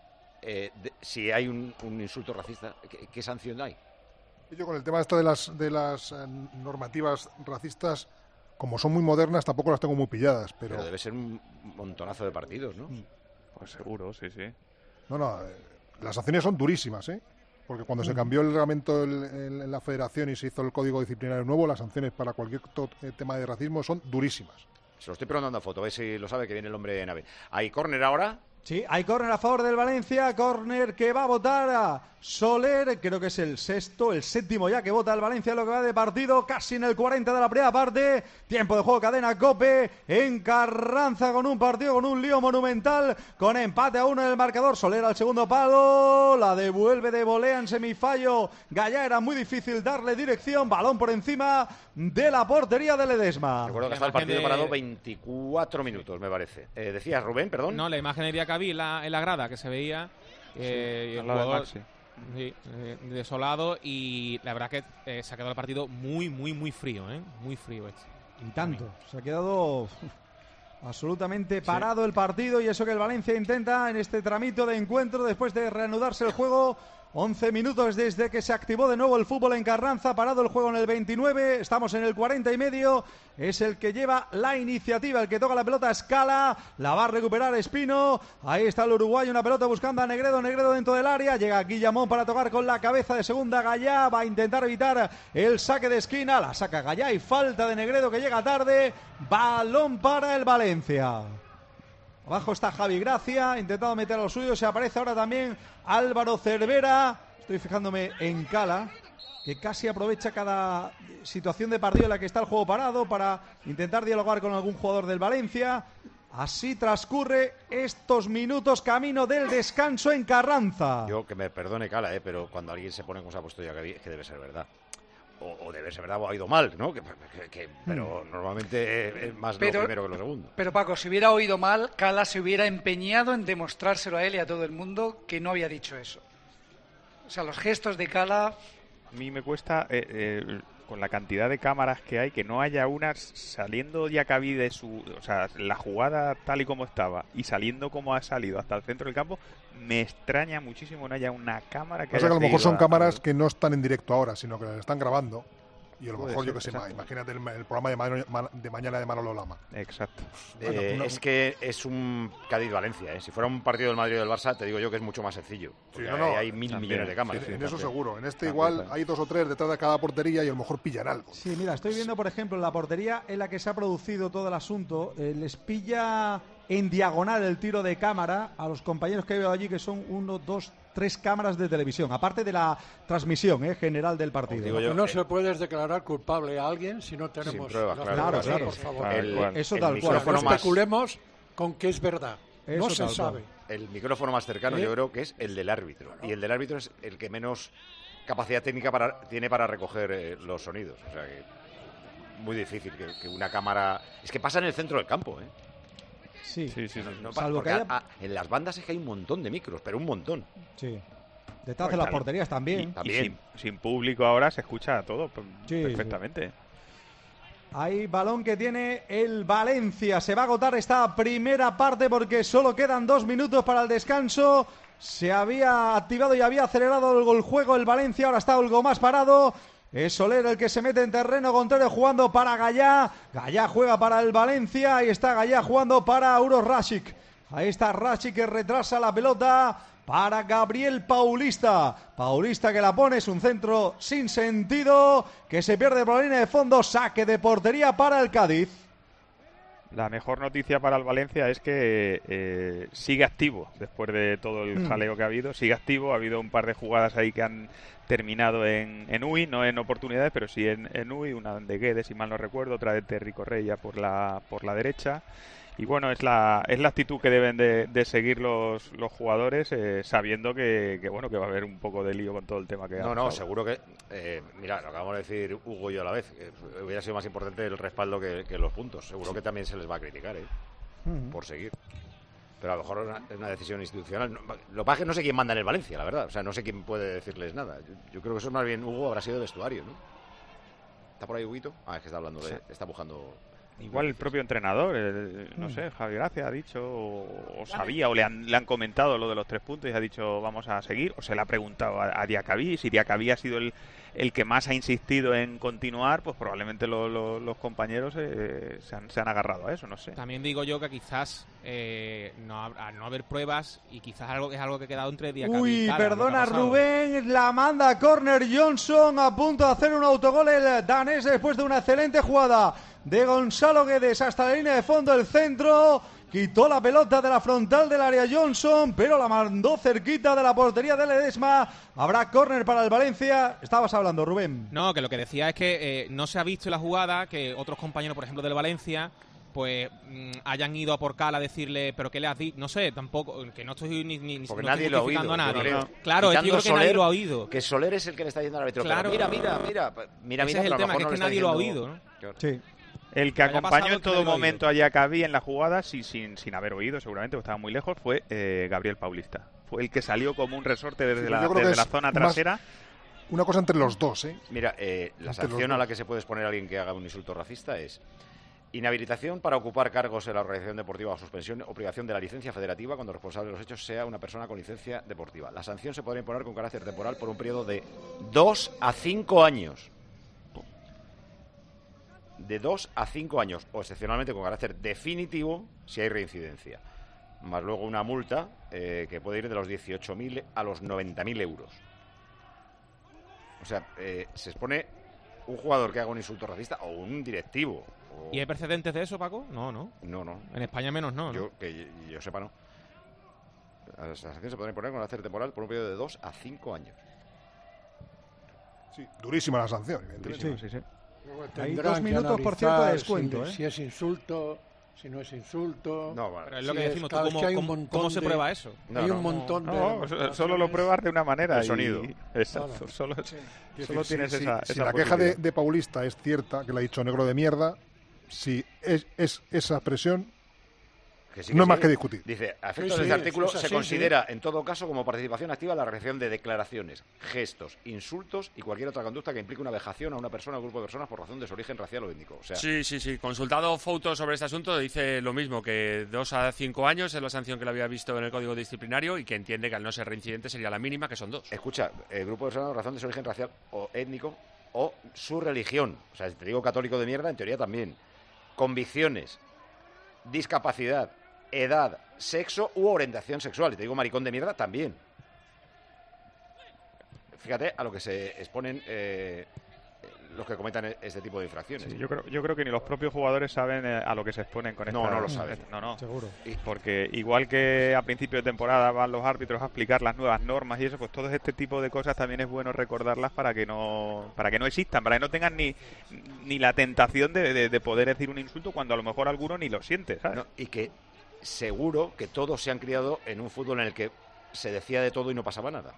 eh, de- si hay un, un insulto racista. ¿Qué, qué sanción hay? Yo con el tema esto de las de las eh, normativas racistas, como son muy modernas, tampoco las tengo muy pilladas, pero, Pero debe ser un montonazo de partidos, ¿no? Pues seguro, sí, sí. no, no, eh, las sanciones son durísimas, ¿eh? Porque cuando se cambió el reglamento el- el- en la federación y se hizo el código disciplinario nuevo, las sanciones para cualquier to- eh, tema de racismo son durísimas. Se lo estoy preguntando a foto, a ver si lo sabe, que viene el hombre de nave. Hay córner ahora. Sí, hay córner a favor del Valencia, córner que va a votar a Soler, creo que es el sexto, el séptimo ya que vota el Valencia, lo que va de partido, casi en el cuarenta de la primera parte, tiempo de juego, cadena COPE, en Carranza con un partido, con un lío monumental, con empate a uno en el marcador, Soler al segundo palo, la devuelve de volea en semifallo, Gallá, era muy difícil darle dirección, balón por encima de la portería de Ledesma. Recuerdo que está el imagen partido de- parado veinticuatro minutos, me parece. Eh, decías, Rubén, perdón. No, la imagen de Diacabí en la, en la grada que se veía. eh, Sí, y el al lado de jugador, Maxi. sí, eh, desolado y la verdad que eh, se ha quedado el partido muy, muy, muy frío, ¿eh? Muy frío este. Y tanto, se ha quedado absolutamente parado el partido y eso que el Valencia intenta en este tramito de encuentro después de reanudarse el juego. once minutos desde que se activó de nuevo el fútbol en Carranza, parado el juego en el veintinueve, estamos en el cuarenta y medio, es el que lleva la iniciativa, el que toca la pelota a Escala, la va a recuperar Espino, ahí está el uruguayo, una pelota buscando a Negredo, Negredo dentro del área, llega Guillamón para tocar con la cabeza de segunda, Gallá va a intentar evitar el saque de esquina, la saca Gallá y falta de Negredo que llega tarde, balón para el Valencia. Abajo está Javi Gracia, intentando meter a los suyos. Se aparece ahora también Álvaro Cervera. Estoy fijándome en Cala, que casi aprovecha cada situación de partido en la que está el juego parado para intentar dialogar con algún jugador del Valencia. Así transcurre estos minutos camino del descanso en Carranza. Yo, que me perdone Cala, ¿eh? Pero cuando alguien se pone como se ha puesto ya que, que debe ser verdad. O, o debe ser verdad o ha ido mal, ¿no? Que, que, que, pero hmm. normalmente es más pero, lo primero que lo segundo. Pero Paco, si hubiera oído mal, Cala se hubiera empeñado en demostrárselo a él y a todo el mundo que no había dicho eso. O sea, los gestos de Cala... A mí me cuesta, eh, eh, con la cantidad de cámaras que hay, que no haya una saliendo Diacabí de su... O sea, la jugada tal y como estaba y saliendo como ha salido hasta el centro del campo, me extraña muchísimo no haya una cámara que... O sea, que a lo mejor son a... cámaras que no están en directo ahora, sino que las están grabando. Y a lo mejor, yo que sé, exacto. Imagínate el, el programa de, Mano, de mañana de Manolo Lama. Exacto. Bueno, eh, no, es que es un Cádiz-Valencia, ¿eh? Si fuera un partido del Madrid o del Barça, te digo yo que es mucho más sencillo. Sí, no, no, hay, hay mil también, millones de cámaras. En, en eso seguro. En este igual también. Hay dos o tres detrás de cada portería y a lo mejor pillan algo. Sí, mira, estoy viendo, por ejemplo, la portería en la que se ha producido todo el asunto. Eh, les pilla en diagonal el tiro de cámara a los compañeros que veo allí, que son uno, dos, tres cámaras de televisión, aparte de la transmisión eh, general del partido. Digo yo, no eh, se puedes declarar culpable a alguien si no tenemos... Pruebas, las claro, pruebas, claro, por favor. El, el, Eso el tal cual. No más... especulemos con que es verdad. Eso no se sabe. El micrófono más cercano ¿Eh? yo creo que es el del árbitro. Y el del árbitro es el que menos capacidad técnica para, tiene para recoger eh, los sonidos. O sea que muy difícil que, que una cámara... Es que pasa en el centro del campo, ¿eh? Sí, sí, sí. No, no, Salvo que haya... a, a, en las bandas es que hay un montón de micros, pero un montón. Sí. Detrás de las porterías también. Y, también. Y sin, sin público ahora se escucha todo sí, perfectamente. Sí. Hay balón que tiene el Valencia. Se va a agotar esta primera parte porque solo quedan dos minutos para el descanso. Se había activado y había acelerado el juego el Valencia. Ahora está algo más parado. Es Soler el que se mete en terreno contrario jugando para Gallá. Gallá juega para el Valencia. Ahí está Gallá jugando para Uros Rasic. Ahí está Rasic que retrasa la pelota para Gabriel Paulista. Paulista que la pone, es un centro sin sentido que se pierde por la línea de fondo. Saque de portería para el Cádiz. La mejor noticia para el Valencia es que eh, sigue activo después de todo el jaleo que ha habido. Sigue activo, ha habido un par de jugadas ahí que han terminado en, en U I, no en oportunidades, pero sí en, en U I, una de Guedes, si mal no recuerdo, otra de Terry Correia por la, por la derecha. Y bueno, es la es la actitud que deben de, de seguir los, los jugadores, eh, sabiendo que, que bueno que va a haber un poco de lío con todo el tema que ha No, no, seguro que... Eh, mira, lo acabamos de decir Hugo y yo a la vez, que hubiera sido más importante el respaldo que, que los puntos. Seguro que también se les va a criticar, ¿eh? Uh-huh. Por seguir. Pero a lo mejor es una, una decisión institucional. Lo que pasa es que no sé quién manda en el Valencia, la verdad. O sea, no sé quién puede decirles nada. Yo, yo creo que eso más bien Hugo habrá sido vestuario, ¿no? ¿Está por ahí Huguito? Ah, es que está hablando de... Está buscando... Igual el propio entrenador, eh, no mm. sé, Javi Gracia ha dicho, o, o sabía, o le han, le han comentado lo de los tres puntos y ha dicho vamos a seguir, o se le ha preguntado a, a Diacabí, si Diacabí ha sido el, el que más ha insistido en continuar, pues probablemente lo, lo, los compañeros eh, se, han, se han agarrado a eso, no sé. También digo yo que quizás eh, no, al no haber pruebas y quizás algo es algo que ha quedado entre Diacabí Uy, y Cala, perdona Rubén, la manda a córner Johnson, a punto de hacer un autogol el danés después de una excelente jugada de Gonzalo Guedes hasta la línea de fondo del centro. Quitó la pelota de la frontal del área Johnson, pero la mandó cerquita de la portería de Ledesma. Habrá córner para el Valencia. Estabas hablando, Rubén. No, que lo que decía es que eh, no se ha visto la jugada, que otros compañeros, por ejemplo, del Valencia, pues mmm, hayan ido a por Cala a decirle, pero ¿qué le has dicho? No sé, tampoco, que no estoy ni, ni Porque no nadie estoy lo ha oído. A nadie. No, claro, es que yo creo que Soler, nadie lo ha oído. Que Soler es el que le está diciendo al árbitro. Claro, pero mira, mira, mira, mira, ese mira. es el tema, que no es que diciendo... nadie lo ha oído, ¿no? Claro. Sí. El que acompañó en todo momento a Diacabí en la jugada, sin, sin, sin haber oído seguramente, porque estaba muy lejos, fue eh, Gabriel Paulista. Fue el que salió como un resorte desde sí, la, desde la zona trasera. Más, una cosa entre los dos, ¿eh? Mira, eh, la entre sanción a la que se puede exponer a alguien que haga un insulto racista es inhabilitación para ocupar cargos en la organización deportiva o suspensión o privación de la licencia federativa cuando el responsable de los hechos sea una persona con licencia deportiva. La sanción se podrá imponer con carácter temporal por un periodo de dos a cinco años. De dos a cinco años, o excepcionalmente con carácter definitivo si hay reincidencia. Más luego una multa eh, que puede ir de los dieciocho mil a los noventa mil euros. O sea, eh, se expone un jugador que haga un insulto racista o un directivo o O... ¿Y hay precedentes de eso, Paco? No, no. No, no. En España menos no, ¿no? Yo, que yo, yo sepa, no. Las sanciones se pueden poner con hacer temporal por un periodo de dos a cinco años. Sí, durísima la sanción, evidentemente. Sí, sí, sí. Hay dos minutos, por cierto, de descuento. Si, ¿eh? si es insulto, si no es insulto. No, vale. Pero es lo si que es, decimos, claro, ¿cómo, es que hay un cómo, montón ¿cómo se de- prueba eso? No, hay no, un montón de. No, so- solo lo pruebas de una manera. El y- sonido. Exacto. Claro. Solo, Quiero solo decir, tienes si, esa, si esa la queja de, posibilidad. de Paulista es cierta, que le ha dicho negro de mierda, si es, es esa expresión, Que sí, no es más sí. que discutir. Dice, a efectos Sí, de sí, este artículo es así, se considera en todo caso como participación activa en la realización de declaraciones, gestos, insultos y cualquier otra conducta que implique una vejación a una persona o grupo de personas por razón de su origen racial o étnico. O sea, Sí, sí, sí. Consultado Foto sobre este asunto, dice lo mismo, que dos a cinco años es la sanción que le había visto en el Código Disciplinario y que entiende que al no ser reincidente sería la mínima, que son dos. escucha, el grupo de personas por razón de su origen racial o étnico o su religión. O sea, si te digo católico de mierda, en teoría también. Convicciones, discapacidad, edad, sexo u orientación sexual. Y te digo maricón de mierda también. Fíjate a lo que se exponen eh, los que cometan este tipo de infracciones. Sí, yo creo, yo creo que ni los propios jugadores saben eh, a lo que se exponen con No, esta... no lo saben. No, no. Seguro. Porque igual que a principio de temporada van los árbitros a explicar las nuevas normas y eso, pues todo este tipo de cosas también es bueno recordarlas para que no para que no existan, para que no tengan ni, ni la tentación de, de, de poder decir un insulto cuando a lo mejor alguno ni lo siente, ¿sabes? No, y que seguro que todos se han criado en un fútbol en el que se decía de todo y no pasaba nada.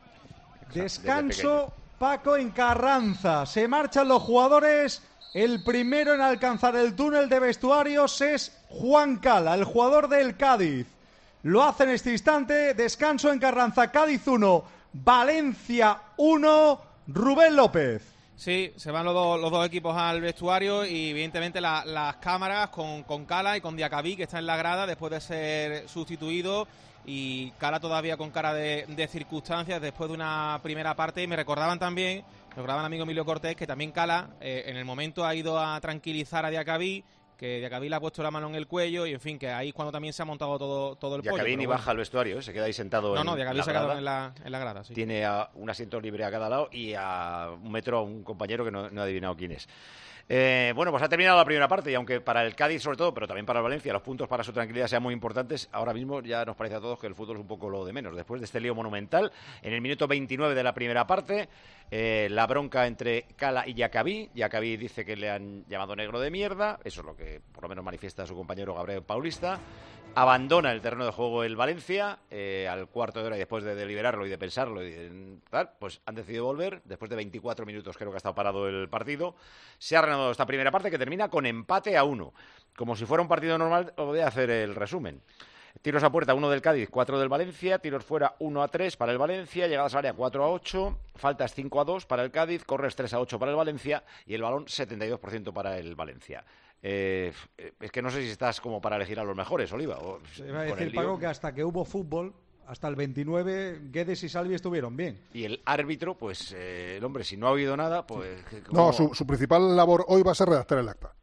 Descanso, Paco, en Carranza. Se marchan los jugadores. El primero en alcanzar el túnel de vestuarios es Juan Cala, el jugador del Cádiz. Lo hace en este instante. Descanso en Carranza. Cádiz uno, Valencia uno. Rubén López. Sí, se van los dos, los dos equipos al vestuario y evidentemente la- las cámaras con, con Cala y con Diacabí, que está en la grada después de ser sustituido, y Cala todavía con cara de, de circunstancias después de una primera parte. Y me recordaban también, me recordaban amigo Emilio Cortés, que también Cala eh, en el momento ha ido a tranquilizar a Diacabí, que Diacabí le ha puesto la mano en el cuello y en fin, que ahí es cuando también se ha montado todo, todo el pollo. Diacabí pero ni bueno. baja al vestuario, ¿eh? Se queda ahí sentado No, en no, Diacabí la se ha quedado grada. en la, en la grada, sí. Tiene a un asiento libre a cada lado y a un metro a un compañero que no, no ha adivinado quién es. Eh, bueno, pues ha terminado la primera parte y aunque para el Cádiz sobre todo, pero también para el Valencia, los puntos para su tranquilidad sean muy importantes, ahora mismo ya nos parece a todos que el fútbol es un poco lo de menos. Después de este lío monumental, en el minuto veintinueve de la primera parte, eh, la bronca entre Cala y Diacabí. Diacabí dice que le han llamado negro de mierda, eso es lo que por lo menos manifiesta su compañero Gabriel Paulista. Abandona el terreno de juego el Valencia eh, al cuarto de hora y después de deliberarlo y de pensarlo y de, tal, pues han decidido volver. Después de veinticuatro minutos creo que ha estado parado el partido. Se ha reanudado esta primera parte que termina con empate a uno. Como si fuera un partido normal, os voy a hacer el resumen. Tiros a puerta, uno del Cádiz, cuatro del Valencia. Tiros fuera, uno a tres para el Valencia. Llegadas al área, cuatro a ocho. Faltas, cinco a dos para el Cádiz. Corres, tres a ocho para el Valencia. Y el balón, setenta y dos por ciento para el Valencia. Eh, es que no sé si estás como para elegir a los mejores, Oliva. O, Se iba a con decir, el lío. Paco, que hasta que hubo fútbol, hasta el veintinueve, Guedes y Salvi estuvieron bien. Y el árbitro, pues, eh, el hombre, si no ha oído nada, pues... No, ¿cómo? su, su principal labor hoy va a ser redactar el acta.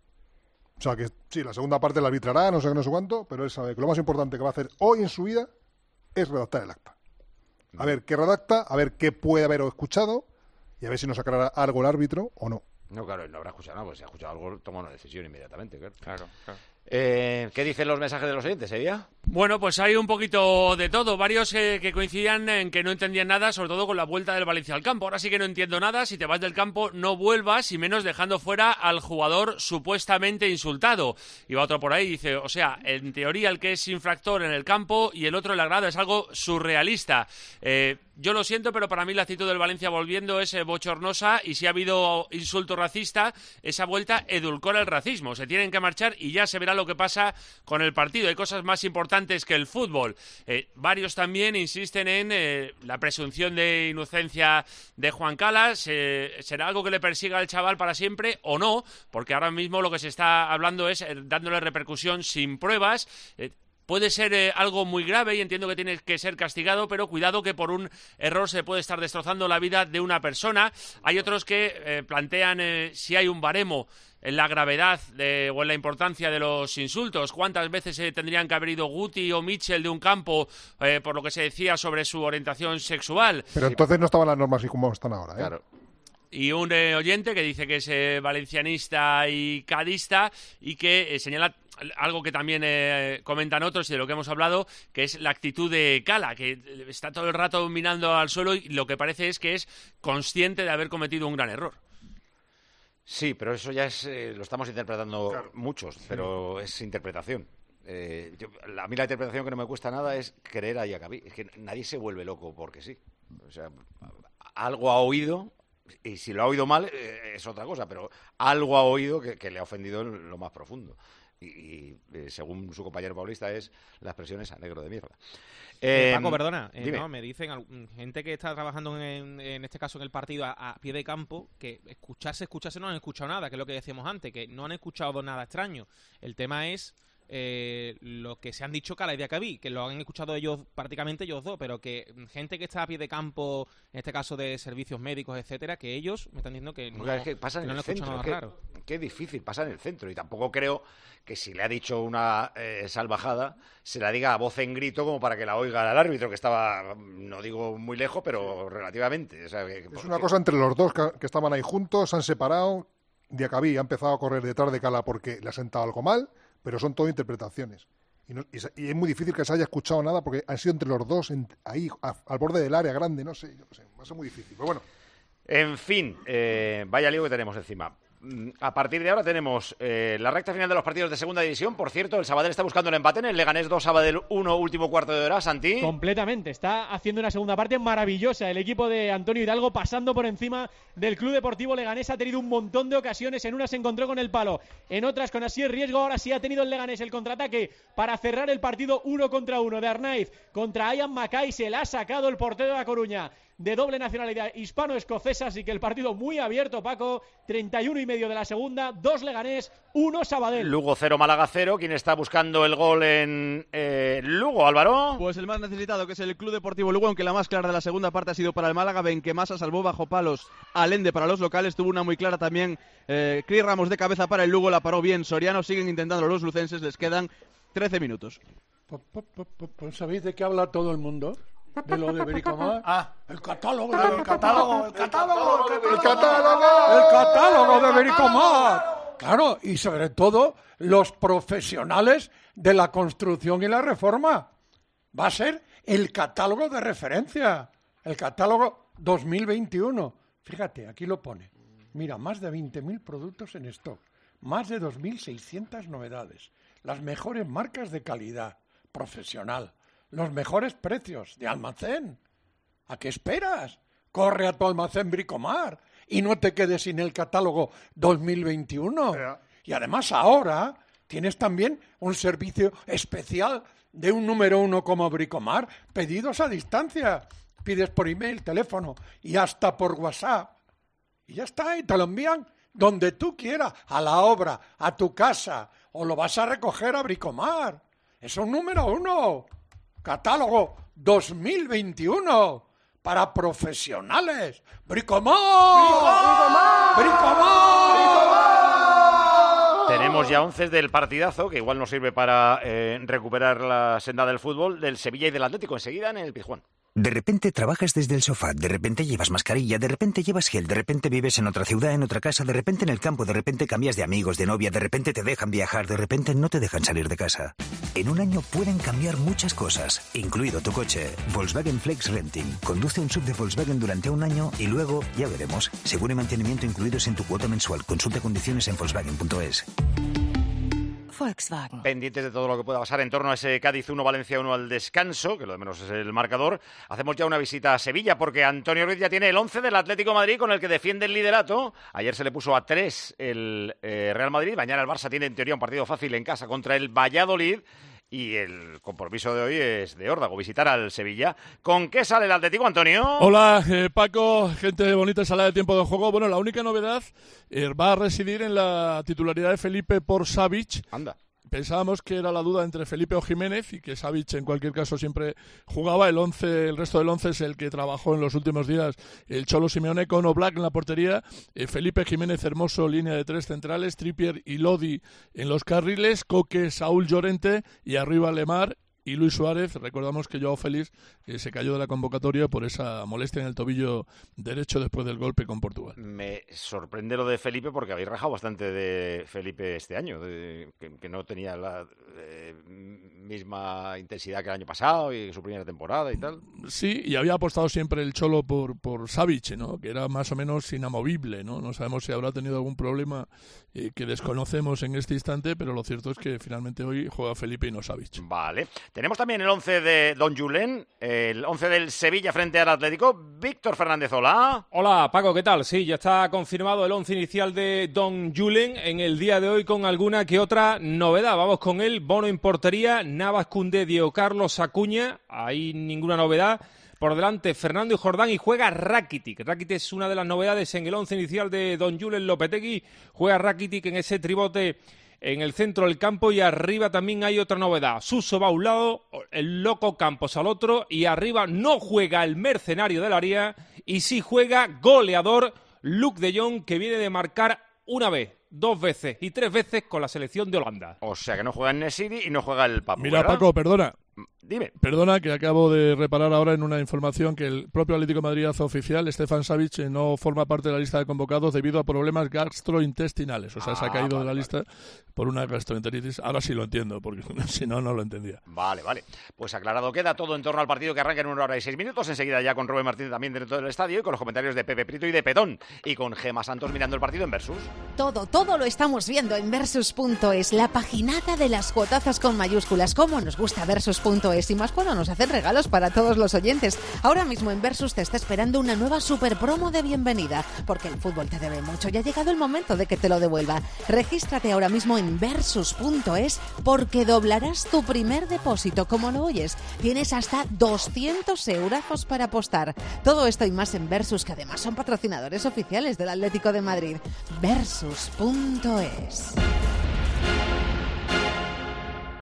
O sea que sí, la segunda parte la arbitrará, no sé qué, no sé cuánto, pero él sabe que lo más importante que va a hacer hoy en su vida es redactar el acta. A ver qué redacta, a ver qué puede haber escuchado y a ver si nos sacará algo el árbitro o no. No, claro, no habrá escuchado nada, pues si ha escuchado algo, toma una decisión inmediatamente, claro. Claro, claro. Eh, ¿Qué dicen los mensajes de los oyentes, Sevilla? Bueno, pues hay un poquito de todo. Varios eh, que coincidían en que no entendían nada, sobre todo con la vuelta del Valencia al campo. Ahora sí que no entiendo nada. Si te vas del campo, no vuelvas, y menos dejando fuera al jugador supuestamente insultado. Y va otro por ahí y dice, o sea, en teoría el que es infractor en el campo y el otro en la grada es algo surrealista. Eh, yo lo siento, pero para mí la actitud del Valencia volviendo es eh, bochornosa, y si ha habido insulto racista, esa vuelta edulcora el racismo. Se tienen que marchar y ya se verá lo que pasa con el partido. Hay cosas más importantes que el fútbol. Eh, varios también insisten en eh, la presunción de inocencia de Juan Calas. Eh, ¿Será algo que le persiga al chaval para siempre o no? Porque ahora mismo lo que se está hablando es eh, dándole repercusión sin pruebas. Eh, Puede ser eh, algo muy grave y entiendo que tiene que ser castigado, pero cuidado que por un error se puede estar destrozando la vida de una persona. Hay otros que eh, plantean eh, si hay un baremo en la gravedad de, o en la importancia de los insultos. ¿Cuántas veces eh, tendrían que haber ido Guti o Mitchell de un campo eh, por lo que se decía sobre su orientación sexual? Pero entonces no estaban las normas y como están ahora, ¿eh? Claro. y un eh, oyente que dice que es eh, valencianista y cadista y que eh, señala algo que también eh, comentan otros y de lo que hemos hablado, que es la actitud de Cala, que está todo el rato mirando al suelo y lo que parece es que es consciente de haber cometido un gran error. Sí, pero eso ya es eh, lo estamos interpretando claro. muchos, pero es interpretación. Eh, yo, a mí la interpretación que no me cuesta nada es creer a Diacabí. Es que nadie se vuelve loco porque sí. O sea, algo ha oído, y si lo ha oído mal eh, es otra cosa, pero algo ha oído que, que le ha ofendido en lo más profundo. Y, y eh, según su compañero paulista es la expresión esa, negro de mierda. Eh, Paco, perdona, eh, no, me dicen gente que está trabajando en, en este caso en el partido a, a pie de campo que escucharse, escucharse no han escuchado nada, que es lo que decíamos antes, que no han escuchado nada extraño. El tema es eh, lo que se han dicho Cala y Diacabí, que lo han escuchado ellos prácticamente ellos dos, pero que gente que está a pie de campo, en este caso de servicios médicos, etcétera, que ellos me están diciendo que no, es que pasa en que no el han escuchado centro, nada que, raro. Qué difícil, pasa en el centro, y tampoco creo que si le ha dicho una eh, salvajada se la diga a voz en grito como para que la oiga el árbitro, que estaba, no digo muy lejos, pero sí. relativamente. O sea, que, es una cosa entre los dos que, que estaban ahí juntos, se han separado. Diacabí ha empezado a correr detrás de Cala porque le ha sentado algo mal, pero son todo interpretaciones. Y, no, y, y es muy difícil que se haya escuchado nada porque han sido entre los dos en, ahí a, al borde del área grande, no sé, yo no sé, va a ser muy difícil. Pero bueno. En fin, eh, vaya lío que tenemos encima. A partir de ahora tenemos eh, la recta final de los partidos de segunda división. Por cierto, el Sabadell está buscando el empate en el Leganés dos, Sabadell uno, último cuarto de hora. Santi. Completamente, está haciendo una segunda parte maravillosa el equipo de Antonio Hidalgo, pasando por encima del Club Deportivo Leganés. Ha tenido un montón de ocasiones, en unas se encontró con el palo, en otras con así el riesgo. Ahora sí ha tenido el Leganés el contraataque para cerrar el partido uno contra uno de Arnaiz contra Ian Mackay. Se la ha sacado el portero de La Coruña, de doble nacionalidad hispano-escocesa, así que el partido muy abierto, Paco. Treinta y uno y medio de la segunda, dos Leganés, uno Sabadell. Lugo cero, Málaga cero. ¿Quién está buscando el gol en eh, Lugo, Álvaro? Pues el más necesitado, que es el Club Deportivo Lugo, aunque la más clara de la segunda parte ha sido para el Málaga. Benquemasa salvó bajo palos al Ende para los locales. Tuvo una muy clara también eh, Cris Ramos de cabeza para el Lugo, la paró bien Soriano. Siguen intentando los lucenses, les quedan trece minutos. ¿Sabéis de qué habla todo el mundo? De lo de Bricomar. Ah, el catálogo, claro, el catálogo, el catálogo, el catálogo, el catálogo de Bricomar. Claro, y sobre todo los profesionales de la construcción y la reforma. Va a ser el catálogo de referencia, el catálogo dos mil veintiuno. Fíjate, aquí lo pone. Mira, más de veinte mil productos en stock, más de dos mil seiscientas novedades, las mejores marcas de calidad profesional, los mejores precios de almacén. ¿A qué esperas? Corre a tu almacén Bricomar y no te quedes sin el catálogo dos mil veintiuno. Yeah. Y además ahora tienes también un servicio especial de un número uno como Bricomar, pedidos a distancia. Pides por email, teléfono y hasta por WhatsApp. Y ya está, y te lo envían donde tú quieras, a la obra, a tu casa, o lo vas a recoger a Bricomar. Es un número uno. Catálogo dos mil veintiuno para profesionales. ¡Bricomar! ¡Bricomar! ¡Bricomar! ¡Bricomar! Tenemos ya once del partidazo, que igual nos sirve para eh, recuperar la senda del fútbol, del Sevilla y del Atlético, enseguida en el Pizjuán. De repente trabajas desde el sofá, de repente llevas mascarilla, de repente llevas gel, de repente vives en otra ciudad, en otra casa, de repente en el campo, de repente cambias de amigos, de novia, de repente te dejan viajar, de repente no te dejan salir de casa. En un año pueden cambiar muchas cosas, incluido tu coche. Volkswagen Flex Renting. Conduce un sub de Volkswagen durante un año y luego, ya veremos, seguro y mantenimiento incluidos en tu cuota mensual. Consulta condiciones en Volkswagen punto es. Volkswagen. Pendientes de todo lo que pueda pasar en torno a ese Cádiz uno, Valencia uno al descanso, que lo de menos es el marcador. Hacemos ya una visita a Sevilla, porque Antonio Ruiz ya tiene el once del Atlético de Madrid con el que defiende el liderato. Ayer se le puso a tres el eh, Real Madrid. Mañana el Barça tiene en teoría un partido fácil en casa contra el Valladolid. Y el compromiso de hoy es de órdago, visitar al Sevilla. ¿Con qué sale el Atlético, Antonio? Hola, eh, Paco, gente bonita, sala de tiempo de juego. Bueno, la única novedad eh, va a residir en la titularidad de Felipe por Savic. Anda. Pensábamos que era la duda entre Felipe o Jiménez y que Savic en cualquier caso siempre jugaba. El once, el resto del once es el que trabajó en los últimos días el Cholo Simeone con Oblak en la portería, eh, Felipe, Jiménez, Hermoso, línea de tres centrales, Trippier y Lodi en los carriles, Coque, Saúl, Llorente y arriba Lemar y Luis Suárez. Recordamos que Joao Félix eh, se cayó de la convocatoria por esa molestia en el tobillo derecho después del golpe con Portugal. Me sorprende lo de Felipe porque habéis rajado bastante de Felipe este año, de, que, que no tenía la eh, misma intensidad que el año pasado y su primera temporada y tal. Sí, y había apostado siempre el Cholo por, por Savic, ¿no? Que era más o menos inamovible, ¿no? No sabemos si habrá tenido algún problema eh, que desconocemos en este instante, pero lo cierto es que finalmente hoy juega Felipe y no Savic. Vale. Tenemos también el once de Don Julen, el once del Sevilla frente al Atlético. Víctor Fernández, hola. Hola, Paco, ¿qué tal? Sí, ya está confirmado el once inicial de Don Julen en el día de hoy con alguna que otra novedad. Vamos con él. Bono en portería, Navas, Koundé, Diego Carlos, Acuña. Ahí ninguna novedad. Por delante, Fernando y Jordán, y juega Rakitic. Rakitic es una de las novedades en el once inicial de Don Julen Lopetegui. Juega Rakitic en ese tribote en el centro del campo, y arriba también hay otra novedad. Suso va a un lado, el loco Campos al otro, y arriba no juega el mercenario del área y sí juega goleador Luuk de Jong, que viene de marcar una vez, dos veces y tres veces con la selección de Holanda. O sea que no juega en Nesiri y no juega el Papu. Mira, ¿verdad? Paco, perdona. Dime. Perdona, que acabo de reparar ahora en una información que el propio Atlético de Madrid hace oficial. Stefan Savic no forma parte de la lista de convocados debido a problemas gastrointestinales. O sea, ah, se ha caído vale, de la vale. lista por una gastroenteritis. Ahora sí lo entiendo, porque si no, no lo entendía. Vale, vale. Pues aclarado queda todo en torno al partido que arranca en una hora y seis minutos. Enseguida ya con Rubén Martínez también dentro del estadio y con los comentarios de Pepe Prieto y de Petón. Y con Gemma Santos mirando el partido en Versus. Todo, todo lo estamos viendo en Versus punto es. La paginada de las cuotazas con mayúsculas. Cómo nos gusta Versus punto es. Y más cuando nos hacen regalos para todos los oyentes. Ahora mismo en Versus te está esperando una nueva super promo de bienvenida, porque el fútbol te debe mucho y ha llegado el momento de que te lo devuelva. Regístrate ahora mismo en Versus punto es, porque doblarás tu primer depósito, como lo oyes. Tienes hasta doscientos euros para apostar. Todo esto y más en Versus, que además son patrocinadores oficiales del Atlético de Madrid. Versus punto es.